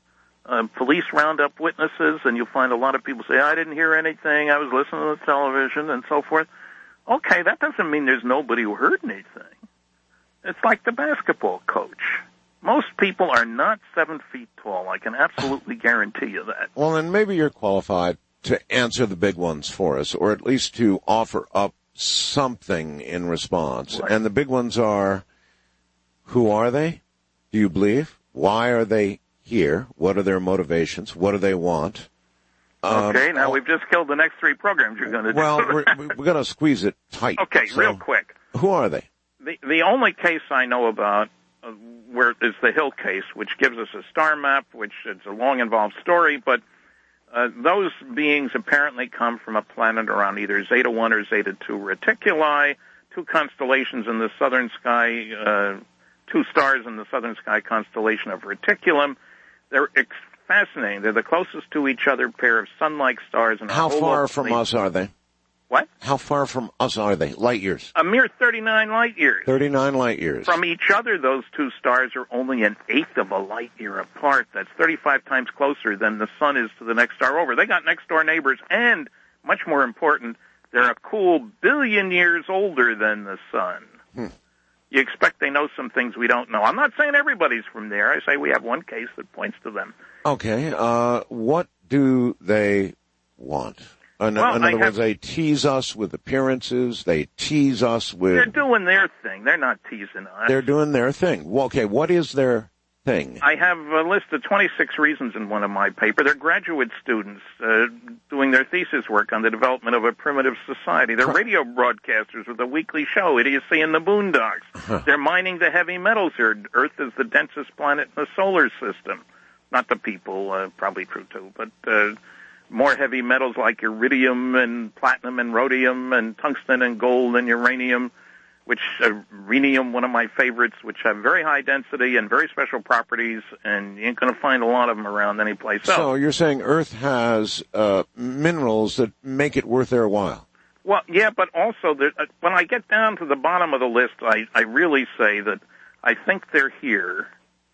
Police round up witnesses, and you'll find a lot of people say, I didn't hear anything, I was listening to the television, and so forth. Okay, that doesn't mean there's nobody who heard anything. It's like the basketball coach. Most people are not 7 feet tall. I can absolutely guarantee you that. Well, then maybe you're qualified to answer the big ones for us, or at least to offer up something in response. Right. And the big ones are, who are they? Do you believe? Why are they here? What are their motivations? What do they want? Okay, now we've just killed the next 3 programs you're going to do. Well, we're going to squeeze it tight. Okay, so, real quick. Who are they? The only case I know about where is the Hill case, which gives us a star map, which is a long, involved story, but those beings apparently come from a planet around either Zeta 1 or Zeta 2 Reticuli, 2 constellations in the southern sky, 2 stars in the southern sky constellation of Reticulum. They're fascinating. They're the closest to each other pair of sun-like stars. And how far from us are they? What? How far from us are they? Light years. A mere 39 light years. 39 light years. From each other, those 2 stars are only an eighth of a light year apart. That's 35 times closer than the sun is to the next star over. They got next-door neighbors, and, much more important, they're a cool billion years older than the sun. You expect they know some things we don't know. I'm not saying everybody's from there. I say we have one case that points to them. Okay. What do they want? In other words, they tease us with appearances. They tease us with... They're doing their thing. They're not teasing us. They're doing their thing. Well, okay, what is their thing? I have a list of 26 reasons in one of my papers. They're graduate students doing their thesis work on the development of a primitive society. They're radio broadcasters with a weekly show, Idiocy in the Boondocks. They're mining the heavy metals here. Earth is the densest planet in the solar system. Not the people, probably true too, but... more heavy metals like iridium and platinum and rhodium and tungsten and gold and uranium, which rhenium, one of my favorites, which have very high density and very special properties, and you ain't going to find a lot of them around any place else. So you're saying Earth has minerals that make it worth their while? Well, yeah, but also when I get down to the bottom of the list, I really say that I think they're here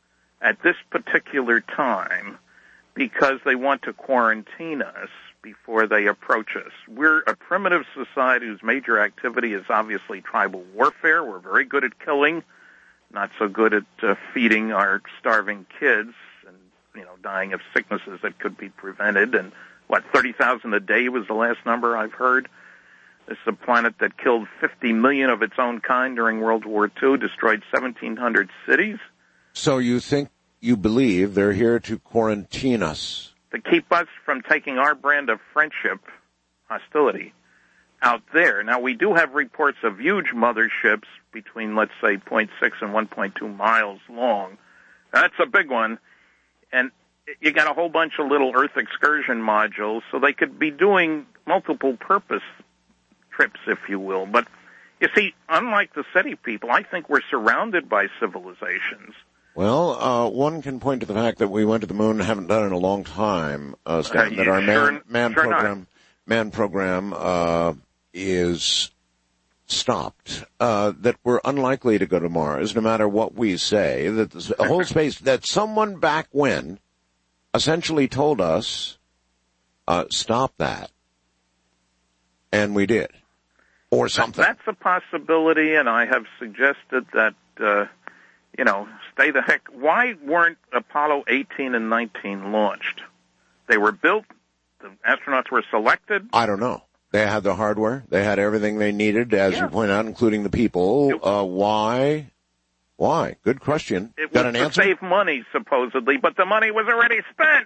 at this particular time because they want to quarantine us before they approach us. We're a primitive society whose major activity is obviously tribal warfare. We're very good at killing, not so good at feeding our starving kids and, dying of sicknesses that could be prevented. And, 30,000 a day was the last number I've heard. This is a planet that killed 50 million of its own kind during World War II, destroyed 1,700 cities. So you believe they're here to quarantine us? To keep us from taking our brand of friendship, hostility, out there. Now, we do have reports of huge motherships between, let's say, 0.6 and 1.2 miles long. That's a big one. And you got a whole bunch of little Earth excursion modules, so they could be doing multiple purpose trips, if you will. But, you see, unlike the SETI people, I think we're surrounded by civilizations. Well, one can point to the fact that we went to the moon and haven't done it in a long time, Stan, that our man program is stopped, that we're unlikely to go to Mars no matter what we say, that the whole space, that someone back when essentially told us, stop that. And we did. Or something. That's a possibility, and I have suggested that, stay the heck. Why weren't Apollo 18 and 19 launched? They were built, the astronauts were selected. I don't know. They had the hardware. They had everything they needed, as you point out, including the people. Why? Why? Good question. It Got was an to answer? save money, supposedly, but the money was already spent.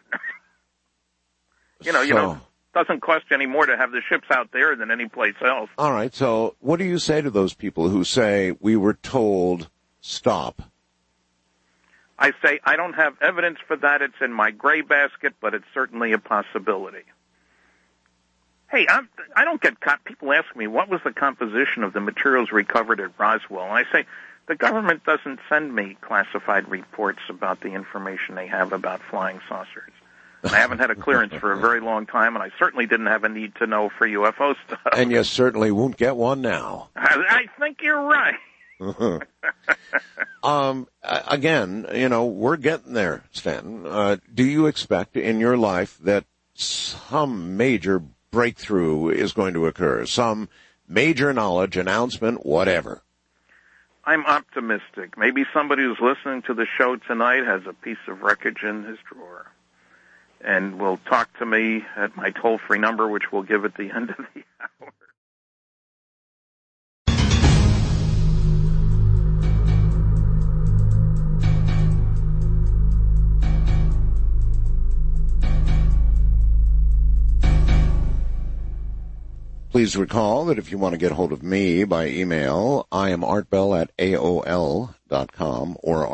Doesn't cost you any more to have the ships out there than any place else. All right. So what do you say to those people who say, we were told, stop? I say, I don't have evidence for that. It's in my gray basket, but it's certainly a possibility. Hey, I don't get people ask me, what was the composition of the materials recovered at Roswell? And I say, the government doesn't send me classified reports about the information they have about flying saucers. And I haven't had a clearance for a very long time, and I certainly didn't have a need to know for UFO stuff. And you certainly won't get one now. I think you're right. Again, we're getting there, Stanton. Do you expect in your life that some major breakthrough is going to occur? Some major knowledge, announcement, whatever? I'm optimistic. Maybe somebody who's listening to the show tonight has a piece of wreckage in his drawer and will talk to me at my toll-free number, which we'll give at the end of the hour. Please recall that if you want to get hold of me by email, I am artbell@aol.com or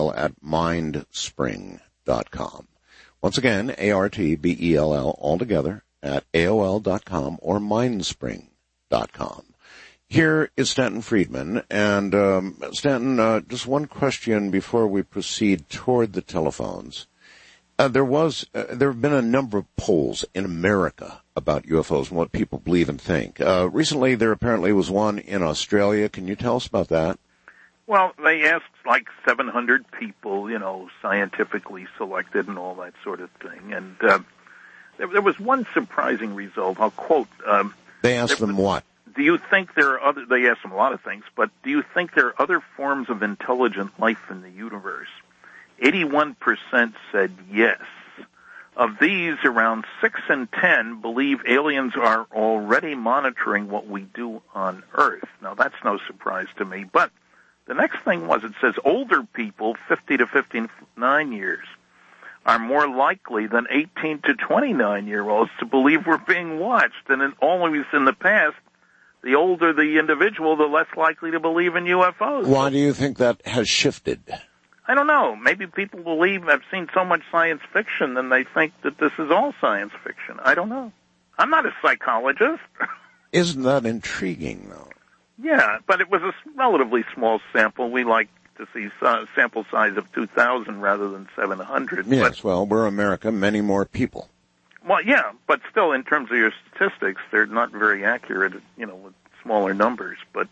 artbell@mindspring.com. Once again, ARTBELL altogether at AOL.com or mindspring.com. Here is Stanton Friedman. And Stanton, just one question before we proceed toward the telephones. There have been a number of polls in America about UFOs and what people believe and think. Recently, there apparently was one in Australia. Can you tell us about that? Well, they asked like 700 people, scientifically selected and all that sort of thing. And there was one surprising result. I'll quote. They asked them what? Do you think there are other? They asked them a lot of things, but do you think there are other forms of intelligent life in the universe? 81% said yes. Of these, around 6 in 10 believe aliens are already monitoring what we do on Earth. Now, that's no surprise to me. But the next thing was, it says older people, 50 to 59 years, are more likely than 18 to 29-year-olds to believe we're being watched. And always in the past, the older the individual, the less likely to believe in UFOs. Why do you think that has shifted? I don't know. Maybe people believe I've seen so much science fiction and they think that this is all science fiction. I don't know. I'm not a psychologist. Isn't that intriguing, though? Yeah, but it was a relatively small sample. We like to see sample size of 2,000 rather than 700. Yes, well, we're America, many more people. Well, yeah, but still, in terms of your statistics, they're not very accurate, with smaller numbers. But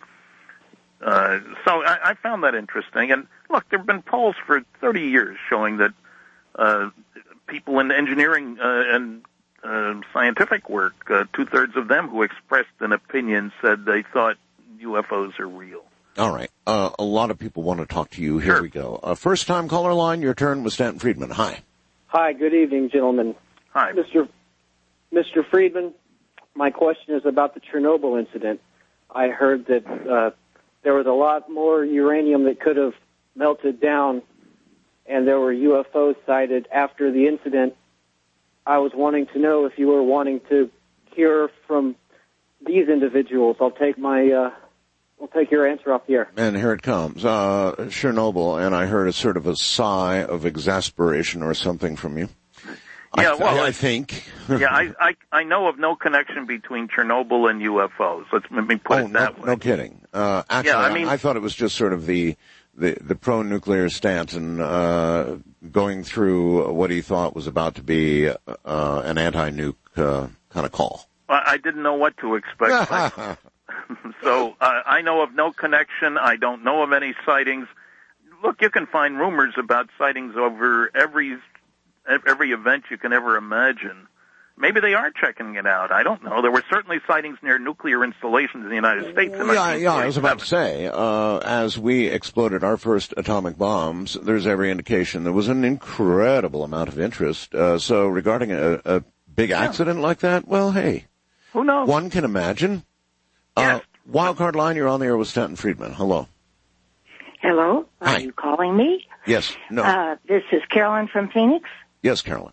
so I found that interesting. And look, there have been polls for 30 years showing that people in engineering and scientific work, 2/3 of them who expressed an opinion said they thought UFOs are real. All right. A lot of people want to talk to you. Here Sure. we go. First-time caller line, your turn with Stanton Friedman. Hi. Hi, good evening, gentlemen. Hi. Mr. Friedman, my question is about the Chernobyl incident. I heard that there was a lot more uranium that could have melted down, and there were UFOs sighted after the incident. I was wanting to know if you were wanting to hear from these individuals. I'll take your answer off the air. And here it comes. Chernobyl, and I heard a sort of a sigh of exasperation or something from you. Yeah, well, I think. Yeah, I know of no connection between Chernobyl and UFOs. Let me put it that way. No kidding. Actually, I thought it was just sort of the pro-nuclear Stanton going through what he thought was about to be an anti-nuke kind of call. I didn't know what to expect. So I know of no connection. I don't know of any sightings. Look, you can find rumors about sightings over every event you can ever imagine. Maybe they are checking it out. I don't know. There were certainly sightings near nuclear installations in the United States. Yeah, I was about to say, as we exploded our first atomic bombs, there's every indication there was an incredible amount of interest. So regarding a big accident like that, well, hey. Who knows? One can imagine. Yes. Wildcard line, you're on the air with Stanton Friedman. Hello. Hello. Hi. Are you calling me? Yes. No. This is Carolyn from Phoenix. Yes, Carolyn.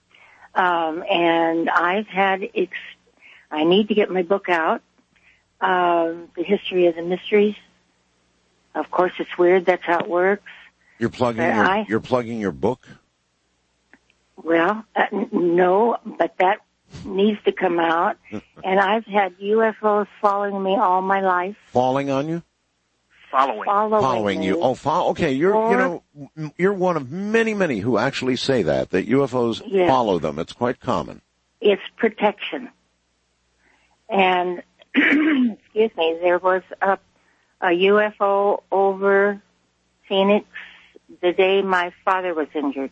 And I've had, I need to get my book out, The History of the Mysteries. Of course, it's weird. That's how it works. You're plugging your book? Well, no, but that needs to come out. And I've had UFOs following me all my life. Falling on you? Following you. Oh, okay. You're one of many who actually say that UFOs follow them. It's quite common. It's protection. And, excuse me, there was a UFO over Phoenix the day my father was injured.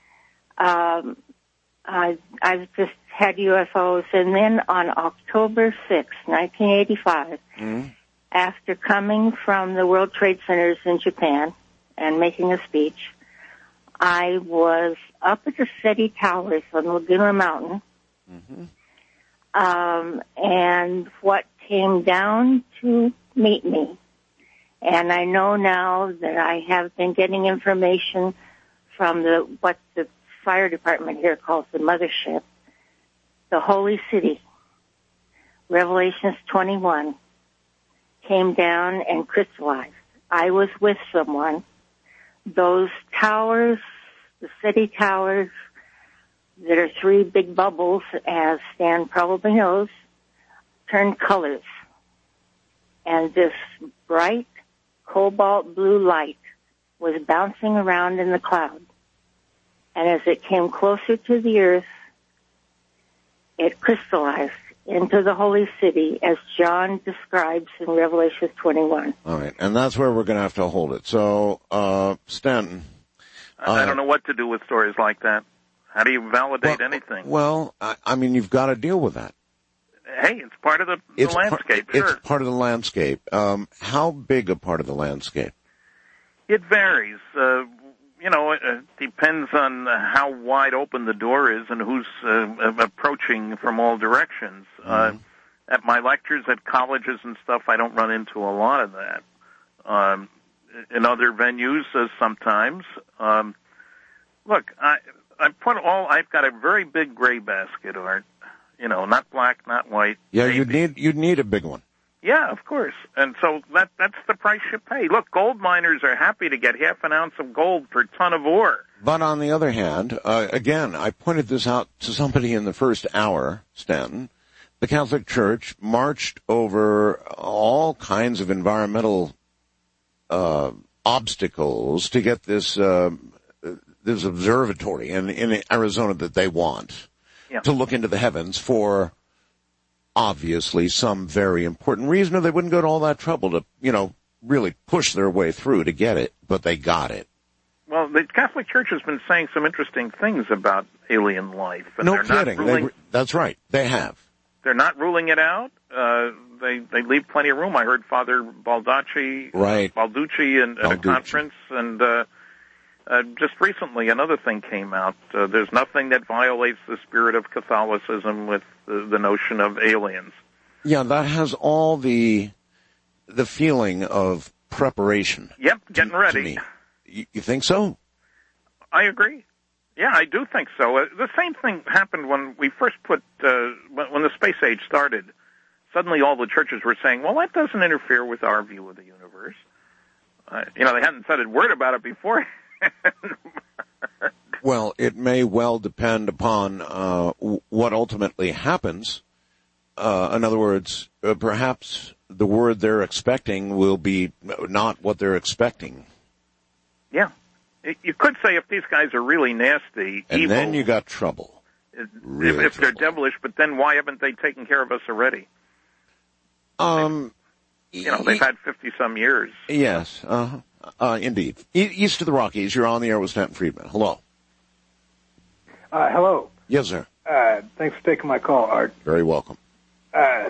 I've just had UFOs, and then on October 6, 1985, after coming from the World Trade Centers in Japan and making a speech, I was up at the SETI Towers on Laguna Mountain, and what came down to meet me, and I know now that I have been getting information from what the fire department here calls the mothership, the Holy City, Revelations 21, came down and crystallized. I was with someone. Those towers, the SETI towers, that are three big bubbles, as Stan probably knows, turned colors. And this bright cobalt blue light was bouncing around in the cloud. And as it came closer to the earth, it crystallized into the holy city, as John describes in Revelation 21. All right, and that's where we're going to have to hold it. So, Stanton. I don't know what to do with stories like that. How do you validate anything? Well, I mean, you've got to deal with that. Hey, it's part of the landscape, sure. It's part of the landscape. How big a part of the landscape? It varies. It depends on how wide open the door is and who's approaching from all directions. At my lectures at colleges and stuff, I don't run into a lot of that. In other venues, sometimes. Look, I've got a very big gray basket, Art. Not black, not white. Yeah, you'd need a big one. Yeah, of course. And so that's the price you pay. Look, gold miners are happy to get half an ounce of gold per ton of ore. But on the other hand, again, I pointed this out to somebody in the first hour, Stanton. The Catholic Church marched over all kinds of environmental obstacles to get this observatory in Arizona that they want to look into the heavens for obviously some very important reason, or they wouldn't go to all that trouble to, really push their way through to get it, but they got it. Well, the Catholic Church has been saying some interesting things about alien life. And no kidding. That's right. They have. They're not ruling it out. They leave plenty of room. I heard Father Balducci in a conference, and just recently another thing came out. There's nothing that violates the spirit of Catholicism with the notion of aliens. Yeah, that has all the feeling of preparation. Yep, getting ready. You think so? I agree. Yeah, I do think so. The same thing happened when we first when the space age started. Suddenly all the churches were saying, well, that doesn't interfere with our view of the universe. They hadn't said a word about it before. Well, it may well depend upon what ultimately happens. In other words, perhaps the word they're expecting will be not what they're expecting. Yeah. You could say if these guys are really nasty, and evil, then you got trouble. If they're devilish, but then why haven't they taken care of us already? They've had 50-some years. Yes, indeed. East of the Rockies, you're on the air with Stanton Friedman. Hello. Hello. Yes, sir. Thanks for taking my call, Art. Very welcome. This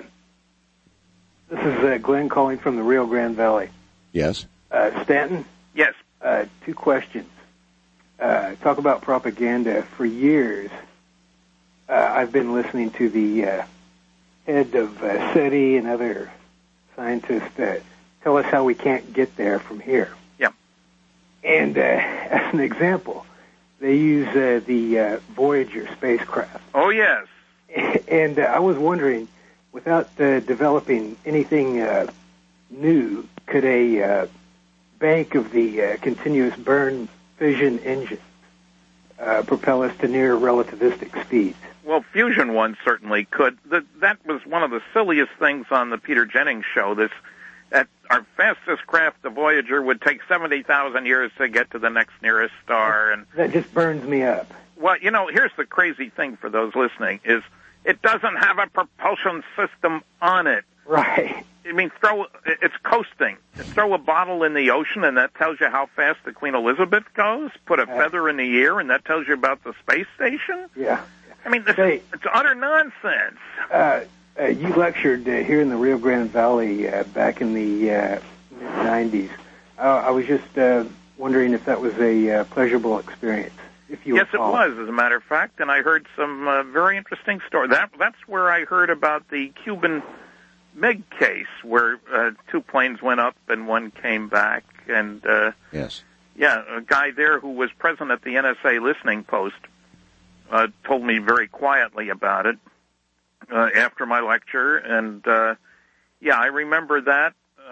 is Glenn calling from the Rio Grande Valley. Yes. Stanton? Yes. 2 questions. Talk about propaganda. For years, I've been listening to the head of SETI and other scientists tell us how we can't get there from here. Yeah. And as an example, they use the Voyager spacecraft. Oh, yes. And I was wondering, without developing anything new, could a bank of the continuous burn fission engine propel us to near relativistic speeds? Well, fusion ones certainly could. That was one of the silliest things on the Peter Jennings show. That our fastest craft, the Voyager, would take 70,000 years to get to the next nearest star. And that just burns me up. Well, here's the crazy thing for those listening, is it doesn't have a propulsion system on it. Right. I mean, it's coasting. Throw a bottle in the ocean, and that tells you how fast the Queen Elizabeth goes. Put a feather in the air, and that tells you about the space station. Yeah. I mean, it's utter nonsense. You lectured here in the Rio Grande Valley back in the mid-'90s. I was just wondering if that was a pleasurable experience. If you yes, recall. It was, as a matter of fact, and I heard some very interesting stories. That's where I heard about the Cuban MiG case, where 2 planes went up and 1 came back. And yes, yeah, a guy there who was present at the NSA listening post told me very quietly about it after my lecture. And yeah, I remember that.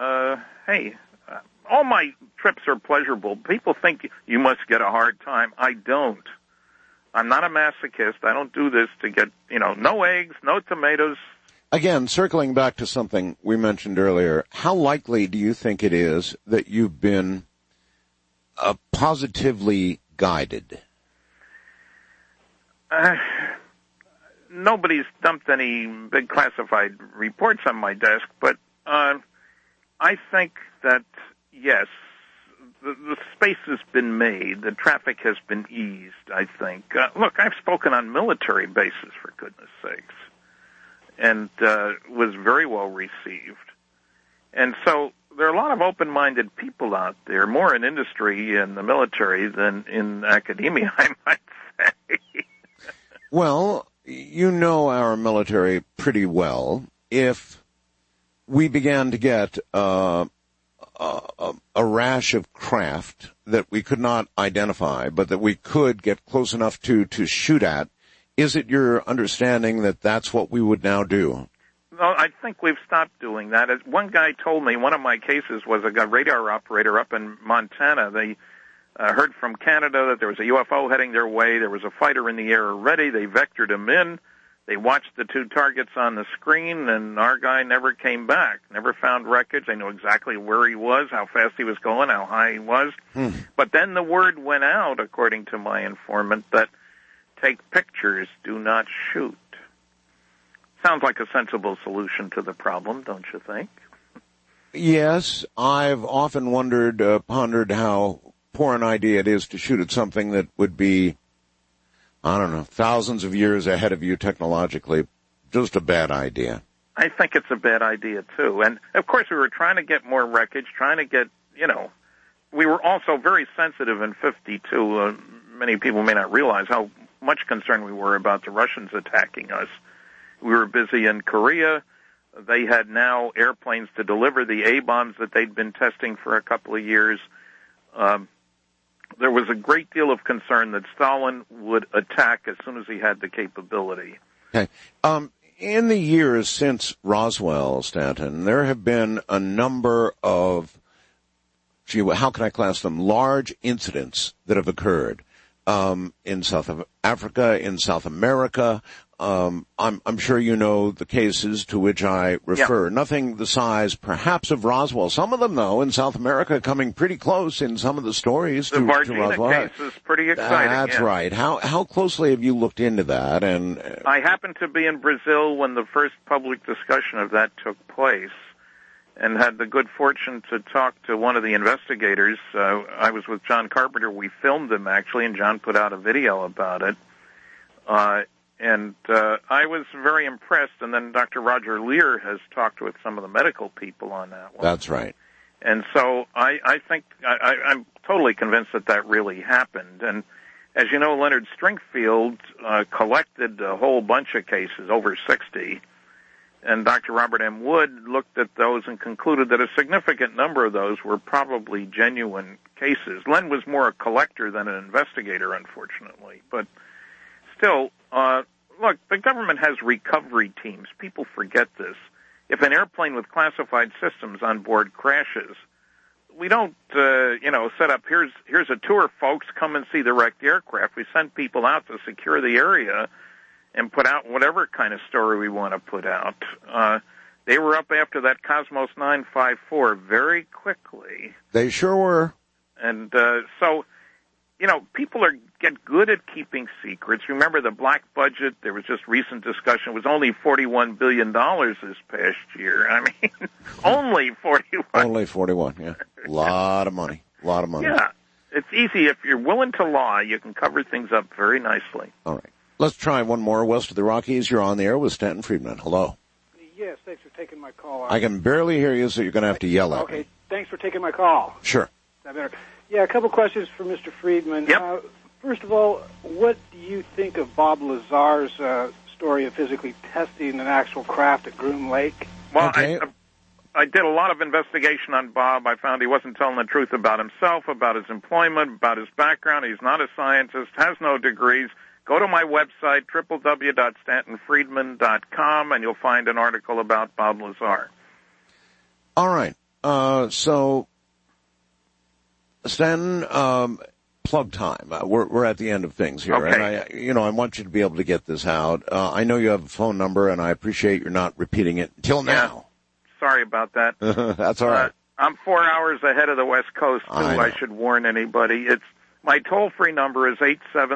All my trips are pleasurable. People think you must get a hard time. I don't. I'm not a masochist. I don't do this to get, no eggs, no tomatoes. Again, circling back to something we mentioned earlier, how likely do you think it is that you've been positively guided? Nobody's dumped any big classified reports on my desk, but I think that, yes, the space has been made. The traffic has been eased, I think. Look, I've spoken on military bases, for goodness sakes, and was very well received. And so there are a lot of open-minded people out there, more in industry and the military than in academia, I might say. Well, you know our military pretty well. If we began to get a rash of craft that we could not identify, but that we could get close enough to shoot at, is it your understanding that that's what we would now do? No, I think we've stopped doing that. As one guy told me, one of my cases was a radar operator up in Montana. They heard from Canada that there was a UFO heading their way. There was a fighter in the air already. They vectored him in. They watched the 2 targets on the screen, and our guy never came back, never found wreckage. They knew exactly where he was, how fast he was going, how high he was. But then the word went out, according to my informant, that take pictures, do not shoot. Sounds like a sensible solution to the problem, don't you think? Yes, I've often pondered how poor an idea it is to shoot at something that would be, I don't know, thousands of years ahead of you technologically. Just a bad idea. I think it's a bad idea, too. And, of course, we were trying to get more wreckage, trying to get, we were also very sensitive in 52. Many people may not realize how much concern we were about the Russians attacking us. We were busy in Korea. They had now airplanes to deliver the A-bombs that they'd been testing for a couple of years. There was a great deal of concern that Stalin would attack as soon as he had the capability. Okay. In the years since Roswell, Stanton, there have been a number of, how can I class them, large incidents that have occurred. in South Africa, in South America. I'm sure you know the cases to which I refer. Yeah. Nothing the size, perhaps, of Roswell. Some of them, though, in South America, coming pretty close in some of the stories to Roswell. The Varginha case is pretty exciting. That's right. How closely have you looked into that? And I happened to be in Brazil when the first public discussion of that took place, and had the good fortune to talk to one of the investigators. I was with John Carpenter. We filmed him, actually, and John put out a video about it. And I was very impressed, and then Dr. Roger Lear has talked with some of the medical people on that one. That's right. And so I think I'm totally convinced that really happened. And as you know, Leonard Stringfield collected a whole bunch of cases, over 60, and Dr. Robert M. Wood looked at those and concluded that a significant number of those were probably genuine cases. Len was more a collector than an investigator, unfortunately, but still, look, the government has recovery teams. People forget this. If an airplane with classified systems on board crashes, we don't, set up, here's a tour, folks, come and see the wrecked aircraft. We send people out to secure the area and put out whatever kind of story we want to put out. They were up after that Cosmos 954 very quickly. They sure were. And so, people get good at keeping secrets. Remember the black budget? There was just recent discussion. It was only $41 billion this past year. I mean, only 41. Only 41, yeah. A lot of money. Yeah. It's easy. If you're willing to lie, you can cover things up very nicely. All right. Let's try one more. West of the Rockies, you're on the air with Stanton Friedman. Hello. Yes, thanks for taking my call. I can barely hear you, so you're going to have to yell at me. Okay, thanks for taking my call. Sure. Is that better? Yeah, a couple questions for Mr. Friedman. Yep. First of all, what do you think of Bob Lazar's story of physically testing an actual craft at Groom Lake? Well, okay. I did a lot of investigation on Bob. I found he wasn't telling the truth about himself, about his employment, about his background. He's not a scientist, has no degrees. Go to my website, www.stantonfriedman.com, and you'll find an article about Bob Lazar. All right. So, Stanton, plug time. We're at the end of things here. Okay. And I want you to be able to get this out. I know you have a phone number, and I appreciate you're not repeating it until now. Sorry about that. That's all right. I'm 4 hours ahead of the West Coast, too. I should warn anybody. My toll-free number is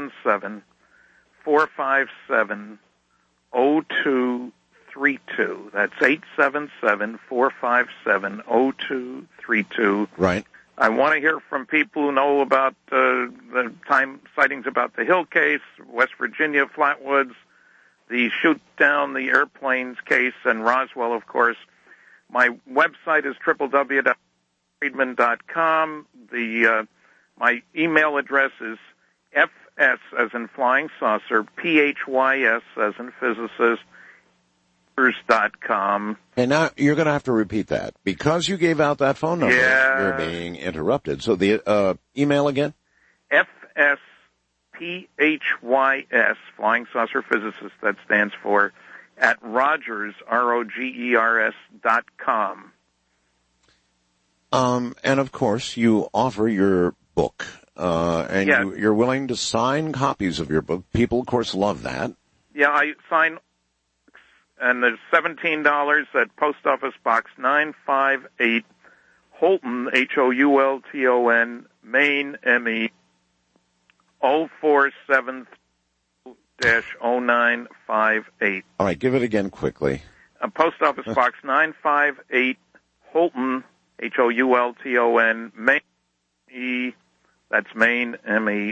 877-457-0232. That's 877-457-0232. Right. I want to hear from people who know about the time sightings about the Hill case, West Virginia, Flatwoods, the shoot down the airplanes case, and Roswell, of course. My website is www.friedman.com. My email address is FS as in flying saucer, PHYS as in physicist, .com. And now you're going to have to repeat that because you gave out that phone number. Yeah. You're being interrupted. So the email again? FSPHYS, Flying Saucer Physicist, that stands for, at Rogers, ROGERS.com. And of course, you offer your book, and yeah. You're willing to sign copies of your book. People, of course, love that. Yeah, I sign. And there's $17 at Post Office Box 958, Houlton, Houlton, Maine, ME, 047-0958. All right, give it again quickly. Post Office Box 958, Houlton, Houlton, Maine, ME, that's Maine, ME,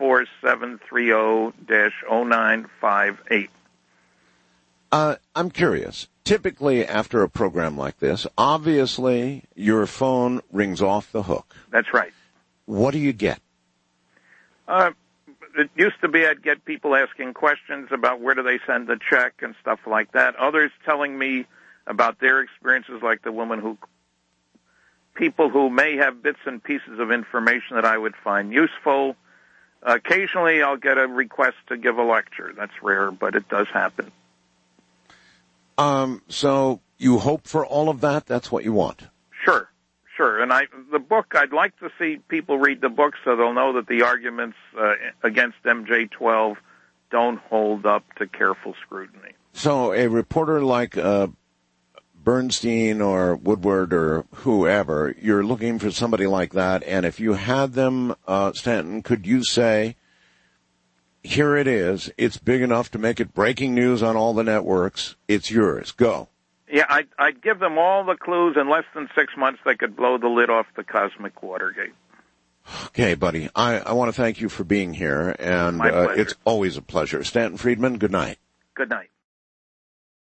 04730-0958. I'm curious. Typically, after a program like this, obviously, your phone rings off the hook. That's right. What do you get? It used to be I'd get people asking questions about where do they send the check and stuff like that. Others telling me about their experiences, like the woman people who may have bits and pieces of information that I would find useful. Occasionally, I'll get a request to give a lecture. That's rare, but it does happen. So you hope for all of that? That's what you want? Sure. And the book, I'd like to see people read the book so they'll know that the arguments against MJ-12 don't hold up to careful scrutiny. So a reporter like Bernstein or Woodward or whoever, you're looking for somebody like that, and if you had them, Stanton, could you say, here it is, it's big enough to make it breaking news on all the networks, it's yours, go. Yeah, I'd give them all the clues. In less than 6 months, they could blow the lid off the cosmic Watergate. Okay, buddy, I want to thank you for being here, and My pleasure. It's always a pleasure. Stanton Friedman, good night. Good night.